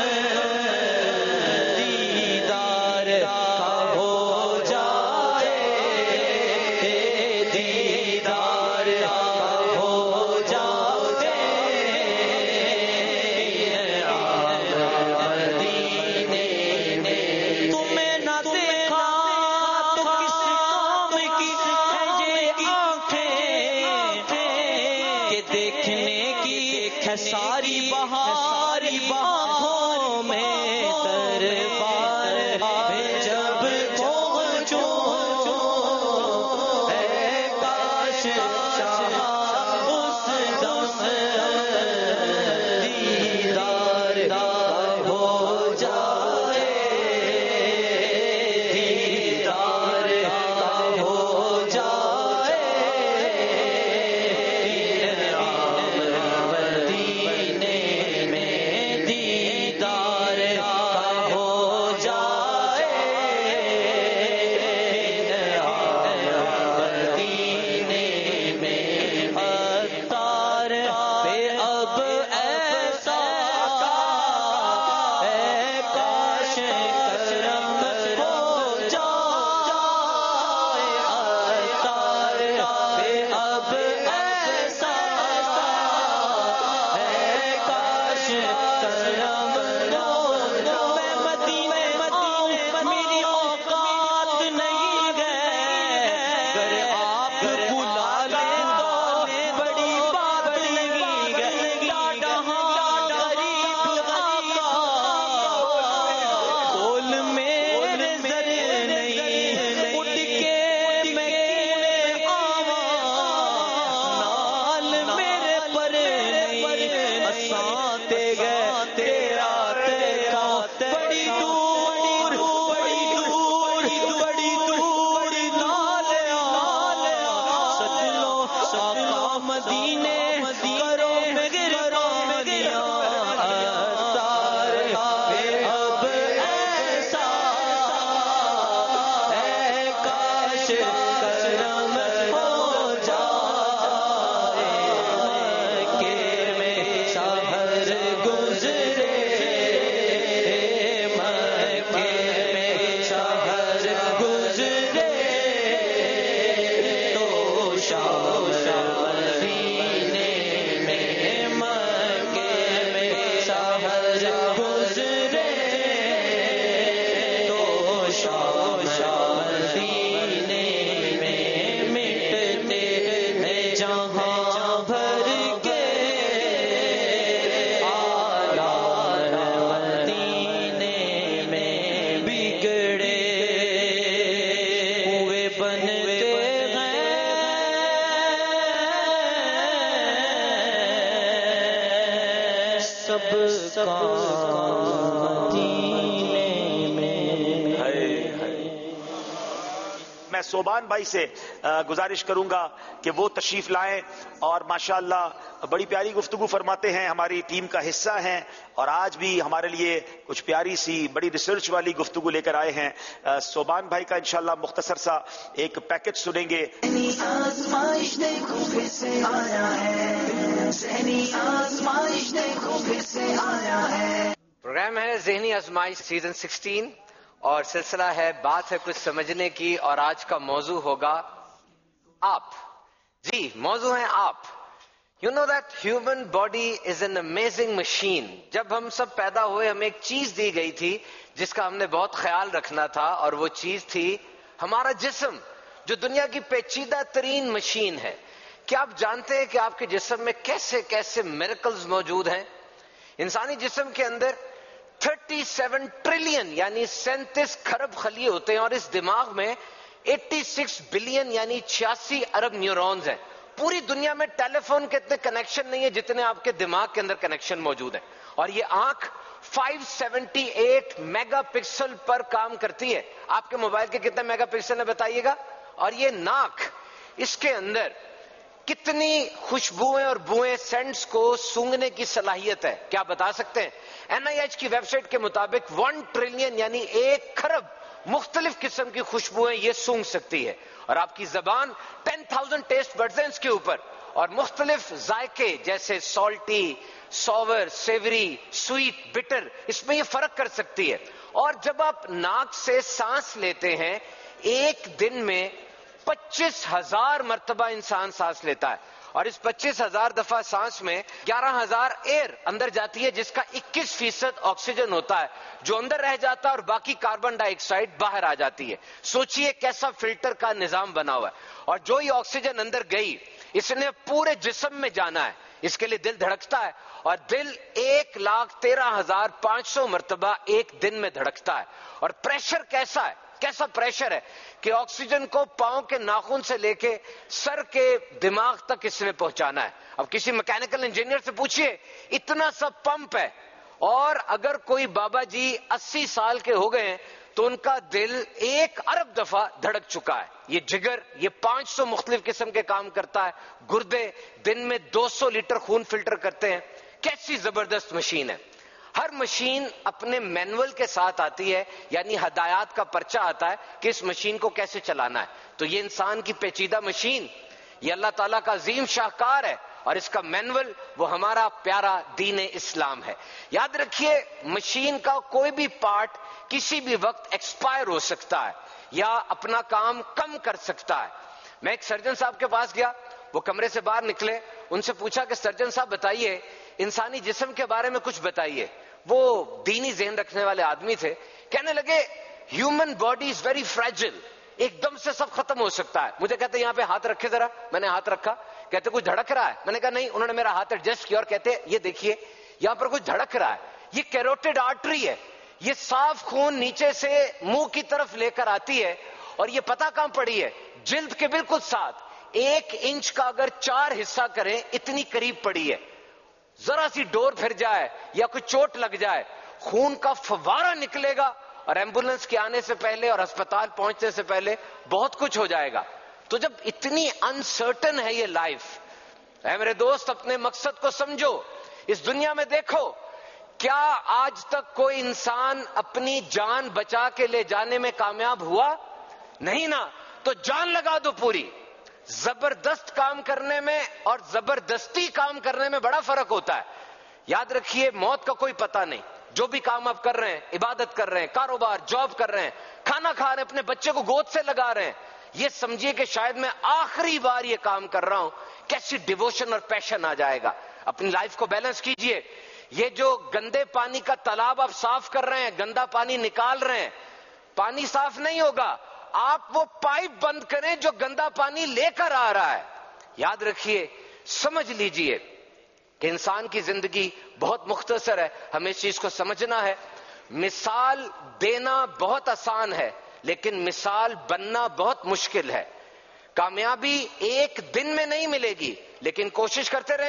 دیدار کا ہو جائے دیدار کا ہو جائے مدینے میں تمہیں نہ دیکھا تو کس کام کی ہے یہ آنکھیں کہ دیکھنے کی ہے ساری بہاری آنکھوں میں دربار میں جب پہنچوں اے کاش شاہ اس دم دیدار کا ہو جائے دیدار کا ہو جائے مدینے میں دیدار کا ہو جائے مدینے میں عطار پہ اب ایسا اے کاش کرم ہو جائے عطار پہ اب ایسا اے کاش کرم ہو میں مدینے آؤں میری اوقات نہیں گئے اگر آپ بلا لیں تو بڑی بات نہیں گئے ڈاڈا غریب آقا کول میں نظر نہیں اٹھ کے میں آواں نال میرے پر نہیں اساں تے گئے تیرا تیرا بڑی دور بڑی دور بڑی دور نال آ سچ لو آقا مدینے کرو مہربانیاں عطار پہ اب ایسا اے کاش کرم ہو جائے سب کا مدینے میں. میں صوبان بھائی سے گزارش کروں گا کہ وہ تشریف لائیں اور ماشاءاللہ بڑی پیاری گفتگو فرماتے ہیں، ہماری ٹیم کا حصہ ہیں اور آج بھی ہمارے لیے کچھ پیاری سی بڑی ریسرچ والی گفتگو لے کر آئے ہیں. صوبان بھائی کا انشاءاللہ مختصر سا ایک پیکج سنیں گے. آزمائش دیکھو پھر سے آیا ہے، ذہنی آزمائش دیکھو پھر سے آیا ہے. پروگرام ہے ذہنی آزمائش سیزن سکسٹین اور سلسلہ ہے بات ہے کچھ سمجھنے کی، اور آج کا موضوع ہوگا آپ. جی موضوع ہے آپ. You know that human body is an amazing machine. جب ہم سب پیدا ہوئے ہمیں ایک چیز دی گئی تھی جس کا ہم نے بہت خیال رکھنا تھا، اور وہ چیز تھی ہمارا جسم جو دنیا کی پیچیدہ ترین مشین ہے. کیا آپ جانتے ہیں کہ آپ کے جسم میں کیسے کیسے میریکلز موجود ہیں؟ انسانی جسم کے اندر سینتیس ٹریلین یعنی سینتیس کھرب خلیے ہوتے ہیں، اور اس دماغ میں چھیاسی بلین یعنی چھیاسی ارب نیورونز ہیں. پوری دنیا میں ٹیلی فون کے اتنے کنیکشن نہیں ہے جتنے آپ کے دماغ کے اندر کنیکشن موجود ہیں. اور یہ آنکھ پانچ سو اٹھہتر میگا پکسل پر کام کرتی ہے. آپ کے موبائل کے کتنے میگا پکسل ہیں بتائیے گا؟ اور یہ ناک، اس کے اندر کتنی خوشبوئیں اور بوئیں سینٹس کو سونگنے کی صلاحیت ہے، کیا بتا سکتے ہیں؟ این آئی ایچ کی ویب سائٹ کے مطابق ون ٹریلین یعنی ایک کھرب مختلف قسم کی خوشبوئیں یہ سونگ سکتی ہے. اور آپ کی زبان ٹین تھاؤزینڈ ٹیسٹ بڈز ہیں اس کے اوپر، اور مختلف ذائقے جیسے salty, sour, savoury, sweet, bitter, اس میں یہ فرق کر سکتی ہے. اور جب آپ ناک سے سانس لیتے ہیں ایک دن میں پچیس ہزار مرتبہ انسان سانس لیتا ہے، اور اس پچیس ہزار دفعہ سانس میں گیارہ ہزار ایئر اندر جاتی ہے جس کا اکیس فیصد آکسیجن ہوتا ہے جو اندر رہ جاتا ہے، اور باقی کاربن ڈائی آکسائڈ باہر آ جاتی ہے. سوچئے کیسا فلٹر کا نظام بنا ہوا ہے. اور جو یہ آکسیجن اندر گئی اس نے پورے جسم میں جانا ہے، اس کے لیے دل دھڑکتا ہے، اور دل ایک لاکھ تیرہ ہزار پانچ سو مرتبہ ایک دن میں دھڑکتا ہے. اور پریشر کیسا ہے، کیسا پریشر ہے کہ آکسیجن کو پاؤں کے ناخن سے لے کے سر کے دماغ تک اس نے پہنچانا ہے. اب کسی میکینیکل انجینئر سے پوچھئے، اتنا سا پمپ ہے، اور اگر کوئی بابا جی اسی سال کے ہو گئے ہیں تو ان کا دل ایک ارب دفعہ دھڑک چکا ہے. یہ جگر یہ پانچ سو مختلف قسم کے کام کرتا ہے. گردے دن میں دو سو لیٹر خون فلٹر کرتے ہیں. کیسی زبردست مشین ہے. ہر مشین اپنے مینول کے ساتھ آتی ہے، یعنی ہدایات کا پرچہ آتا ہے کہ اس مشین کو کیسے چلانا ہے. تو یہ انسان کی پیچیدہ مشین یہ اللہ تعالیٰ کا عظیم شاہکار ہے، اور اس کا مینول وہ ہمارا پیارا دین اسلام ہے. یاد رکھیے مشین کا کوئی بھی پارٹ کسی بھی وقت ایکسپائر ہو سکتا ہے یا اپنا کام کم کر سکتا ہے. میں ایک سرجن صاحب کے پاس گیا، وہ کمرے سے باہر نکلے، ان سے پوچھا کہ سرجن صاحب بتائیے انسانی جسم کے بارے میں کچھ بتائیے. وہ دینی ذہن رکھنے والے آدمی تھے. کہنے لگے human body is very fragile, ایک دم سے سب ختم ہو سکتا ہے. مجھے کہتے یہاں پہ ہاتھ رکھے ذرا. میں نے ہاتھ رکھا. کہتے کچھ دھڑک رہا ہے؟ میں نے کہا نہیں. انہوں نے میرا ہاتھ ایڈجسٹ کیا اور کہتے یہ دیکھیے یہاں پر کچھ دھڑک رہا ہے. یہ کیروٹیڈ آرٹری ہے، یہ صاف خون نیچے سے منہ کی طرف لے کر آتی ہے، اور یہ پتہ کہاں پڑی ہے؟ جلد کے بالکل ساتھ. ایک انچ کا اگر چار حصہ کریں اتنی قریب پڑی ہے. ذرا سی ڈور پھر جائے یا کوئی چوٹ لگ جائے خون کا فوارہ نکلے گا، اور ایمبولینس کے آنے سے پہلے اور ہسپتال پہنچنے سے پہلے بہت کچھ ہو جائے گا. تو جب اتنی انسرٹن ہے یہ لائف، اے میرے دوست اپنے مقصد کو سمجھو. اس دنیا میں دیکھو کیا آج تک کوئی انسان اپنی جان بچا کے لے جانے میں کامیاب ہوا؟ نہیں نا. تو جان لگا دو پوری. زبردست کام کرنے میں اور زبردستی کام کرنے میں بڑا فرق ہوتا ہے. یاد رکھیے موت کا کوئی پتہ نہیں. جو بھی کام آپ کر رہے ہیں، عبادت کر رہے ہیں، کاروبار، جاب کر رہے ہیں، کھانا کھا رہے ہیں، اپنے بچے کو گود سے لگا رہے ہیں، یہ سمجھیے کہ شاید میں آخری بار یہ کام کر رہا ہوں. کیسی ڈیووشن اور پیشن آ جائے گا. اپنی لائف کو بیلنس کیجئے. یہ جو گندے پانی کا تالاب آپ صاف کر رہے ہیں، گندا پانی نکال رہے ہیں، پانی صاف نہیں ہوگا. آپ وہ پائپ بند کریں جو گندا پانی لے کر آ رہا ہے. یاد رکھیے، سمجھ لیجئے کہ انسان کی زندگی بہت مختصر ہے. ہمیں اس چیز کو سمجھنا ہے. مثال دینا بہت آسان ہے لیکن مثال بننا بہت مشکل ہے. کامیابی ایک دن میں نہیں ملے گی لیکن کوشش کرتے رہیں گے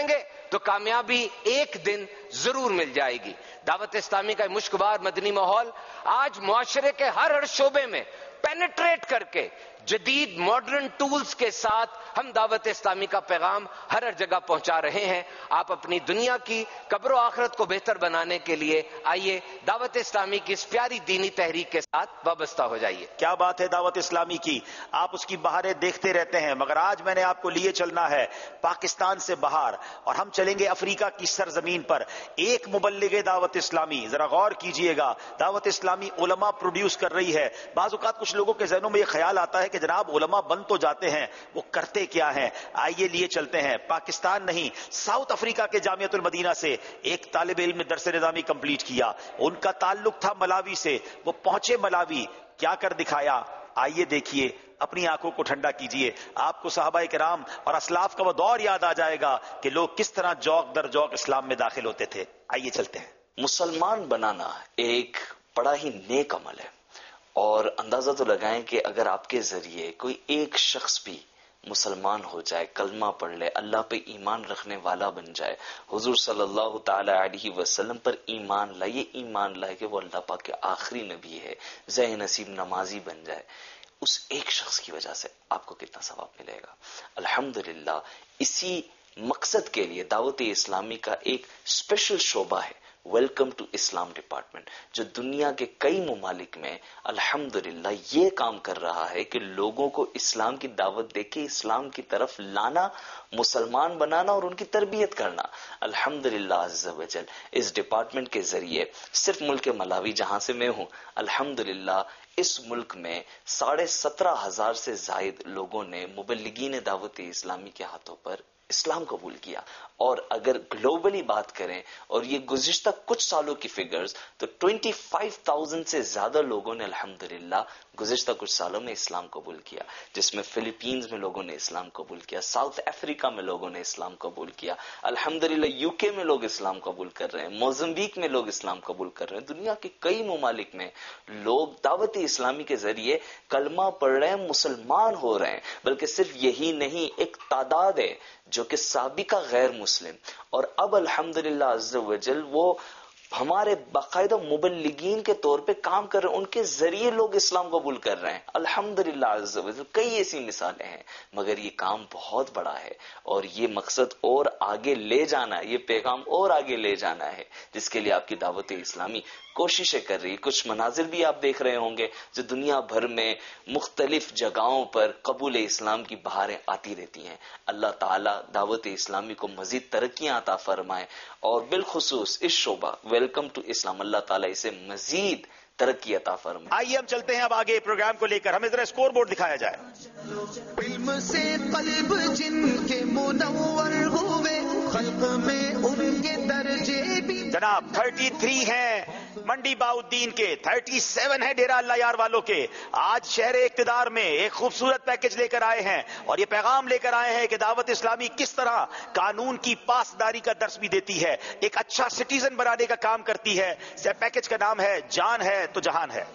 تو کامیابی ایک دن ضرور مل جائے گی. دعوت اسلامی کا مشکبار مدنی ماحول آج معاشرے کے ہر ہر شعبے میں پینیٹریٹ کر کے جدید ماڈرن ٹولز کے ساتھ ہم دعوت اسلامی کا پیغام ہر ہر جگہ پہنچا رہے ہیں. آپ اپنی دنیا کی قبر و آخرت کو بہتر بنانے کے لیے آئیے دعوت اسلامی کی اس پیاری دینی تحریک کے ساتھ وابستہ ہو جائیے. کیا بات ہے دعوت اسلامی کی، آپ اس کی بہاریں دیکھتے رہتے ہیں، مگر آج میں نے آپ کو لیے چلنا ہے پاکستان سے باہر، اور ہم چلیں گے افریقہ کی سرزمین پر. ایک مبلغ دعوت اسلامی، ذرا غور کیجئے گا، دعوت اسلامی علماء پروڈیوس کر رہی ہے. بعض اوقات کچھ لوگوں کے ذہنوں میں یہ خیال آتا ہے کہ جناب علماء بن تو جاتے ہیں، وہ کرتے کیا ہیں؟ آئیے لیے چلتے ہیں پاکستان نہیں، ساؤتھ افریقہ کے جامعۃ المدینہ سے ایک طالب علم نے درس نظامی کمپلیٹ کیا. ان کا تعلق تھا ملاوی سے، وہ پہنچے ملاوی، کیا کر دکھایا؟ آئیے دیکھیے، اپنی آنکھوں کو ٹھنڈا کیجئے. آپ کو صحابہ کرام اور اسلاف کا وہ دور یاد آ جائے گا کہ لوگ کس طرح جوق در جوق اسلام میں داخل ہوتے تھے. آئیے چلتے ہیں. مسلمان بنانا ایک بڑا ہی نیک عمل ہے، اور اندازہ تو لگائیں کہ اگر آپ کے ذریعے کوئی ایک شخص بھی مسلمان ہو جائے، کلمہ پڑھ لے، اللہ پہ ایمان رکھنے والا بن جائے، حضور صلی اللہ تعالی علیہ وسلم پر ایمان لائے، یہ ایمان لائے کہ وہ اللہ پاک کے آخری نبی ہے، ذہ نصیب نمازی بن جائے، اس ایک شخص کی وجہ سے آپ کو کتنا ثواب ملے گا. الحمدللہ اسی مقصد کے لیے دعوت اسلامی کا ایک اسپیشل شعبہ ہے ویلکم ٹو اسلام ڈپارٹمنٹ، جو دنیا کے کئی ممالک میں الحمدللہ یہ کام کر رہا ہے کہ لوگوں کو اسلام کی دعوت دے کے اسلام کی طرف لانا، مسلمان بنانا اور ان کی تربیت کرنا. الحمدللہ عز و جل اس ڈپارٹمنٹ کے ذریعے صرف ملک ملاوی جہاں سے میں ہوں، الحمدللہ اس ملک میں ساڑھے سترہ ہزار سے زائد لوگوں نے مبلغین دعوت اسلامی کے ہاتھوں پر اسلام قبول کیا. اور اگر گلوبلی بات کریں اور یہ گزشتہ کچھ سالوں کی فگرز، تو پچیس ہزار سے زیادہ لوگوں نے الحمدللہ گزشتہ کچھ سالوں میں اسلام قبول کیا، جس میں فلپینز میں لوگوں نے اسلام قبول کیا، ساؤتھ افریقہ میں لوگوں نے اسلام قبول کیا، الحمدللہ یو کے میں لوگ اسلام قبول کر رہے ہیں، موزمبیک میں لوگ اسلام قبول کر رہے ہیں. دنیا کے کئی ممالک میں لوگ دعوت اسلامی کے ذریعے کلمہ پڑھ رہے ہیں، مسلمان ہو رہے ہیں. بلکہ صرف یہی نہیں، ایک تعداد ہے جو کہ سابقہ غیر مسلم، اور اب الحمدللہ عز و جل وہ ہمارے باقاعدہ مبلغین کے طور پہ کام کر رہے ہیں، ان کے ذریعے لوگ اسلام قبول کر رہے ہیں. الحمدللہ عز و جل کئی ایسی مثالیں ہیں، مگر یہ کام بہت بڑا ہے، اور یہ مقصد اور آگے لے جانا ہے، یہ پیغام اور آگے لے جانا ہے، جس کے لیے آپ کی دعوت اسلامی کوششیں کر رہی ہے. کچھ مناظر بھی آپ دیکھ رہے ہوں گے جو دنیا بھر میں مختلف جگہوں پر قبول اسلام کی بہاریں آتی رہتی ہیں. اللہ تعالیٰ دعوت اسلامی کو مزید ترقیاں عطا فرمائے، اور بالخصوص اس شعبہ ویلکم ٹو اسلام اللہ تعالیٰ اسے مزید ترقی عطا فرمائے. آئیے ہم چلتے ہیں اب آگے پروگرام کو لے کر. ہمیں ذرا اسکور بورڈ دکھایا جائے. علم سے قلب جن کے منور ہوئے، خلق میں ان کے درجے بھی جناب تینتیس ہیں منڈی باؤدین کے، سینتیس ہے ڈیرہ اللہ یار والوں کے. آج شہر اقتدار میں ایک خوبصورت پیکج لے کر آئے ہیں، اور یہ پیغام لے کر آئے ہیں کہ دعوت اسلامی کس طرح قانون کی پاسداری کا درس بھی دیتی ہے، ایک اچھا سٹیزن بنانے کا کام کرتی ہے. پیکج کا نام ہے جان ہے تو جہان ہے.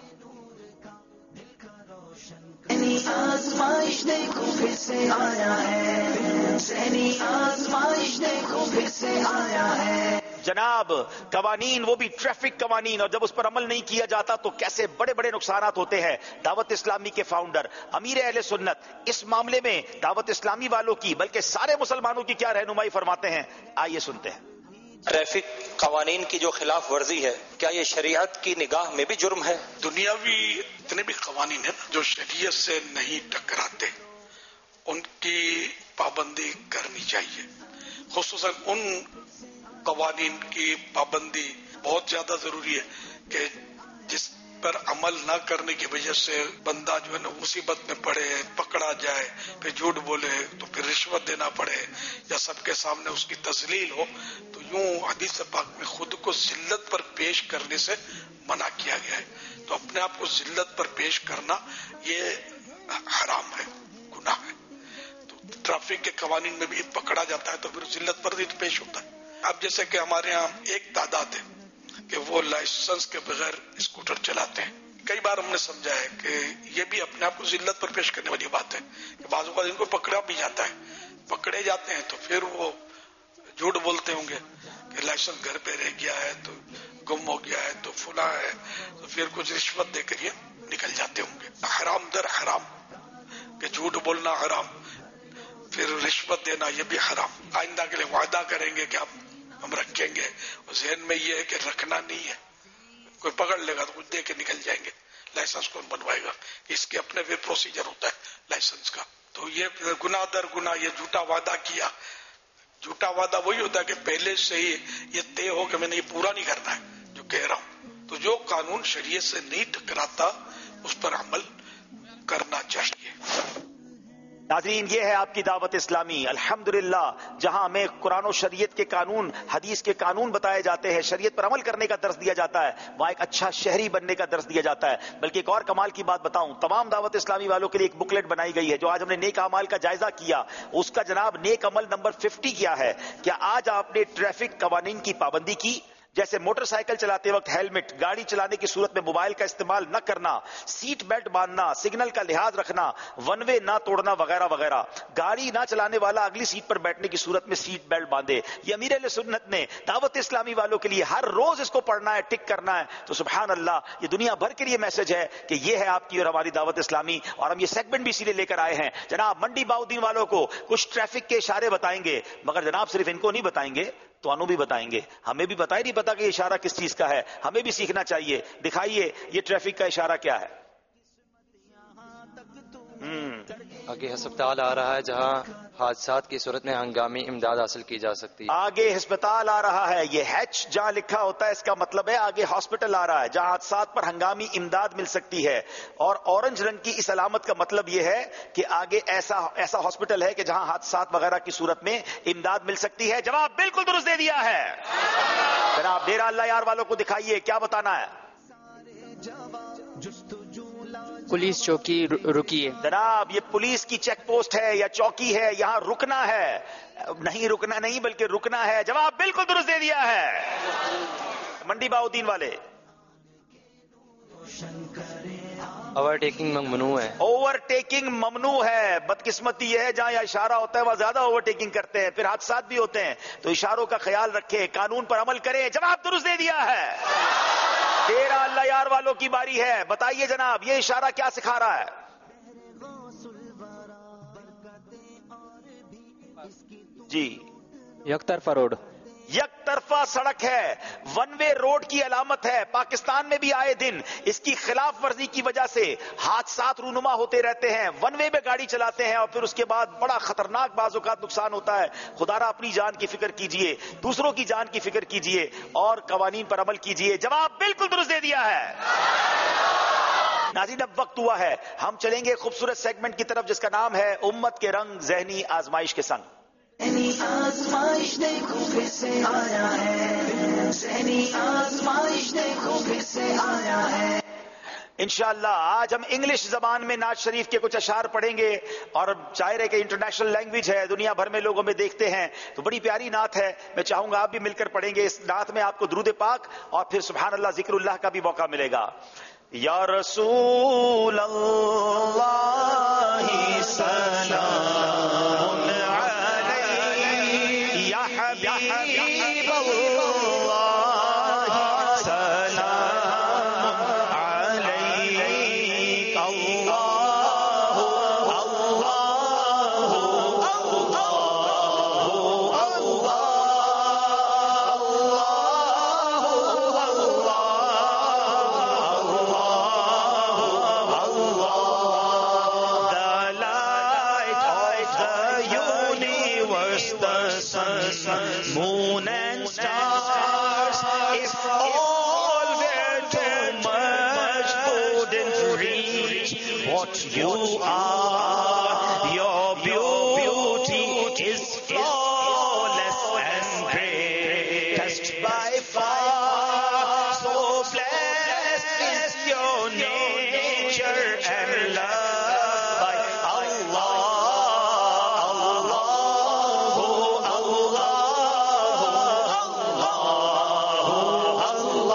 آزمائش دیکھو پھر سے آیا ہے، سینی آزمائش دیکھو پھر سے آیا ہے. جناب قوانین، وہ بھی ٹریفک قوانین، اور جب اس پر عمل نہیں کیا جاتا تو کیسے بڑے بڑے نقصانات ہوتے ہیں. دعوت اسلامی کے فاؤنڈر امیر اہل سنت اس معاملے میں دعوت اسلامی والوں کی بلکہ سارے مسلمانوں کی کیا رہنمائی فرماتے ہیں، آئیے سنتے ہیں. ٹریفک قوانین کی جو خلاف ورزی ہے، کیا یہ شریعت کی نگاہ میں بھی جرم ہے؟ دنیاوی اتنے بھی قوانین ہیں جو شریعت سے نہیں ٹکراتے، ان کی پابندی کرنی چاہیے. خصوصاً ان قوانین کی پابندی بہت زیادہ ضروری ہے کہ جس پر عمل نہ کرنے کی وجہ سے بندہ جو ہے نا مصیبت میں پڑے، پکڑا جائے، پھر جھوٹ بولے تو پھر رشوت دینا پڑے، یا سب کے سامنے اس کی تذلیل ہو. تو یوں حدیث پاک میں خود کو ذلت پر پیش کرنے سے منع کیا گیا ہے. تو اپنے آپ کو ذلت پر پیش کرنا یہ حرام ہے، گناہ ہے. تو ٹریفک کے قوانین میں بھی پکڑا جاتا ہے تو پھر ذلت پر ہی پیش ہوتا ہے. اب جیسے کہ ہمارے یہاں ایک تعداد ہے کہ وہ لائسنس کے بغیر اسکوٹر چلاتے ہیں. کئی بار ہم نے سمجھا ہے کہ یہ بھی اپنے آپ کو ذلت پر پیش کرنے والی بات ہے کہ بعض اوقات ان کو پکڑا بھی جاتا ہے، پکڑے جاتے ہیں تو پھر وہ جھوٹ بولتے ہوں گے کہ لائسنس گھر پہ رہ گیا ہے تو گم ہو گیا ہے تو فلاں ہے، تو پھر کچھ رشوت دے کر یہ نکل جاتے ہوں گے. حرام در حرام، کہ جھوٹ بولنا حرام، پھر رشوت دینا یہ بھی حرام. آئندہ کے لیے وعدہ کریں گے کہ ہم ہم رکھیں گے، ذہن میں یہ ہے کہ رکھنا نہیں ہے. کوئی پکڑ لے گا تو کچھ دے کے نکل جائیں گے. لائسنس کون بنوائے گا؟ اس کے اپنے بھی پروسیجر ہوتا ہے لائسنس کا. تو یہ گناہ در گناہ، یہ جھوٹا وعدہ کیا. جھوٹا وعدہ وہی ہوتا ہے کہ پہلے سے ہی یہ طے ہو کہ میں نے یہ پورا نہیں کرنا ہے جو کہہ رہا ہوں. تو جو قانون شریعت سے نہیں ٹکراتا اس پر عمل کرنا چاہیے. ناظرین، یہ ہے آپ کی دعوت اسلامی. الحمدللہ جہاں ہمیں قرآن و شریعت کے قانون، حدیث کے قانون بتائے جاتے ہیں، شریعت پر عمل کرنے کا درس دیا جاتا ہے، وہاں ایک اچھا شہری بننے کا درس دیا جاتا ہے. بلکہ ایک اور کمال کی بات بتاؤں، تمام دعوت اسلامی والوں کے لیے ایک بکلیٹ بنائی گئی ہے جو آج ہم نے نیک اعمال کا جائزہ کیا. اس کا جناب نیک عمل نمبر ففٹی کیا ہے. کیا آج آپ نے ٹریفک قوانین کی پابندی کی؟ جیسے موٹر سائیکل چلاتے وقت ہیلمٹ، گاڑی چلانے کی صورت میں موبائل کا استعمال نہ کرنا، سیٹ بیلٹ باندھنا، سگنل کا لحاظ رکھنا، ون وے نہ توڑنا وغیرہ وغیرہ. گاڑی نہ چلانے والا اگلی سیٹ پر بیٹھنے کی صورت میں سیٹ بیلٹ باندھے. یہ امیر اہل سنت نے دعوت اسلامی والوں کے لیے ہر روز اس کو پڑھنا ہے، ٹک کرنا ہے. تو سبحان اللہ، یہ دنیا بھر کے لیے میسج ہے کہ یہ ہے آپ کی اور ہماری دعوت اسلامی. اور ہم یہ سیگمنٹ بھی اسی لیے لے کر آئے ہیں. جناب منڈی باؤدین والوں کو کچھ ٹریفک کے اشارے بتائیں گے، مگر جناب صرف ان کو نہیں بتائیں گے، تو انو بھی بتائیں گے. ہمیں بھی بتائے نہیں پتا کہ یہ اشارہ کس چیز کا ہے، ہمیں بھی سیکھنا چاہیے. دکھائیے یہ ٹریفک کا اشارہ کیا ہے. آگے ہسپتال آ رہا ہے جہاں حادثات کی صورت میں ہنگامی امداد حاصل کی جا سکتی ہے. آگے ہسپتال آ رہا ہے، یہ ہیچ جہاں لکھا ہوتا ہے اس کا مطلب ہے آگے ہاسپٹل آ رہا ہے جہاں حادثات پر ہنگامی امداد مل سکتی ہے. اور اورنج رنگ کی اس علامت کا مطلب یہ ہے کہ آگے ایسا ایسا ہاسپٹل ہے کہ جہاں حادثات وغیرہ کی صورت میں امداد مل سکتی ہے. جواب بالکل درست دے دیا ہے. جناب ڈیرہ اللہ یار والوں کو دکھائیے کیا بتانا ہے. پولیس چوکی رکیے. جناب یہ پولیس کی چیک پوسٹ ہے یا چوکی ہے، یہاں رکنا ہے، نہیں رکنا نہیں بلکہ رکنا ہے. جواب بالکل درست دے دیا ہے. منڈی باؤدین والے، اوور ٹیکنگ ممنوع ہے. اوور ٹیکنگ ممنوع ہے. بدقسمتی یہ ہے جہاں یہ اشارہ ہوتا ہے وہاں زیادہ اوور ٹیکنگ کرتے ہیں، پھر حادثات بھی ہوتے ہیں. تو اشاروں کا خیال رکھیں، قانون پر عمل کریں. جواب درست دے دیا ہے. ڈیرہ اللہ یار والوں کی باری ہے. بتائیے جناب یہ اشارہ کیا سکھا رہا ہے. جی یک طرفہ روڈ، یک طرفہ سڑک ہے، ون وے روڈ کی علامت ہے. پاکستان میں بھی آئے دن اس کی خلاف ورزی کی وجہ سے حادثات رونما ہوتے رہتے ہیں. ون وے میں گاڑی چلاتے ہیں اور پھر اس کے بعد بڑا خطرناک بعض اوقات نقصان ہوتا ہے. خدا را اپنی جان کی فکر کیجئے، دوسروں کی جان کی فکر کیجئے اور قوانین پر عمل کیجئے. جواب بالکل درست دے دیا ہے. ناظرین اب وقت ہوا ہے، ہم چلیں گے خوبصورت سیگمنٹ کی طرف جس کا نام ہے امت کے رنگ ذہنی آزمائش کے سنگ. ذہنی آزمائش دیکھو پھر سے آیا ہے، ذہنی آزمائش دیکھو پھر سے آیا ہے. انشاءاللہ آج ہم انگلش زبان میں نعت شریف کے کچھ اشعار پڑھیں گے. اور ظاہر ہے کہ انٹرنیشنل لینگویج ہے، دنیا بھر میں لوگ ہمیں دیکھتے ہیں تو بڑی پیاری نعت ہے. میں چاہوں گا آپ بھی مل کر پڑھیں گے. اس نعت میں آپ کو درود پاک اور پھر سبحان اللہ ذکر اللہ کا بھی موقع ملے گا. یا رسول اللہ سلام علیک، یا حبیب اللہ سلام علیک. اللہ moon and stars, if all were too much couldn't reach what you are. Your beauty is flawless and greatest by far. So blessed is your nature and love by Allah. Allah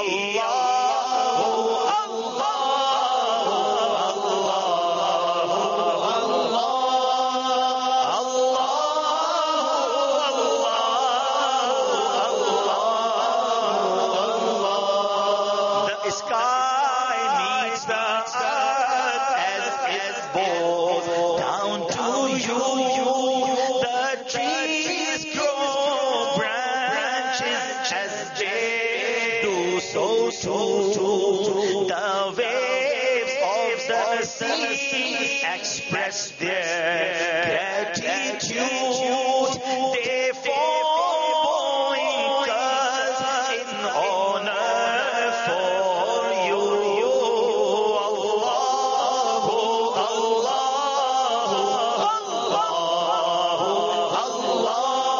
Express their gratitude, they fall in honor for you. Allahu, Allahu, Allahu,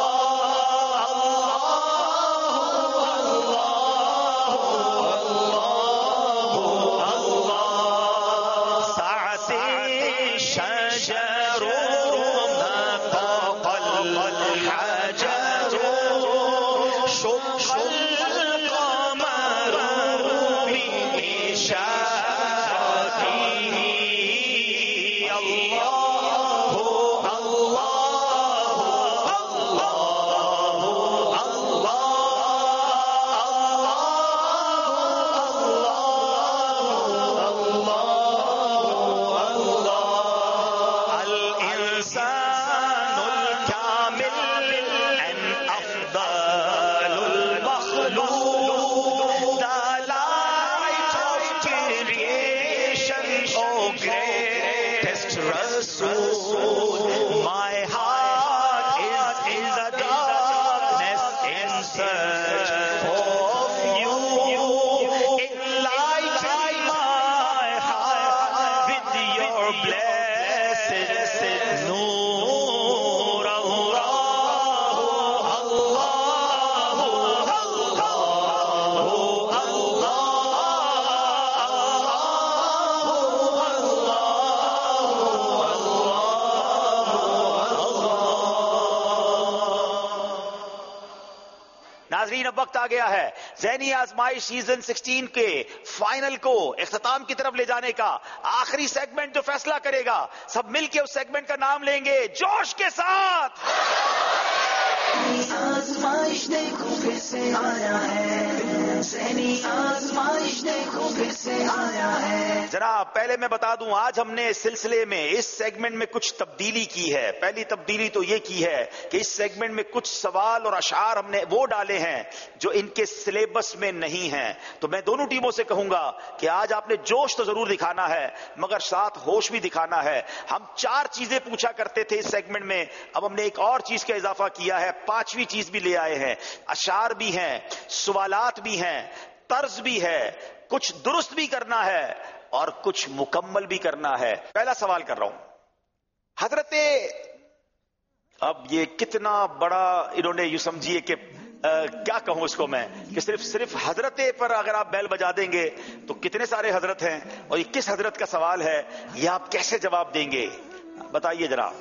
ناظرین اب وقت آ گیا ہے ذہنی آزمائش season sixteen کے final کو اختتام کی طرف لے جانے کا. آخری سیگمنٹ جو فیصلہ کرے گا, سب مل کے اس سیگمنٹ کا نام لیں گے جوش کے ساتھ. آزمائش دیکھو پھر سے آیا ہے, ذہنی آزمائش دیکھو پھر سے آیا ہے. جناب پہلے میں بتا دوں, آج ہم نے اس سلسلے میں اس سیگمنٹ میں کچھ تبدیلی کی ہے. پہلی تبدیلی تو یہ کی ہے کہ اس سیگمنٹ میں کچھ سوال اور اشعار ہم نے وہ ڈالے ہیں جو ان کے سلیبس میں نہیں ہیں. تو میں دونوں ٹیموں سے کہوں گا کہ آج آپ نے جوش تو ضرور دکھانا ہے مگر ساتھ ہوش بھی دکھانا ہے. ہم چار چیزیں پوچھا کرتے تھے اس سیگمنٹ میں, اب ہم نے ایک اور چیز کا اضافہ کیا ہے, پانچویں چیز بھی لے آئے ہیں. اشعار بھی ہیں, سوالات بھی ہیں, طرز بھی ہے, کچھ درست بھی کرنا ہے اور کچھ مکمل بھی کرنا ہے. پہلا سوال کر رہا ہوں حضرت, اب یہ کتنا بڑا انہوں نے یوں سمجھیے کہ آ, کیا کہوں اس کو میں کہ صرف صرف حضرت پر اگر آپ بیل بجا دیں گے تو کتنے سارے حضرت ہیں اور یہ کس حضرت کا سوال ہے, یہ آپ کیسے جواب دیں گے بتائیے جناب.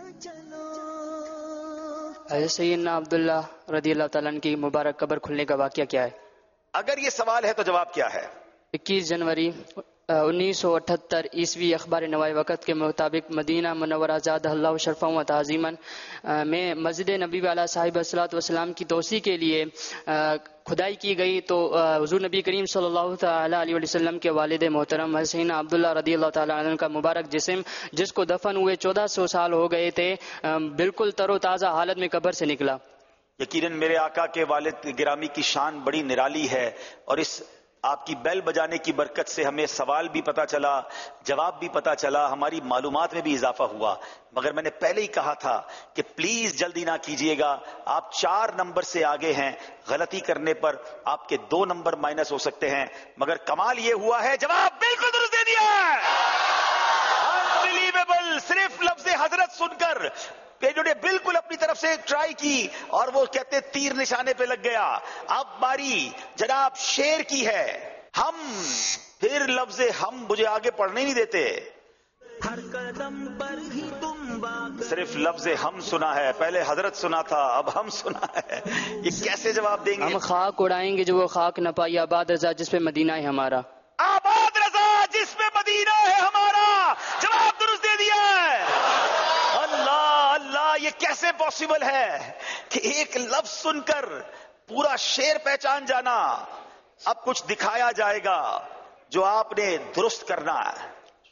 حضرت سیدنا عبداللہ رضی اللہ تعالیٰ عنہ کی مبارک قبر کھلنے کا واقعہ کیا ہے؟ اگر یہ سوال ہے تو جواب کیا ہے؟ اکیس جنوری انیس سو اٹھہتر عیسوی اخبار نوائے وقت کے مطابق مدینہ منورہ زادہ اللہ شرفا و تعظیما میں مسجد نبی والا صاحب الصلاۃ والسلام کی توسیع کے لیے کھدائی کی گئی تو حضور نبی کریم صلی اللہ تعالیٰ علیہ وسلم کے والد محترم حسین عبداللہ رضی اللہ تعالیٰ عنہ کا مبارک جسم, جس کو دفن ہوئے چودہ سو سال ہو گئے تھے, بالکل تر و تازہ حالت میں قبر سے نکلا. یقیناً میرے آقا کے والد گرامی کی شان بڑی نرالی ہے اور اس آپ کی بیل بجانے کی برکت سے ہمیں سوال بھی پتا چلا, جواب بھی پتا چلا, ہماری معلومات میں بھی اضافہ ہوا. مگر میں نے پہلے ہی کہا تھا کہ پلیز جلدی نہ کیجیے گا, آپ چار نمبر سے آگے ہیں, غلطی کرنے پر آپ کے دو نمبر مائنس ہو سکتے ہیں. مگر کمال یہ ہوا ہے جواب بالکل درست دے دیا ہے. انبلیویبل, صرف لفظ حضرت سن کر انہوں نے بالکل اپنی طرف سے ٹرائی کی اور وہ کہتے تیر نشانے پہ لگ گیا. اب باری جناب شیر کی ہے. ہم, پھر لفظ ہم مجھے آگے پڑھنے نہیں دیتے. ہر قدم پر ہی تم صرف لفظ ہم سنا ہے، پہلے حضرت سنا تھا اب ہم سنا ہے، یہ کیسے جواب دیں گے؟ ہم خاک اڑائیں گے جو وہ خاک نہ پائی، آباد رضا جس پہ مدینہ ہے ہمارا. آباد رضا جس پہ مدینہ ہے ہمارا، جواب درست دے دیا ہے. اللہ اللہ، یہ کیسے پاسبل ہے کہ ایک لفظ سن کر پورا شعر پہچان جانا؟ اب کچھ دکھایا جائے گا جو آپ نے درست کرنا ہے.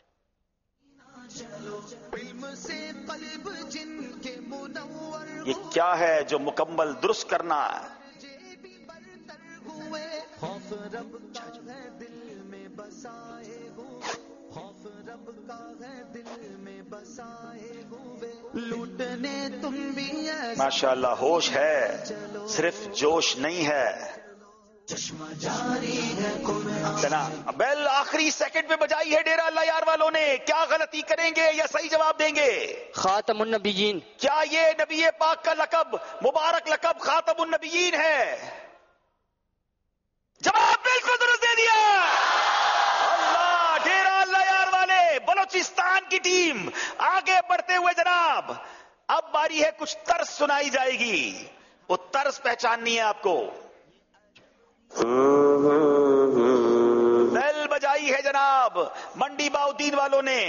یہ کیا ہے جو مکمل درست کرنا ہے؟ ماشاء اللہ، ہوش ہے، صرف جوش نہیں ہے. جناب بیل آخری سیکنڈ پہ بجائی ہے ڈیرہ اللہ یار والوں نے، کیا غلطی کریں گے یا صحیح جواب دیں گے؟ خاتم النبیین. کیا یہ نبی پاک کا لقب، مبارک لقب خاتم النبیین ہے؟ جواب بالکل درست دے دیا. اللہ، ڈیرہ اللہ یار والے، بلوچستان کی ٹیم آگے بڑھتے ہوئے جناب. اب باری ہے کچھ طرز سنائی جائے گی، وہ طرز پہچاننی ہے آپ کو. بیل بجائی ہے جناب منڈی باؤدین والوں نے.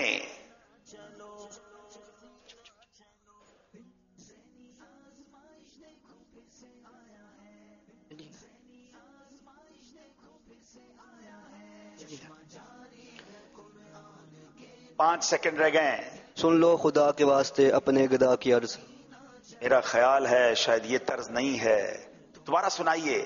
پانچ سیکنڈ رہ گئے. سن لو خدا کے واسطے اپنے گدا کی عرض. میرا خیال ہے شاید یہ طرز نہیں ہے، دوبارہ سنائیے.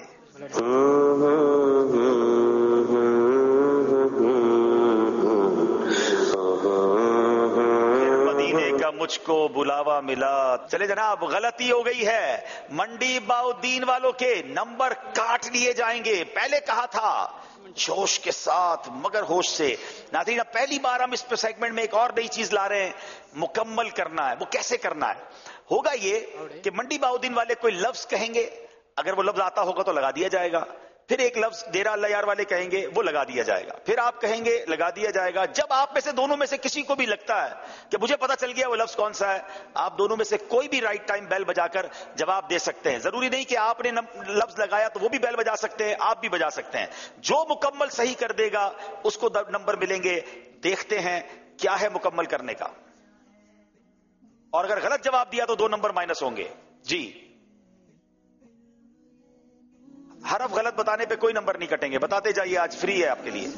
مدینے کا مجھ کو بلاوا ملا. چلے جناب، غلطی ہو گئی ہے. منڈی باؤدین والوں کے نمبر کاٹ لیے جائیں گے. پہلے کہا تھا جوش کے ساتھ مگر ہوش سے. ناظرین، پہلی بار ہم اس پہ سیگمنٹ میں ایک اور نئی چیز لا رہے ہیں، مکمل کرنا ہے. وہ کیسے کرنا ہے؟ ہوگا یہ کہ منڈی باؤدین والے کوئی لفظ کہیں گے، اگر وہ لفظ آتا ہوگا تو لگا دیا جائے گا. پھر ایک لفظ ڈیرہ اللہ یار والے کہیں گے، وہ لگا دیا جائے گا. پھر آپ کہیں گے، لگا دیا جائے گا. جب آپ میں سے دونوں میں سے کسی کو بھی لگتا ہے کہ مجھے پتا چل گیا وہ لفظ کون سا ہے، آپ دونوں میں سے کوئی بھی رائٹ ٹائم بیل بجا کر جواب دے سکتے ہیں. ضروری نہیں کہ آپ نے لفظ لگایا تو وہ بھی بیل بجا سکتے ہیں، آپ بھی بجا سکتے ہیں. جو مکمل صحیح کر دے گا اس کو نمبر ملیں گے. دیکھتے ہیں کیا ہے مکمل کرنے کا، اور اگر غلط جواب دیا تو دو نمبر مائنس ہوں گے. جی، حرف غلط بتانے پہ کوئی نمبر نہیں کٹیں گے. بتاتے جائیے، آج فری ہے آپ کے لیے.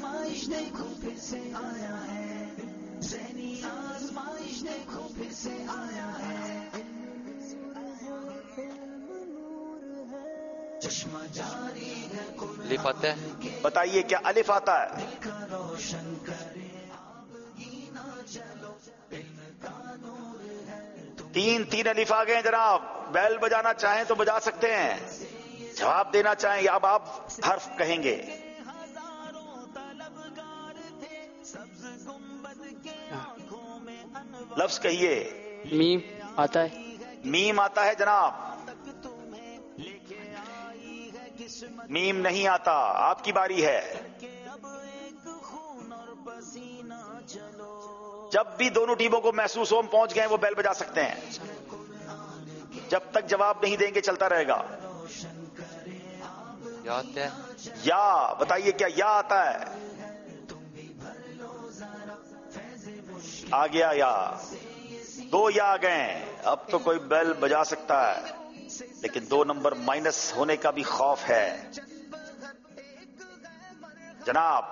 الف آتا ہے؟ بتائیے کیا الف آتا ہے؟ تین تین الف آ گئے جناب. بیل بجانا چاہیں تو بجا سکتے ہیں، جواب دینا چاہیں یا اب آپ حرف کہیں گے. لفظ کہیے. میم آتا ہے. میم آتا ہے جناب. میم نہیں آتا. آپ کی باری ہے. جب بھی دونوں ٹیموں کو محسوس ہو ہم پہنچ گئے وہ بیل بجا سکتے ہیں. جب تک جواب نہیں دیں گے چلتا رہے گا. یا آتا ہے؟ یا بتائیے کیا یا آتا ہے؟ آ گیا یا. دو یا آ گئے. اب تو کوئی بیل بجا سکتا ہے لیکن دو نمبر مائنس ہونے کا بھی خوف ہے. جناب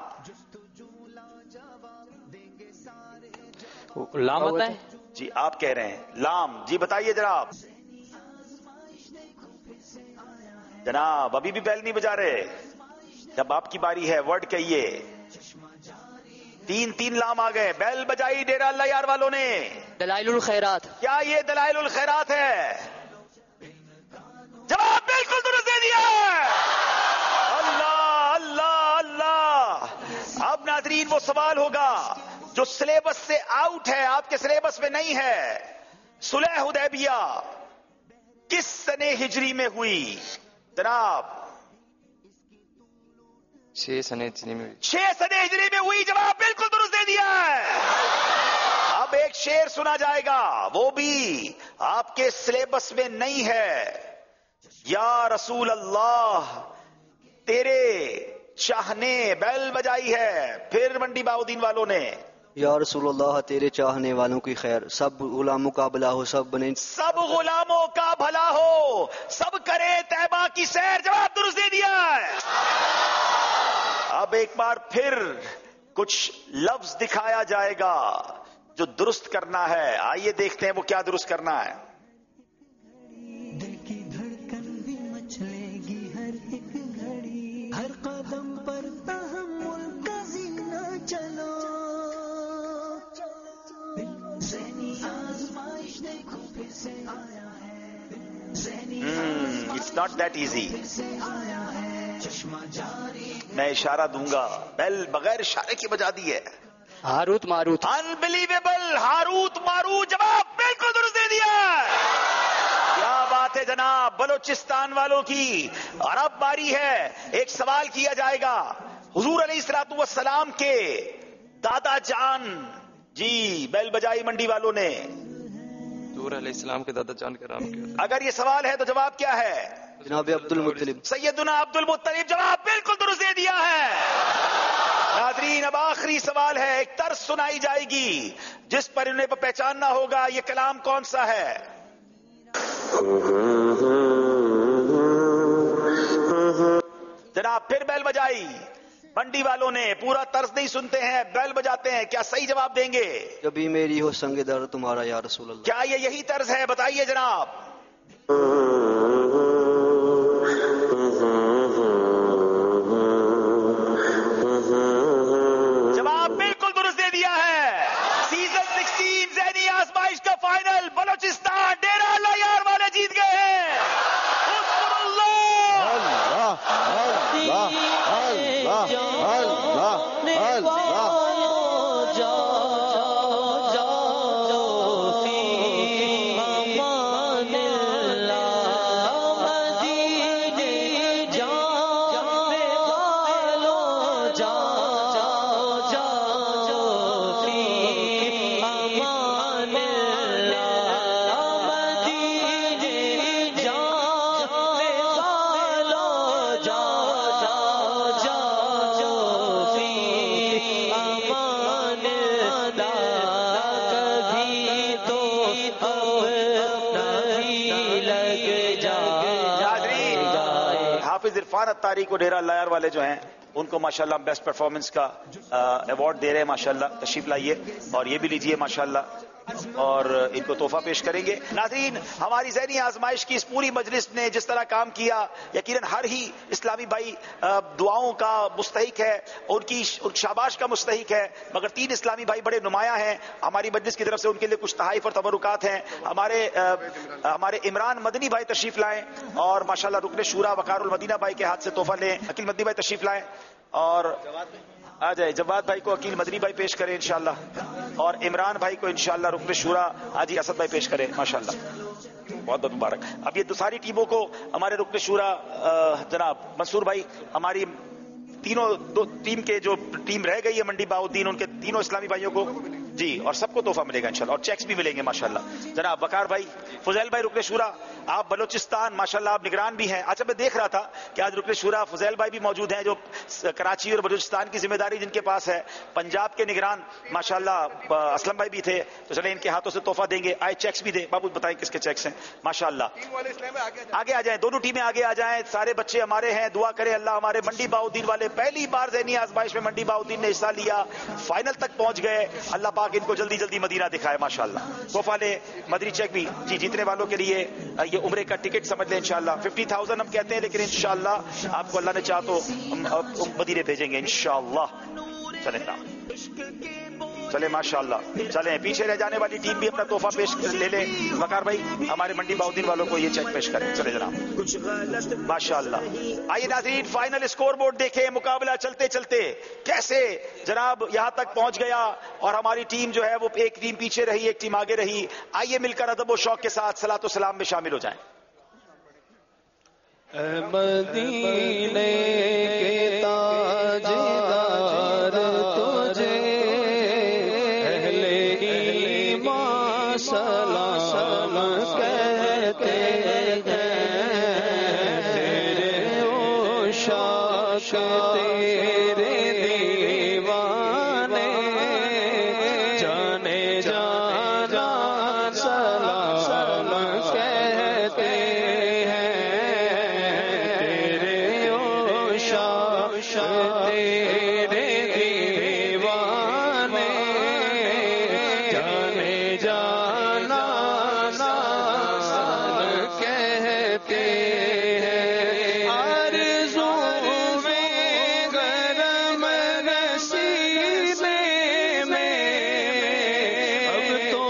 لام آتا ہے؟ جی آپ کہہ رہے ہیں لام. جی بتائیے جناب. جناب ابھی بھی بیل نہیں بجا رہے. جب آپ کی باری ہے ورڈ کہیے. تین تین لام آ گئے. بیل بجائی ڈیرہ اللہ یار والوں نے. دلائل الخیرات. کیا یہ دلائل الخیرات ہے؟ جواب بالکل درست دے دیا. اللہ اللہ اللہ. اب ناظرین وہ سوال ہوگا جو سلیبس سے آؤٹ ہے، آپ کے سلیبس میں نہیں ہے. صلح حدیبیہ کس سنے ہجری میں ہوئی جناب؟ چھ سنے ہجری میں. چھ سنے ہجری میں ہوئی. جواب بالکل درست دے دیا ہے. اب اب ایک شعر سنا جائے گا، وہ بھی آپ کے سلیبس میں نہیں ہے. یا رسول اللہ تیرے چاہنے بیل بجائی ہے. پھر منڈی بہاؤدین والوں نے یا رسول اللہ تیرے چاہنے والوں کی خیر، سب غلاموں کا بھلا ہو، سب بنے سب غلاموں کا بھلا ہو، سب کرے طیبہ کی سیر. جواب درست دے دیا ہے. اب ایک بار پھر کچھ لفظ دکھایا جائے گا جو درست کرنا ہے. آئیے دیکھتے ہیں وہ کیا درست کرنا ہے. دل کی دھڑکن بھی مچلے گی ہر ایک گھڑی، ہر قدم پر تحمل کا زینہ چلو. ذہنی آزمائش دیکھو پھر سے آیا ہے. It's not that easy. میں اشارہ دوں گا، بیل بغیر اشارے کی بجا دی ہے. ہاروت ماروت. انبلیویبل. ہاروت ماروت. جواب بالکل درست دے دیا. کیا بات ہے جناب. بلوچستان والوں کی اور اب باری ہے. ایک سوال کیا جائے گا. حضور علیہ الصلوۃ والسلام کے دادا جان جی بیل بجائی منڈی والوں نے. حضور علیہ السلام کے دادا جان کا نام کیا؟ اگر یہ سوال ہے تو جواب کیا ہے؟ جناب عبد المطلب. سیدنا عبد المطلب. جواب بالکل درست دے دیا ہے. ناظرین اب آخری سوال ہے. ایک طرز سنائی جائے گی جس پر انہیں پہچاننا ہوگا یہ کلام کون سا ہے. جناب پھر بیل بجائی. منڈی والوں نے پورا طرز نہیں سنتے ہیں، بیل بجاتے ہیں. کیا صحیح جواب دیں گے؟ کبھی میری ہو سنگ در تمہارا یا رسول اللہ. کیا یہ یہی طرز ہے؟ بتائیے جناب. جواب بالکل درست دے دیا ہے. سیزن سکسٹین ذہنی آزمائش کا فائنل بلوچستان ڈیرہ اللہ یار والے جیت گئے ہیں. عرفان اتاری کو ڈیرہ اللہ یار والے جو ہیں ان کو ماشاءاللہ بیسٹ پرفارمنس کا ایوارڈ دے رہے ہیں. ماشاءاللہ تشریف لائیے اور یہ بھی لیجئے ماشاءاللہ اور ان کو تحفہ پیش کریں گے. ناظرین ہماری ذہنی آزمائش کی اس پوری مجلس نے جس طرح کام کیا یقیناً ہر ہی اسلامی بھائی دعاؤں کا مستحق ہے، ان کی شاباش کا مستحق ہے، مگر تین اسلامی بھائی بڑے نمایاں ہیں. ہماری مجلس کی طرف سے ان کے لیے کچھ تحائف اور تبرکات ہیں. ہمارے ہمارے عمران مدنی بھائی تشریف لائیں اور ماشاءاللہ رکن شورا وقار المدینہ بھائی کے ہاتھ سے تحفہ لیں. عقیل مدنی بھائی تشریف لائیں اور آ جائے. جواد بھائی کو عقیل مدنی بھائی پیش کریں انشاءاللہ اور عمران بھائی کو انشاءاللہ رکن شورا حاجی اسد بھائی پیش کریں ماشاءاللہ. بہت بہت مبارک. اب یہ دو ساری ٹیموں کو ہمارے رکن شورا جناب منصور بھائی ہماری تینوں دو ٹیم کے جو ٹیم رہ گئی ہے منڈی بہاؤدین ان کے تینوں اسلامی بھائیوں کو جی اور سب کو تحفہ ملے گا انشاءاللہ اور چیکس بھی ملیں گے ماشاءاللہ. جناب وقار بھائی فضیل بھائی رکن شورا آپ بلوچستان ماشاءاللہ آپ نگران بھی ہیں. اچھا میں دیکھ رہا تھا کہ آج رکن شورا فضیل بھائی بھی موجود ہیں جو کراچی اور بلوچستان کی ذمہ داری جن کے پاس ہے. پنجاب کے نگران ماشاءاللہ اسلم بھائی بھی تھے تو چلیں ان کے ہاتھوں سے تحفہ دیں گے. آئے چیکس بھی دیں. بابو بتائیں کس کے چیکس ہیں ماشاءاللہ. آگے آ جائیں دونوں ٹیمیں آگے آ جائیں. سارے بچے ہمارے ہیں دعا کریں اللہ ہمارے منڈی بہاؤدین والے پہلی بار ذہنی آزمائش میں منڈی بہاؤدین نے حصہ لیا فائنل تک پہنچ گئے. اللہ پاک ان کو جلدی جلدی مدینہ دکھائے ماشاءاللہ. تحفہ لے مدنی چیک بھی جی جیتنے والوں کے لیے یہ عمرے کا ٹکٹ سمجھ لیں انشاءاللہ. ففٹی تھاؤزینڈ ہم کہتے ہیں لیکن انشاءاللہ آپ کو اللہ نے چاہ تو مدینے بھیجیں گے انشاءاللہ. چلیں چلیں ماشاءاللہ چلیں. پیچھے رہ جانے والی ٹیم بھی اپنا تحفہ پیش لے لیں. وقار بھائی ہمارے منڈی بہاؤدین والوں کو یہ چیک پیش کریں. چلے جناب ماشاءاللہ. آئیے ناظرین فائنل اسکور بورڈ دیکھیں. مقابلہ چلتے چلتے کیسے جناب یہاں تک پہنچ گیا اور ہماری ٹیم جو ہے وہ ایک ٹیم پیچھے رہی ایک ٹیم آگے رہی. آئیے مل کر ادب و شوق کے ساتھ صلاۃ و سلام میں شامل ہو جائیں. مدینے کے تاجدار تجھے اہل تیرے دیوانے جانے جانا کہتے ہیں آرزو میں گرم رسینے میں اب تو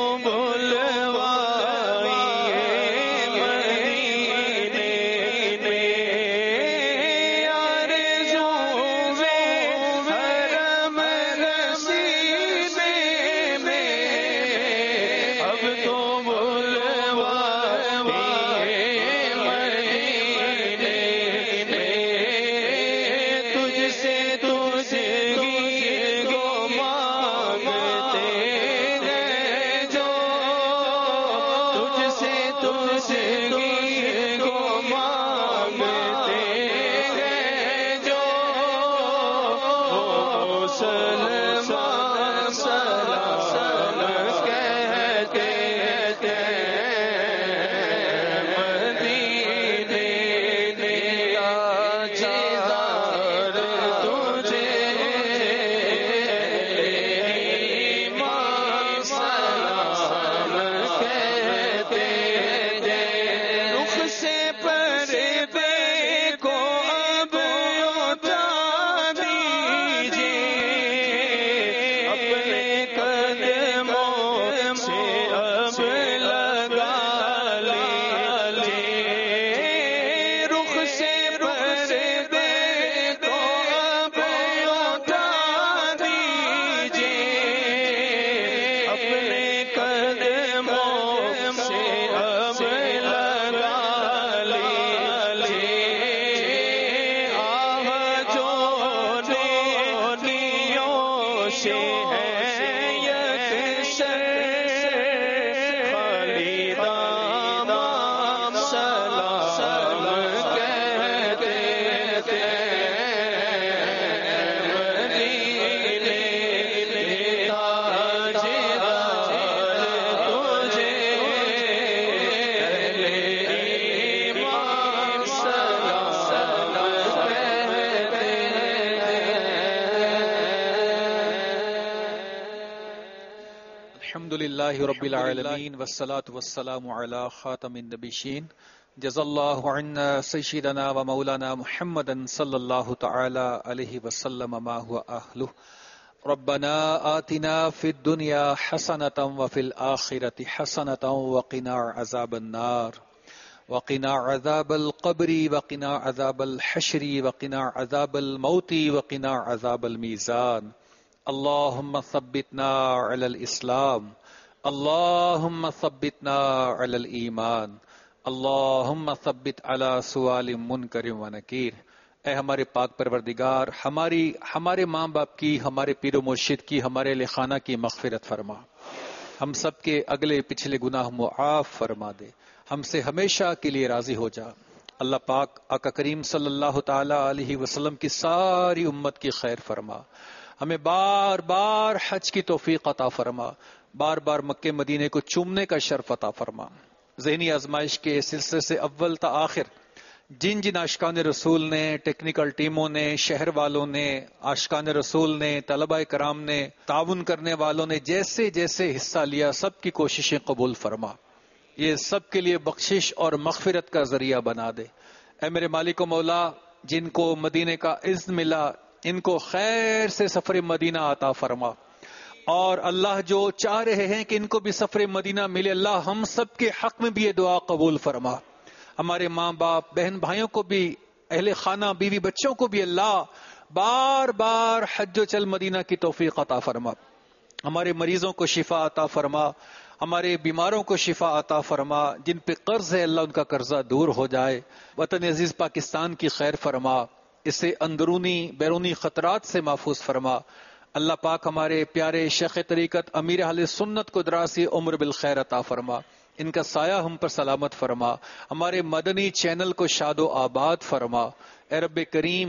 بلوائیے مدینے میں آرزو میں گرم رسینے میں اب تو بلوائیے مدینے میں تجھ سے تجھ ہی کو مانگتے ہیں جو تجھ سے تجھ ہی کو مانگتے ہیں جو وہ سلمان سلام کہتے ہیں مدینے کا جدار تجھے ایمان سلام کہتے ہیں رخ سے پردے کو اب اٹھا دیجیے اپنے قدموں سے اب لگا لیجیے رخ سے پردے کو اب اٹھا دیجیے اپنے قدموں سے اب لگا لیجیے آہ جو نیکیوں سے ہے یکسر خالی دامن سلام کہتے ہیں مدینے کا تاجدار تجھے ایمان سلام کہتے الحمد للہ رب العالمین والصلاة والسلام علی خاتم النبیین جزا اللہ عنا سیدنا و مولانا محمدا صلی اللہ تعالی علیہ وسلم ما هو اہلہ ربنا آتنا فی الدنیا حسنة وفی الآخرة حسنة وقنا عذاب النار وقنا عذاب القبر وقنا عذاب الحشر وقنا عذاب الموت وقنا عذاب الميزان اللهم ثبتنا على الإسلام اللهم ثبتنا على الإيمان اللهم ثبت على سؤال منکر و نکیر اے ہمارے پاک پروردگار ہماری ہمارے ماں باپ کی ہمارے پیر و مرشد کی ہمارے اہل خانہ کی مغفرت فرما ہم سب کے اگلے پچھلے گناہ معاف فرما دے ہم سے ہمیشہ کے لیے راضی ہو جا اللہ پاک آقا کریم صلی اللہ تعالی علیہ وسلم کی ساری امت کی خیر فرما ہمیں بار بار حج کی توفیق عطا فرما بار بار مکے مدینے کو چومنے کا شرف عطا فرما ذہنی آزمائش کے سلسلے سے اول تا آخر جن جن عاشقان رسول نے ٹیکنیکل ٹیموں نے شہر والوں نے عاشقان رسول نے طلبہ کرام نے تعاون کرنے والوں نے جیسے جیسے حصہ لیا سب کی کوششیں قبول فرما یہ سب کے لیے بخشش اور مغفرت کا ذریعہ بنا دے اے میرے مالک و مولا جن کو مدینے کا اذن ملا ان کو خیر سے سفر مدینہ عطا فرما اور اللہ جو چاہ رہے ہیں کہ ان کو بھی سفر مدینہ ملے اللہ ہم سب کے حق میں بھی یہ دعا قبول فرما ہمارے ماں باپ بہن بھائیوں کو بھی اہل خانہ بیوی بچوں کو بھی اللہ بار بار حج و چل مدینہ کی توفیق عطا فرما ہمارے مریضوں کو شفا عطا فرما ہمارے بیماروں کو شفا عطا فرما جن پہ قرض ہے اللہ ان کا قرضہ دور ہو جائے وطن عزیز پاکستان کی خیر فرما اسے اندرونی بیرونی خطرات سے محفوظ فرما اللہ پاک ہمارے پیارے شیخ طریقت امیر اہل سنت کو دراسی عمر بالخیر عطا فرما ان کا سایہ ہم پر سلامت فرما ہمارے مدنی چینل کو شاد و آباد فرما اے رب کریم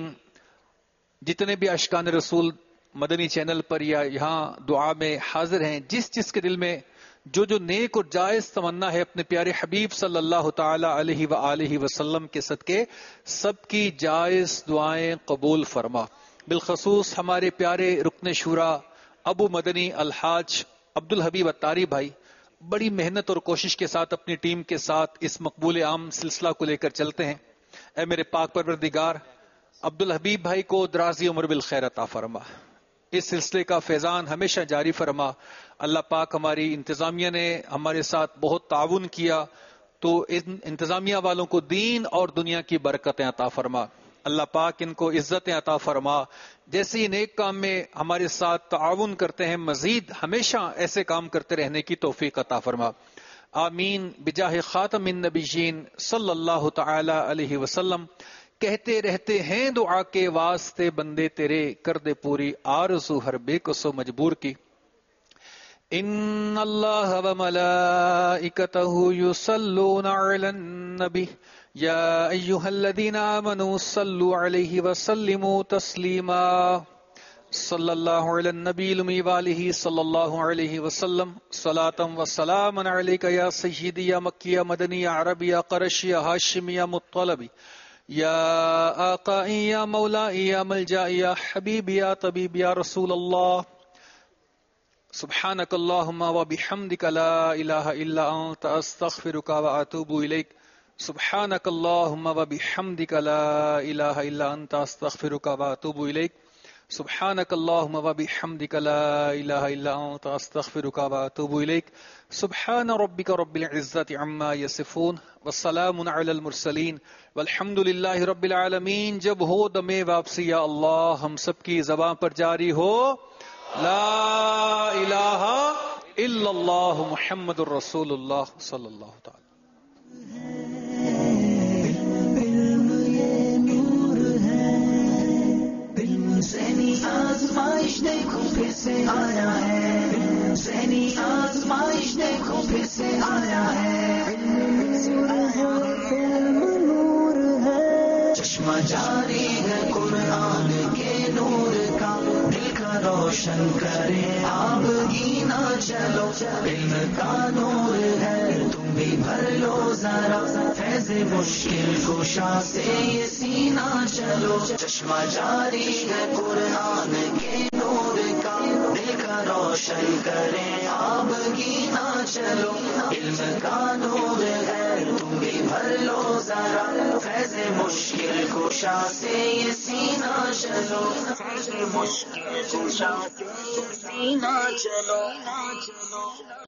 جتنے بھی عاشقان رسول مدنی چینل پر یا یہاں دعا میں حاضر ہیں جس جس کے دل میں جو جو نیک اور جائز تمنا ہے اپنے پیارے حبیب صلی اللہ تعالی علیہ وآلہ وسلم کے صدقے سب کی جائز دعائیں قبول فرما بالخصوص ہمارے پیارے رکن شورا ابو مدنی الحاج عبد الحبیب اتاری بھائی بڑی محنت اور کوشش کے ساتھ اپنی ٹیم کے ساتھ اس مقبول عام سلسلہ کو لے کر چلتے ہیں. اے میرے پاک پروردگار، عبد الحبیب بھائی کو درازی عمر بالخیر عطا فرما، اس سلسلے کا فیضان ہمیشہ جاری فرما. اللہ پاک ہماری انتظامیہ نے ہمارے ساتھ بہت تعاون کیا، تو ان انتظامیہ والوں کو دین اور دنیا کی برکتیں عطا فرما. اللہ پاک ان کو عزتیں عطا فرما. جیسے ہی نیک کام میں ہمارے ساتھ تعاون کرتے ہیں، مزید ہمیشہ ایسے کام کرتے رہنے کی توفیق عطا فرما. آمین بجاہ خاتم النبیین صلی اللہ تعالی علیہ وسلم. کہتے رہتے ہیں دعا کے واسطے بندے تیرے، کر دے پوری آرزو ہر بے کس و مجبور کی. ان اللہ وملائکتہ یصلون علی النبی یا ایہا الذین آمنوا صلوا علیہ وسلموا تسلیما. صلی اللہ علی النبی الامی وآلہ صلی اللہ علیہ وسلم. صلاۃ و سلام علیک یا سیدی یا مکی یا مدنی یا عربی یا قرشی یا ہاشمی یا مطلبی یا آقائی یا مولائی یا ملجائی یا حبیبی یا طبیب یا رسول اللہ. سبحانک اللہم و بحمدک لا الہ الا انت استغفرک و اتوب الیک. سبحانک اللہم و بحمدک لا الہ الا انت استغفرک و اتوب الیک. سبحانک اللہم و بحمدک لا الہ الا انت استغفرک و اتوب الیک. سبحان ربک رب العزت عما یصفون والسلام علی المرسلین والحمد للہ رب العالمین. جب ہو دم واپسی یا اللہ ہم سب کی زبان پر جاری ہو لا الہ الا اللہ محمد الرسول اللہ صلی اللہ تعالی. ذہنی آزمائش دیکھو پھر سے آیا ہے، ذہنی آزمائش دیکھو پھر سے آیا ہے. چشمہ جاری ہے قرآن کے نور کا، دل کا روشن کرے آب گینا چلو. علم کا نور ہے تم بھی بھر لو ذرا، فیض مشکل کشا سے یہ سینہ چلو. چشمہ جاری ہے قرآن کے نور کا، دل کا روشن کرے آب گینا چلو. علم کا نور ہے تم بھی بھر لو ذرا، فیض مشکل کشا سے یہ سینہ چلو. فیض مشکل کشا سے یہ سینہ چلو.